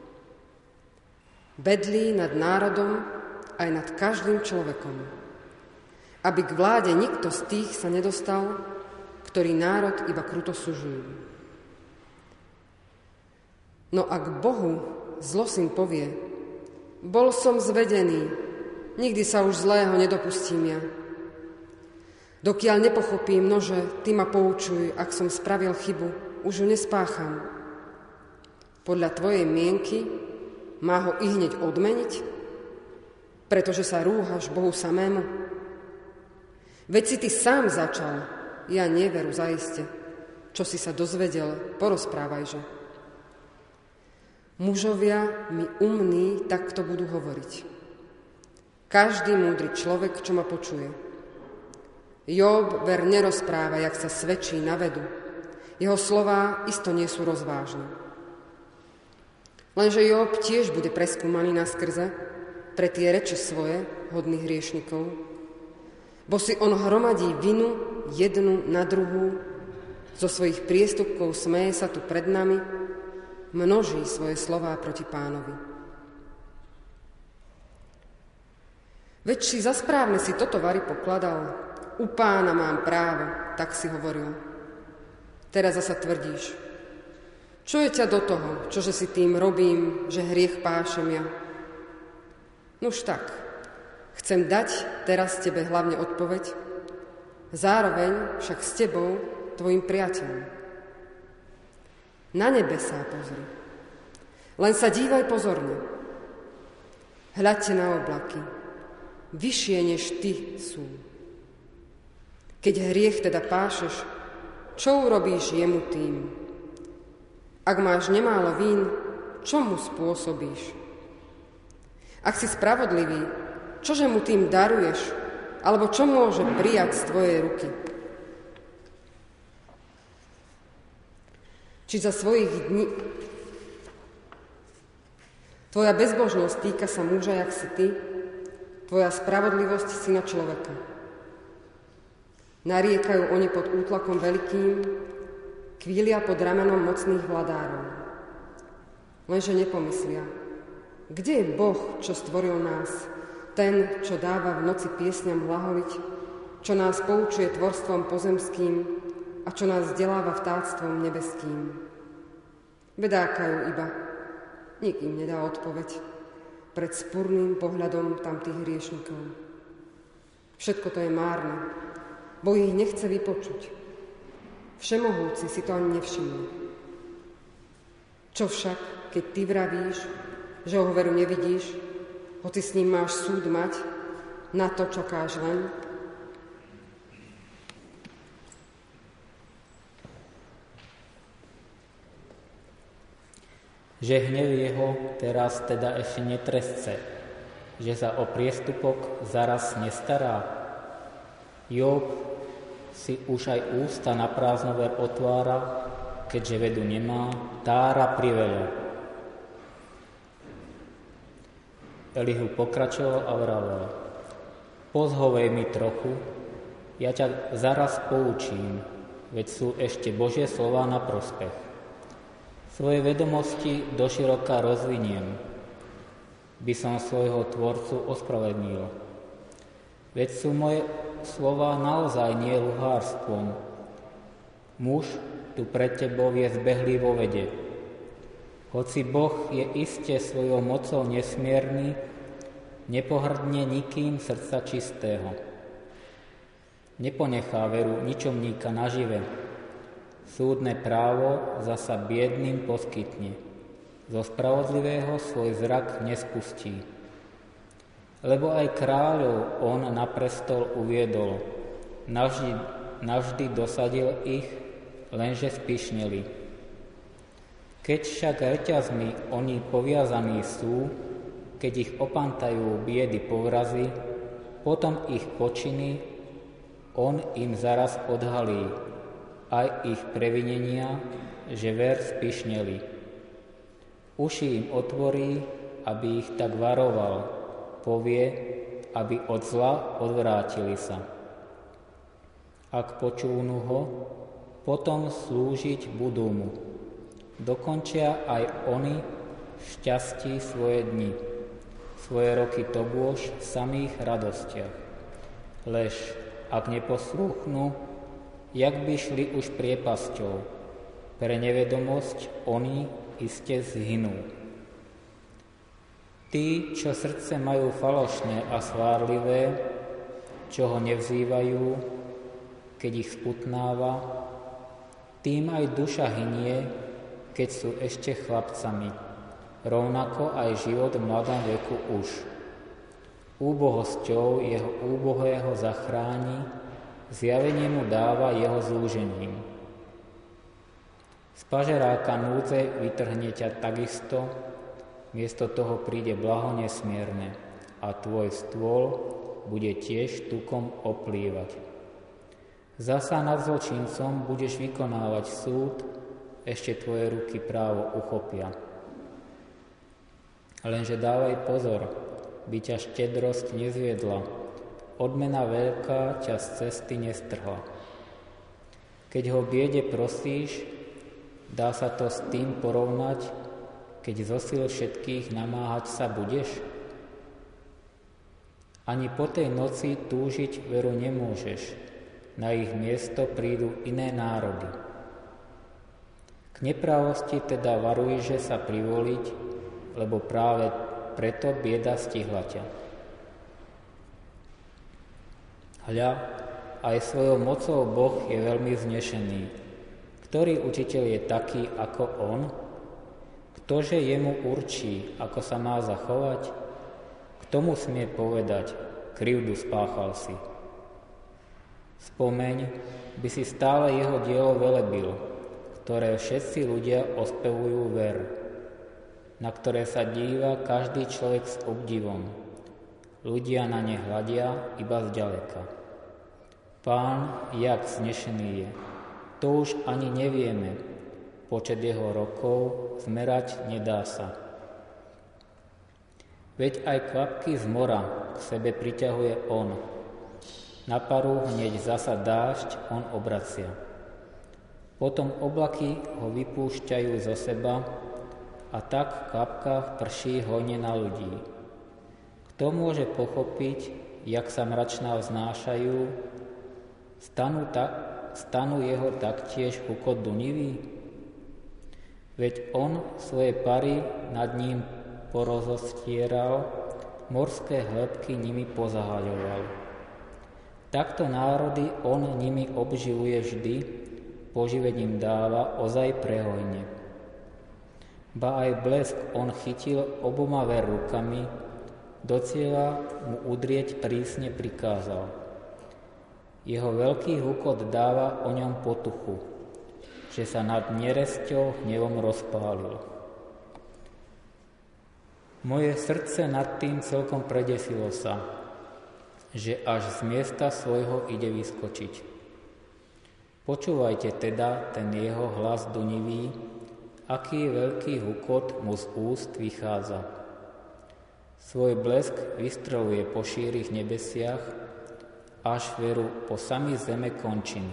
Bedlí nad národom aj nad každým človekom, aby k vláde nikto z tých sa nedostal, ktorý národ iba kruto sužujú. No ak Bohu zlosyn povie, bol som zvedený, nikdy sa už zlého nedopustím ja. Dokiaľ nepochopím, nože ty ma poučuj, ak som spravil chybu, už ju nespácham. Podľa tvojej mienky má ho ihneď odmeniť, pretože sa rúhaš Bohu samému? Veď si ty sám začal, ja neveru zaiste, čo si sa dozvedel, porozprávajže. Mužovia mi umní takto budú hovoriť. Každý múdry človek, čo ma počuje. Job ver nerozpráva, jak sa svedčí na vedu. Jeho slová isto nie sú rozvážne. Lenže Job tiež bude preskúmaný naskrze pre tie reči svoje, hodných hriešnikov, bo si on hromadí vinu jednu na druhú, zo svojich priestupkov smeje sa tu pred nami, množí svoje slová proti Pánovi. Veď si za správne si toto vari pokladal, u Pána mám právo, tak si hovoril. Teraz zasa tvrdíš, čo je ťa do toho, čože si tým robím, že hriech pášem ja? Nuž tak, chcem dať teraz tebe hlavne odpoveď, zároveň však s tebou, tvojim priateľom. Na nebesá pozri, len sa dívaj pozorne. Hľadte na oblaky, vyššie než ty sú. Keď hriech teda pášeš, čo urobíš jemu tým? Ak máš nemálo vín, čo mu spôsobíš? Ak si spravodlivý, čože mu tým daruješ? Alebo čo môže prijať z tvojej ruky? Či za svojich dní... Tvoja bezbožnosť týka sa muža, jak si ty, tvoja spravodlivosť syna človeka. Nariekajú oni pod útlakom veľkým, kvília pod ramenom mocných vladárov. Lenže nepomyslia, kde je Boh, čo stvoril nás, ten, čo dáva v noci piesňam hlaholiť, čo nás poučuje tvorstvom pozemským a čo nás vzdeláva vtáctvom nebeským. Vedákajú iba, nik im nedá odpoveď pred spúrnym pohľadom tamtých hriešnikov. Všetko to je márne, bo ich nechce vypočuť. Všemohúci si to ani nevšimne. Čo však, keď ty vravíš, že ho veru nevidíš, hoci s ním máš súd mať, na to čakáš len? Že hnev jeho teraz teda ešte netresce, že sa o priestupok zaraz nestará. Job si už aj ústa na prázdnover otvára, keďže vedu nemá, tára priveľa. Elihu pokračoval a vravel: Pozhovej mi trochu, ja ťa zaraz poučím, veď sú ešte Božie slová na prospech. Svoje vedomosti doširoka rozviniem, by som svojho tvorcu ospravedlnil. Veď sú moje slová naozaj nie luhárstvom. Muž tu pred tebou je zbehlý vo vede. Hoci Boh je iste svojou mocou nesmierny, nepohrdne nikým srdca čistého. Neponechá veru ničomníka nažive. Súdne právo zasa biedným poskytne. Zo spravodlivého svoj zrak nespustí. Lebo aj kráľov on na prestol uviedol, navždy dosadil ich, lenže spyšneli. Keď však reťazmi oni poviazaní sú, keď ich opantajú biedy povrazy, potom ich počiny on im zaraz odhalí, aj ich previnenia, že ver spyšneli. Uši im otvorí, aby ich tak varoval, povie, aby od zla odvrátili sa. Ak počúvnu ho, potom slúžiť budú mu. Dokončia aj oni šťastí svoje dni, svoje roky to bôž v samých radostiach. Lež ak neposlúchnu, jak by šli už priepasťou, pre nevedomosť oni iste zhynú. Tí, čo srdce majú falošné a svárlivé, čo ho nevzývajú, keď ich sputnáva, tým aj duša hynie, keď sú ešte chlapcami, rovnako aj život v mladom veku už. Úbohosťou jeho úbohého zachráni, zjavenie mu dáva jeho zúžením. Z pažeráka núdze vytrhne ťa takisto, miesto toho príde blaho nesmierne a tvoj stôl bude tiež tukom oplývať. Zasa nad zločincom budeš vykonávať súd, ešte tvoje ruky právo uchopia. Lenže dávaj pozor, by ťa štedrosť nezviedla, odmena veľká ťa z cesty nestrhla. Keď ho biede prosíš, dá sa to s tým porovnať, keď zo sil všetkých namáhať sa budeš? Ani po tej noci túžiť veru nemôžeš, na ich miesto prídu iné národy. K nepravosti teda varuj, že sa privoliť, lebo práve preto bieda stihla ťa. Hľa, aj svojou mocou Boh je veľmi vznešený. Ktorý učiteľ je taký ako on? Ktože jemu určí, ako sa má zachovať? Kto mu smie povedať, krivdu spáchal si? Spomeň, by si stále jeho dielo velebil, ktoré všetci ľudia ospevujú ver, na ktoré sa díva každý človek s obdivom. Ľudia na ne hľadia iba zďaleka. Pán, jak vznešený je, to už ani nevieme, počet jeho rokov zmerať nedá sa. Veď aj kvapky z mora k sebe priťahuje on. Na paru hneď zasa dážď on obracia. Potom oblaky ho vypúšťajú zo seba a tak v kapkách prší hojne na ľudí. Kto môže pochopiť, jak sa mračná vznášajú, stanú jeho taktiež hukot dunivý? Veď on svoje pary nad ním porozostieral, morské hĺbky nimi pozahaľoval. Takto národy on nimi obživuje vždy, poživením dáva ozaj prehojne. Ba aj blesk on chytil oboma rukami, do cieľa mu udrieť prísne prikázal. Jeho veľký hukot dáva o ňom potuchu, že sa nad neresťou hnevom rozpálil. Moje srdce nad tým celkom predesilo sa, že až z miesta svojho ide vyskočiť. Počúvajte teda ten jeho hlas dunivý, aký veľký hukot mu z úst vychádza. Svoj blesk vystreluje po šírých nebesiach, až veru po sami zeme končiny.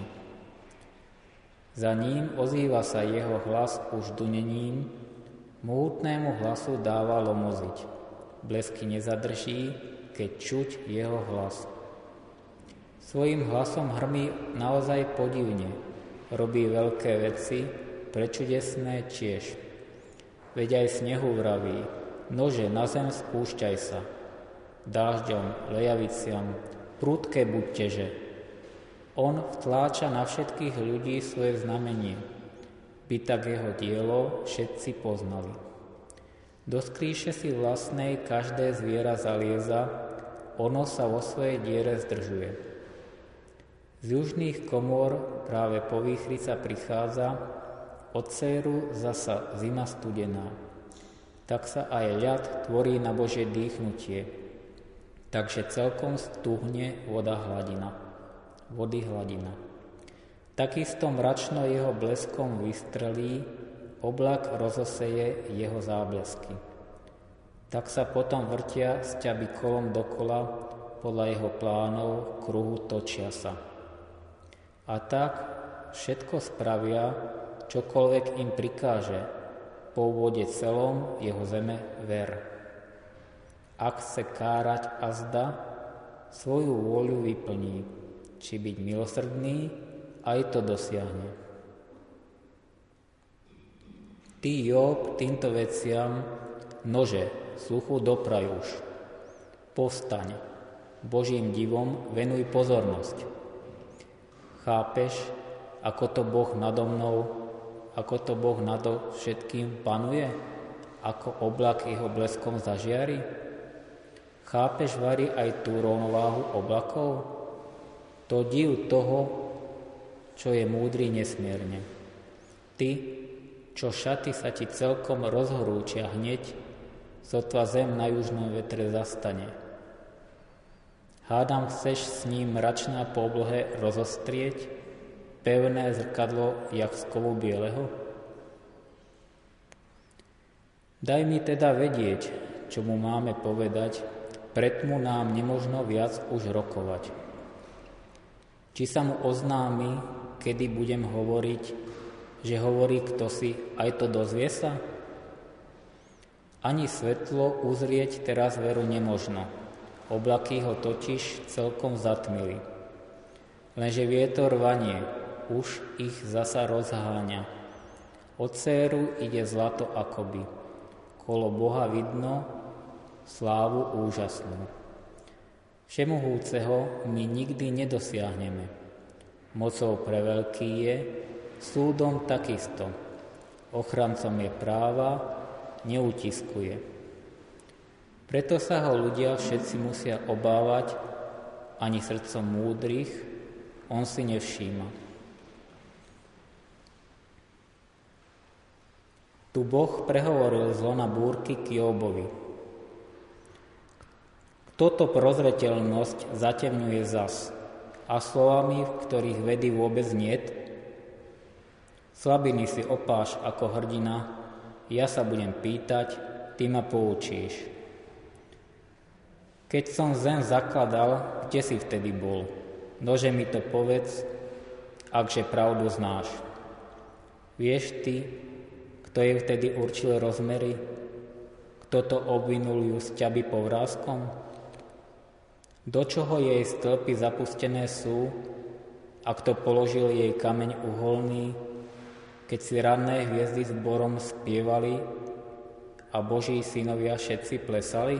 Za ním ozýva sa jeho hlas už dunením, mohutnému hlasu dáva lomoziť. Blesky nezadrží, keď čuť jeho hlas. Svojím hlasom hrmí naozaj podivne, robí veľké veci, prečudesné tiež. Veď aj snehu vraví, nože na zem spúšťaj sa, dážďom, lejaviciam, prudké buďteže. On vtláča na všetkých ľudí svoje znamenie, by tak jeho dielo všetci poznali. Do skríše si vlastnej každé zviera zalieza, ono sa vo svojej diere zdržuje. Z južných komôr práve po výchrica prichádza, od séru zasa zima studená. Tak sa aj ľad tvorí na Božie dýchnutie, takže celkom stuhne vody hladina. Takisto mračno jeho bleskom vystrelí, oblak rozoseje jeho záblesky. Tak sa potom vrtia sťaby kolom dokola, podľa jeho plánov kruhu točia sa. A tak všetko spravia, čokoľvek im prikáže, po úvode celom jeho zeme ver. Ak chce kárať azda, svoju vôľu vyplní, či byť milosrdný, aj to dosiahne. Ty, Job, týmto veciam, nože, sluchu dopraj už. Povstaň, Božím divom venuj pozornosť. Chápeš, ako to Boh nado mnou, ako to Boh nado všetkým panuje? Ako oblak jeho bleskom zažiari? Chápeš, vari, aj tú rovnováhu oblakov? To div toho, čo je múdry nesmierne. Ty, čo šaty sa ti celkom rozhorúčia hneď, sotva zem na južnom vetre zastane. Hádam, chceš s ním mračná po oblohe rozostrieť, pevné zrkadlo jak z kovu bieleho? Daj mi teda vedieť, čo mu máme povedať, pretmu nám nemožno viac už rokovať. Či sa mu oznámi, kedy budem hovoriť, že hovorí ktosi, aj to dozvie sa? Ani svetlo uzrieť teraz veru nemožno, oblaky ho totiž celkom zatmili. Lenže vietor vanie, už ich zasa rozháňa. Od séru ide zlato akoby. Kolo Boha vidno, slávu úžasnú. Všemohúceho my nikdy nedosiahneme. Mocou preveľký je, súdom takisto. Ochrancom je práva, neutiskuje. Preto sa ho ľudia všetci musia obávať, ani srdcom múdrych on si nevšíma. Tu Boh prehovoril zlo na búrky k Jóbovi. Kto prozreteľnosť zatemňuje zas a slovami, v ktorých vedy vôbec niet? Slabiny si opáš ako hrdina, ja sa budem pýtať, ty ma poučíš. Keď som zem zakladal, kde si vtedy bol? Nože mi to povedz, akže pravdu znáš. Vieš ty, kto jej vtedy určil rozmery? Kto to obvinul ju sťaby povráskom? Do čoho jej stĺpy zapustené sú? A kto položil jej kameň uholný, keď si ranné hviezdy s borom spievali a Boží synovia všetci plesali?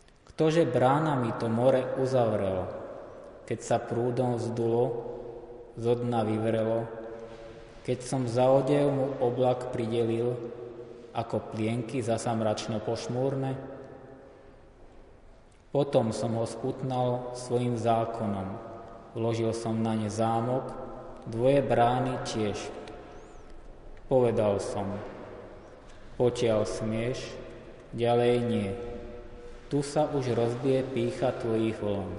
Ktože bránami to more uzavrel, keď sa prúdom vzdulo, zo dna vyvrelo, keď som za odev mu oblak pridelil, ako plienky zasa mračno pošmúrne? Potom som ho sputnal svojim zákonom, vložil som na ne zámok, 2 brány tiež. Povedal som, potiaľ smieš, ďalej nie. Tu sa už rozbije pýcha tvojich vln.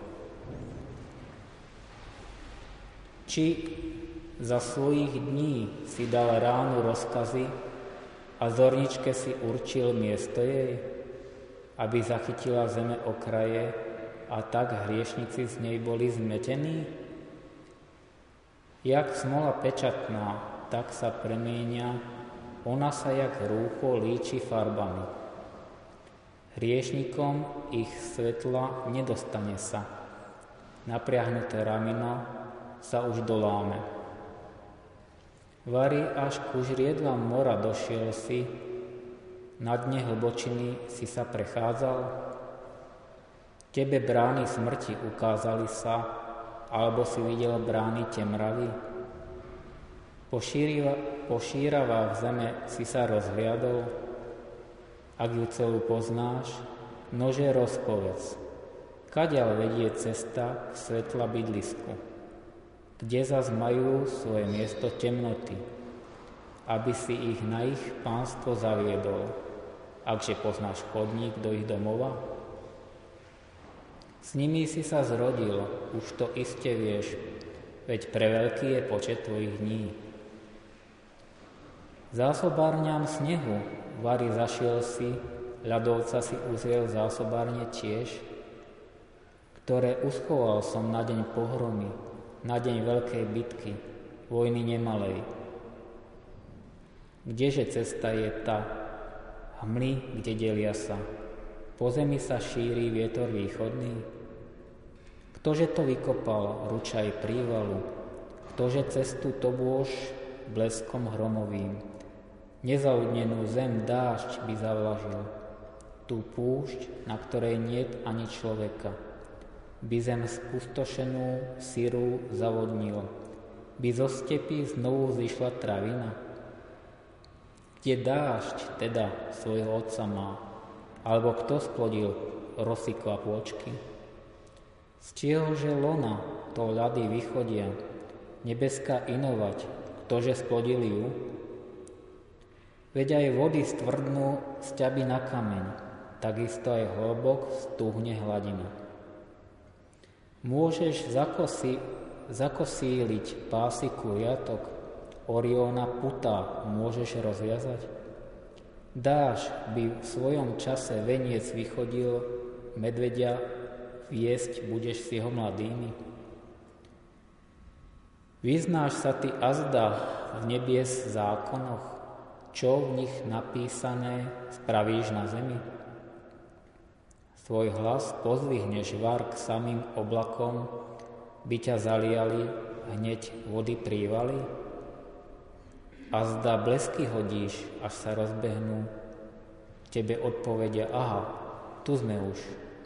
Či za svojich dní si dal ránu rozkazy a zorničke si určil miesto jej, aby zachytila zeme okraje a tak hriešnici z nej boli zmetení? Jak smola pečatná, tak sa premieňa, ona sa jak rúcho líči farbami. Hriešnikom ich svetla nedostane sa, napriahnuté rameno sa už doláme. Vari až ku žriedlam mora došiel si, na dne hlbočiny si sa prechádzal? Tebe brány smrti ukázali sa, alebo si videl brány temravy? Po šíravách zeme si sa rozhliadol? Ak ju celú poznáš, nože rozpovedz, kadiaľ vedie cesta k svetla bydlisku, kde zas majú svoje miesto temnoty, aby si ich na ich pánstvo zaviedol, akže poznáš chodník do ich domova? S nimi si sa zrodil, už to iste vieš, veď preveľký je počet tvojich dní. Zásobárňam snehu Vari zašiel si, ľadovca si uzrel zásobárne tiež, ktoré uschoval som na deň pohromy, na deň veľkej bitky, vojny nemalej. Kdeže cesta je tá, hmly, kde delia sa, po zemi sa šíri vietor východný? Ktože to vykopal, ručaj prívalu, ktože cestu to bôž bleskom hromovým? Nezaudnenú zem dážď by zavlažil, tú púšť, na ktorej niet ani človeka, by zem spustošenú, syrú zavodnil, by zo stepy znovu zišla travina. Kde dážď teda svojho otca má, alebo kto splodil rosy kvapôčky? Z čiehože lona to ľady vychodia, nebeská inovať, ktože splodil ju? Veď aj vody stvrdnú sťaby na kameň, takisto aj hlbok stúhne hladina. Môžeš zakosíliť pásy kuriatok, Orióna putá môžeš rozviazať? Dáš by v svojom čase veniec vychodil, medvedia viesť budeš s jeho mladými? Vyznáš sa ty azda v nebies zákonoch, čo v nich napísané spravíš na zemi? Svoj hlas pozdvihneš var k samým oblakom, by ťa zaliali hneď vody prívali? A zda blesky hodíš, až sa rozbehnú, tebe odpovedia, aha, tu sme už.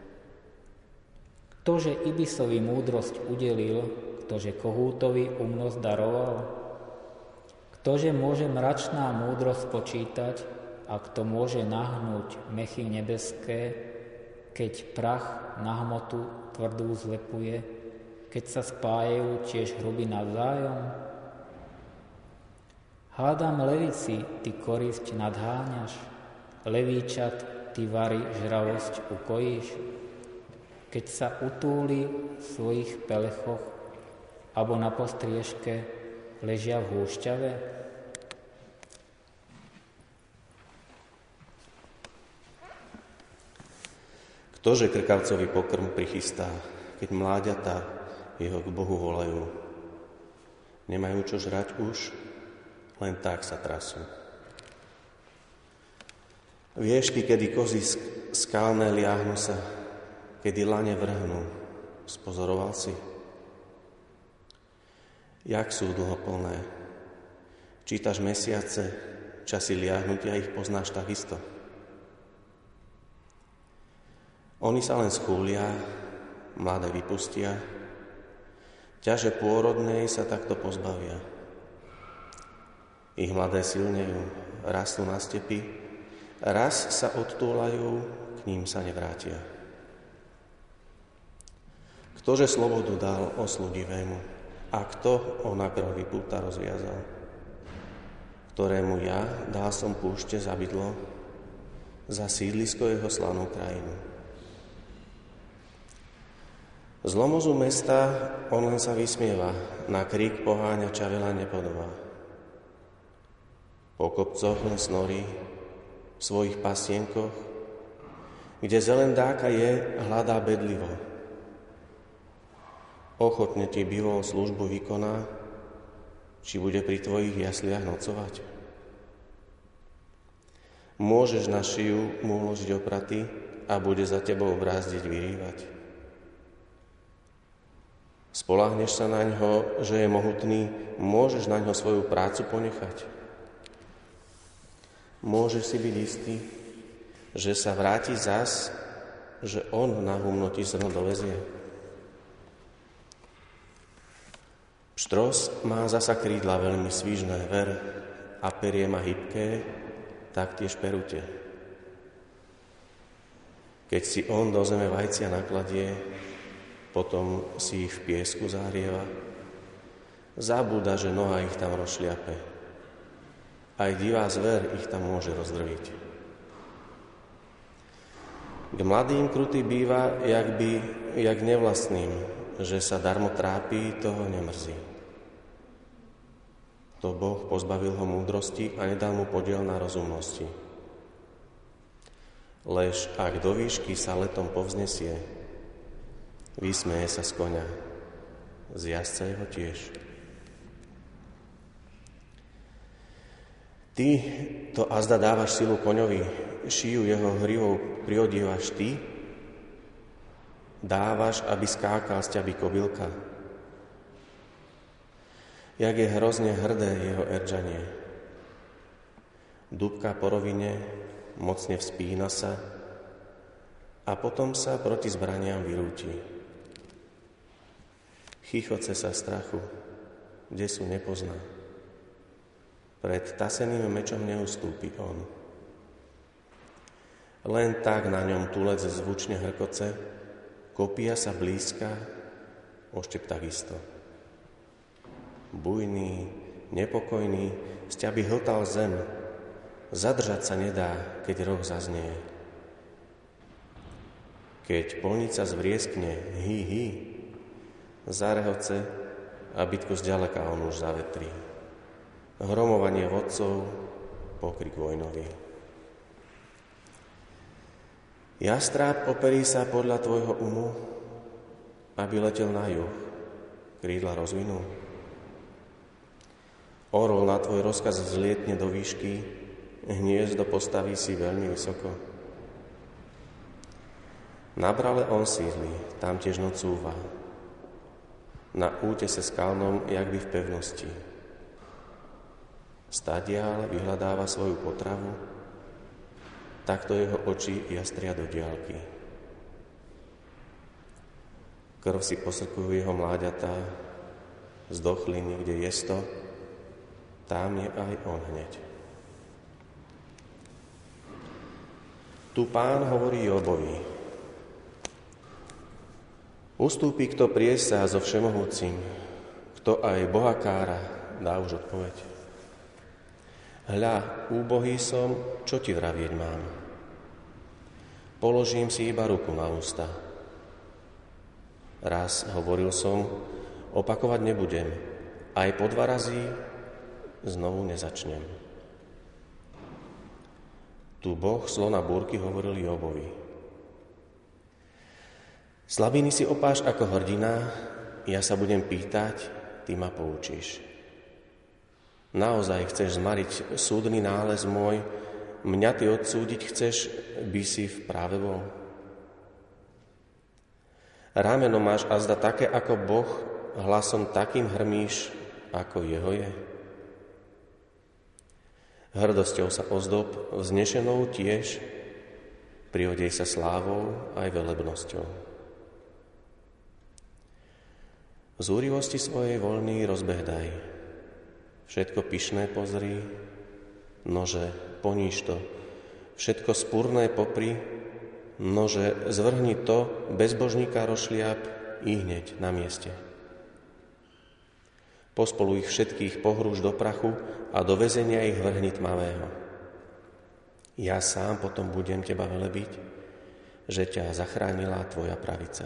Ktože Ibisovi múdrosť udelil, ktože Kohútovi umnosť daroval? Ktože môže mračná múdrosť počítať a kto môže nahnúť mechy nebeské, keď prach na hmotu tvrdú zlepuje, keď sa spájajú tiež hruby navzájom? Hádam levici, ty korisť nadháňaš, levíčat, ty Vari žravosť ukojíš, keď sa utúli v svojich pelechoch, alebo na postriežke ležia v húšťave? Ktože krkavcovi pokrm prichystá, keď mláďatá jeho k Bohu volajú? Nemajú čo žrať už, len tak sa trasú. Vieš ty, kedy kozy skalné liahnu sa, kedy lane vrhnú, spozoroval si? Jak sú dlhoplné? Čítaš mesiace, časy liahnutia ich poznáš takisto. Oni sa len skúlia, mladé vypustia, ťaže pôrodnej sa takto pozbavia. Ich mladé silnejú, rastú na stepy, raz sa odtúlajú, k ním sa nevrátia. Ktože slobodu dal oslu divému a kto o nakrvy púta rozviazal? Ktorému ja dal som púšte za bydlo, za sídlisko jeho slavnú krajinu. Zlomozu mesta on len sa vysmieva, na krík poháňača veľa nepodobá. Po kopcoch len snorí, v svojich pasienkoch, kde zelendáka je, hľadá bedlivo. Ochotne ti bývol službu vykoná, či bude pri tvojich jasliach nocovať. Môžeš na šiju mu uložiť opraty a bude za tebou brázdiť, vyrývať. Spoľahneš sa na ňo, že je mohutný, môžeš na ňo svoju prácu ponechať. Môžeš si byť istý, že sa vráti zas, že on na humno ti zrno dovezie. Pštros má zasa krídla veľmi svížné, ver, a perie má hybké, taktiež perute. Keď si on do zeme vajcia nakladie, potom si ich v piesku zahrieva, zabúda, že noha ich tam rozšliape. Aj divá zver ich tam môže rozdrviť. K mladým krutý býva, jak nevlastným, že sa darmo trápi, toho nemrzí. To Boh pozbavil ho múdrosti a nedal mu podiel na rozumnosti. Lež ak do výšky sa letom povznesie, vysmeje sa z koňa, z jazdca jeho tiež. Ty to azda dávaš silu koňovi, šiju jeho hrivou priodievaš ty, dávaš, aby skákal z ťaby kobylka. Jak je hrozne hrdé jeho erdžanie. Dúbka po rovine, mocne vzpína sa a potom sa proti zbraniam vyrúti. Chichoce sa strachu, kde sú nepozná. Pred taseným mečom neustúpi on. Len tak na ňom tulec zvučne hrkoce, kopia sa blízka, oštep takisto. Bujný, nepokojný, z ťaby hltal zem, zadržať sa nedá, keď roh zaznie. Keď polnica zvrieskne, hý, hý, zarehoce a bitku zďaleka on už zavetrí. Hromovanie vodcov, pokrik vojnový. Jastráb operí sa podľa tvojho umu, aby letel na juh, krídla rozvinul. Orol na tvoj rozkaz vzlietne do výšky, hniezdo postaví si veľmi vysoko. Na brale on sídli, tam tiež nocúva. Na útese skalnom, jak by v pevnosti. Stadiaľ vyhľadáva svoju potravu, takto jeho oči jastria do diaľky. Krv si posrkujú jeho mláďatá, zdochli niekde jesto, tam je aj on hneď. Tu Pán hovorí Jobovi: ustúpi, kto priesá so všemohúcim, kto aj Boha kára, dá už odpoveď. Hľa, úbohý som, čo ti vravieť mám? Položím si iba ruku na ústa. Raz hovoril som, opakovať nebudem, aj po 2 razy znovu nezačnem. Tu Boh slona búrky hovoril Jobovi: slabiny si opáš ako hrdina, ja sa budem pýtať, ty ma poučíš. Naozaj chceš zmariť súdny nález môj, mňa ty odsúdiť chceš, by si v práve bol. Rameno máš azda také ako Boh, hlasom takým hrmíš, ako jeho je. Hrdosťou sa ozdob, vznešenou tiež, priodej sa slávou aj velebnosťou. Zúrivosti svojej voľný rozbeh daj. Všetko pyšné pozri, nože poníž to. Všetko spúrne popri, nože zvrhni to, bezbožníka rozšliap i hneď na mieste. Pospolu ich všetkých pohrúž do prachu a do väzenia ich vrhni tmavého. Ja sám potom budem teba velebiť, že ťa zachránila tvoja pravica.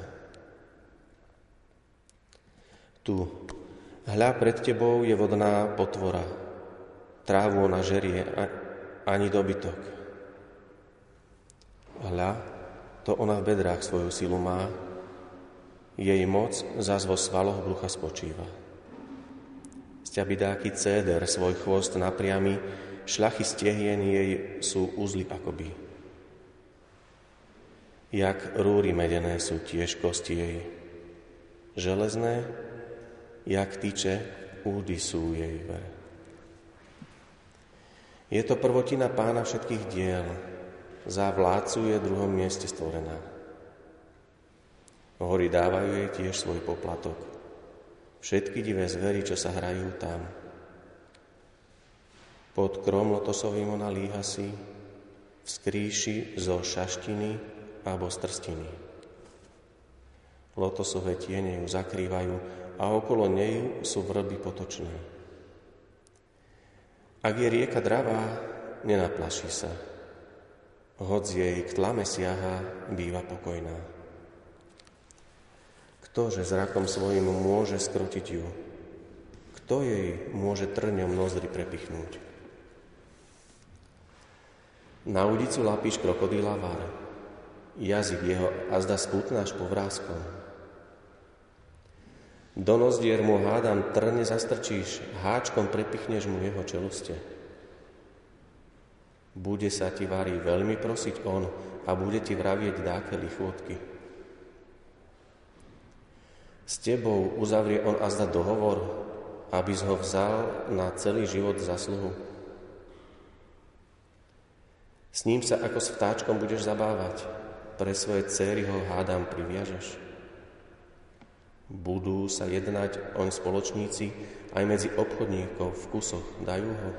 Tu, hľa pred tebou je vodná potvora, trávu ona žerie, ani dobytok. Hľa, to ona v bedrách svoju silu má, jej moc zas vo svaloch brucha spočíva. Sťabidáky céder svoj chvost napriami, šľachy stehien jej sú uzly akoby. Jak rúry medené sú tiež kosti jej, železné, jak tyče, údy sú jej ver. Je to prvotina Pána všetkých diel, za vládcu je druhom mieste stvorená. Hory dávajú jej tiež svoj poplatok. Všetky divé zvery, čo sa hrajú tam. Pod krom lotosovým ona líha si, v skrýši zo šaštiny alebo z trstiny. Lotosové tiene ju zakrývajú a okolo nej sú vrby potočné. Ak je rieka dravá, nenaplaší sa. Hoď jej k tlame siaha, býva pokojná. Ktože zrakom svojim môže skrotiť ju? Kto jej môže trňom nozdry prepichnúť? Na udicu lapíš krokodíla var, jazyk jeho azda sputnáš povráskom. Do nozdier mu hádam trne zastrčíš, háčkom prepichneš mu jeho čeluste. Bude sa ti varí veľmi prosiť on a bude ti vravieť dáke lichvotky. S tebou uzavrie on azda dohovor, aby ho vzal na celý život zasluhu. S ním sa ako s vtáčkom budeš zabávať, pre svoje céry ho hádam priviažeš. Budú sa jednať oň spoločníci, aj medzi obchodníkov v kusoch dajú ho.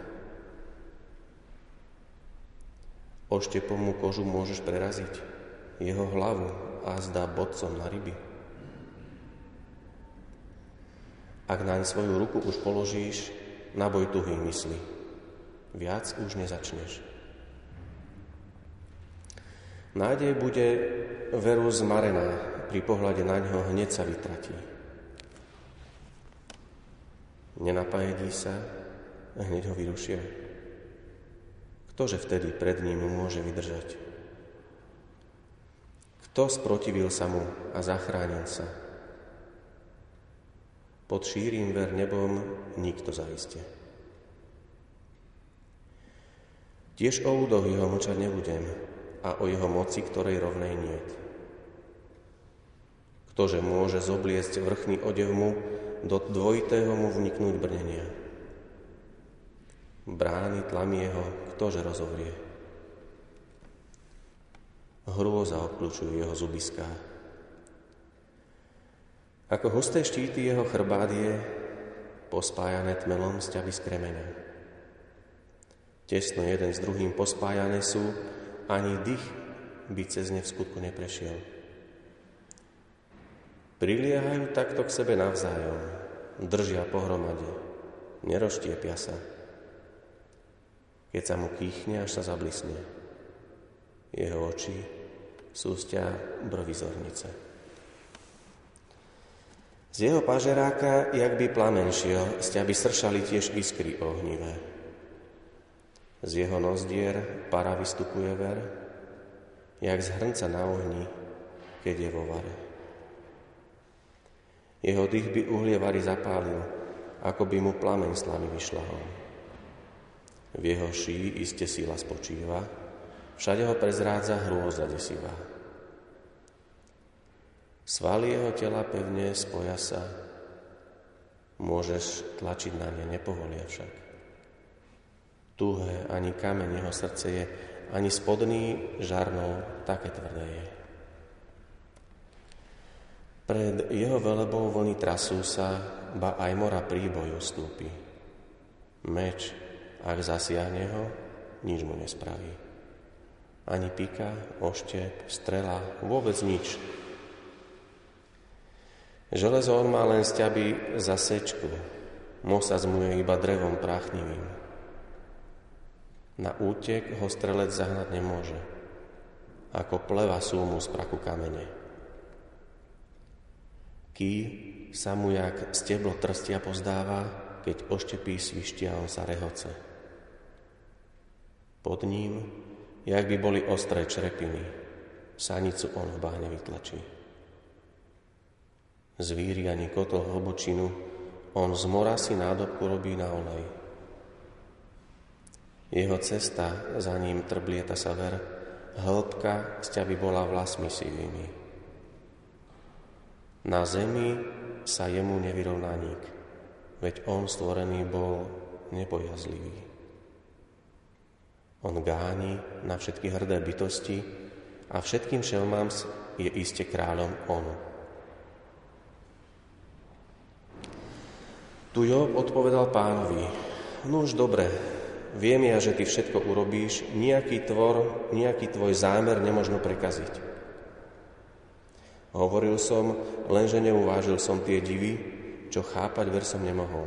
Oštepom mu kožu môžeš preraziť, jeho hlavu azda bodcom na ryby. Ak naň svoju ruku už položíš, na boj tuhý mysli, viac už nezačneš. Nádej bude veru zmarená, pri pohľade na ňo hneď sa vytratí. Nenapajedí sa, hneď ho vyrušia. Ktože vtedy pred ním môže vydržať? Kto sprotivil sa mu a zachránil sa? Pod šírým ver nebom nikto zaiste. Tiež o údoch jeho mlčať nebudem a o jeho moci, ktorej rovnej niet. Ktože môže zobliecť vrchný odev mu, do dvojitého mu vniknúť brnenia. Brány tlamy jeho, ktože rozovrie. Hrôza obkľúčujú jeho zubiská. Ako husté štíty jeho chrbát je, pospájané tmelom sťaby z kremeňa. Tesno jeden s druhým pospájané sú, ani dých by cez ne v skutku neprešiel. Priliehajú takto k sebe navzájom, držia pohromade, nerozštiepia sa. Keď sa mu kýchne, až sa zablisne. Jeho oči sú sťa brvy zornice. Z jeho pažeráka, jak by plamen šiel, sťa by sršali tiež iskry ohnivé. Z jeho nozdier para vystupuje ver, jak z hrnca na ohni, keď je vo vare. Jeho dých by uhlie vary zapálil, ako by mu plameň slavy vyšľahol. V jeho šíji iste sila spočíva, všade ho prezrádza hrôza desivá. Svaly jeho tela pevne spoja sa, môžeš tlačiť na ne, nepovolia však. Tuhé ani kameň jeho srdce je, ani spodný žarnou také tvrdé je. Pred jeho velebou vlny trasú sa, ba aj mora príboj ustúpi. Meč, ak zasiahne ho, nič mu nespraví. Ani pika, oštep, strela, vôbec nič. Železo on má len sťaby za sečku, mosaz mu je iba drevom práchnivým. Na útek ho strelec zahnať nemôže, ako pleva sú mu z prachu kamene. Ký sa mu jak steblo trstia pozdáva, keď oštepí svištia, on sa rehoce. Pod ním, jak by boli ostré črepiny, sanicu on v bahne vytlačí. Zvíri ani kotol hlbočinu, on z mora si nádobku robí na olej. Jeho cesta za ním trblieta sa ver, hĺbka sťa by bola vlasmi sivými. Na zemi sa jemu nevyrovná nik, veď on stvorený bol nebojazlivý. On gáni na všetky hrdé bytosti a všetkým šelmám je iste kráľom on. Tu Job odpovedal Pánovi: Nuž dobre, viem ja, že ty všetko urobíš, nejaký tvoj zámer nemožno prekaziť. Hovoril som, lenže neuvážil som tie divy, čo chápať versom nemohol.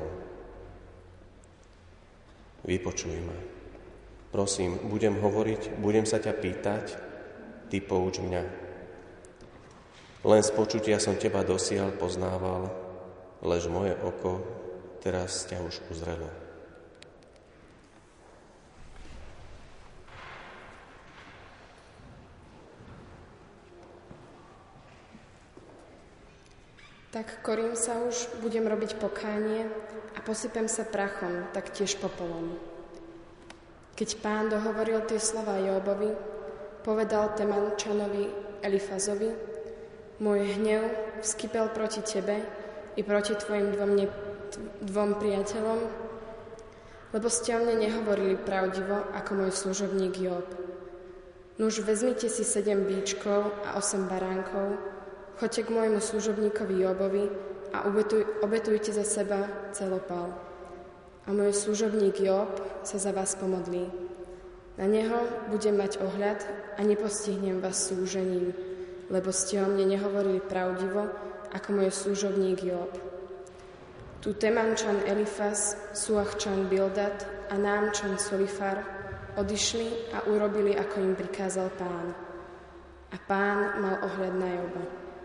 Vypočuj ma. Prosím, budem hovoriť, budem sa ťa pýtať, ty pouč mňa. Len z počutia som teba dosiaľ poznával, lež moje oko teraz ťa už uzrelo. Tak korím sa už, budem robiť pokánie a posypem sa prachom, tak tiež popolom. Keď Pán dohovoril tie slová Jóbovi, povedal Temančanovi Elifazovi: Môj hnev vskypel proti tebe i proti tvojim dvom priateľom, lebo ste o mne nehovorili pravdivo, ako môj služobník Job. Nuž vezmite si 7 bíčkov a 8 baránkov, choďte k môjmu služobníkovi Jobovi a obetujte za seba celopal. A môj služobník Job sa za vás pomodlí. Na neho budem mať ohľad a nepostihnem vás súžením, lebo ste o mne nehovorili pravdivo, ako môj služobník Job. Tu Temančan Elifaz, Suachčan Bildad a Námčan Solifar odišli a urobili, ako im prikázal Pán. A Pán mal ohľad na Joba.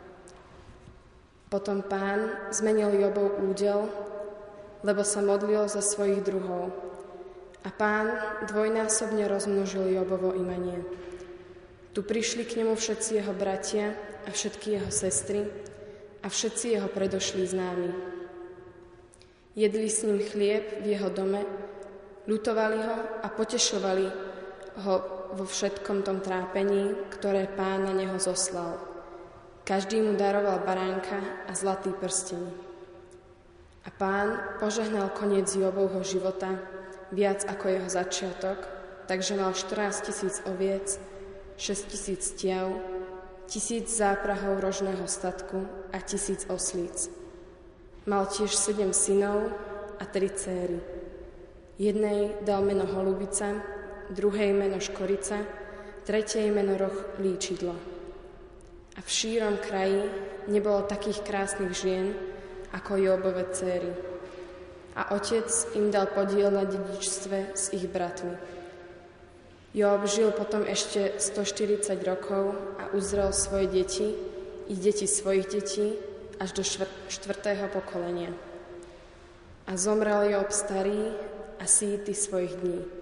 Potom Pán zmenil Jobov údel, lebo sa modlil za svojich druhov. A Pán dvojnásobne rozmnožil Jobovo imanie. Tu prišli k nemu všetci jeho bratia a všetky jeho sestry a všetci jeho predošlí známi. Jedli s ním chlieb v jeho dome, ľutovali ho a potešovali ho vo všetkom tom trápení, ktoré Pán na neho zoslal. Každý mu daroval baránka a zlatý prsteň. A Pán požehnal koniec Jobovho života viac ako jeho začiatok, takže mal 14 000 oviec, 6 000 tiav, 1000 záprahov rožného statku a 1000 oslíc. Mal tiež 7 synov a 3 céry. Jednej dal meno Holubica, druhej meno Škorica, tretej meno Roh Líčidlo. A v šírom kraji nebolo takých krásnych žien, ako Jobove céry. A otec im dal podiel na dedičstve s ich bratmi. Job žil potom ešte 140 rokov a uzrel svoje deti i deti svojich detí až do 4. pokolenia. A zomrel Job starý a síty svojich dní.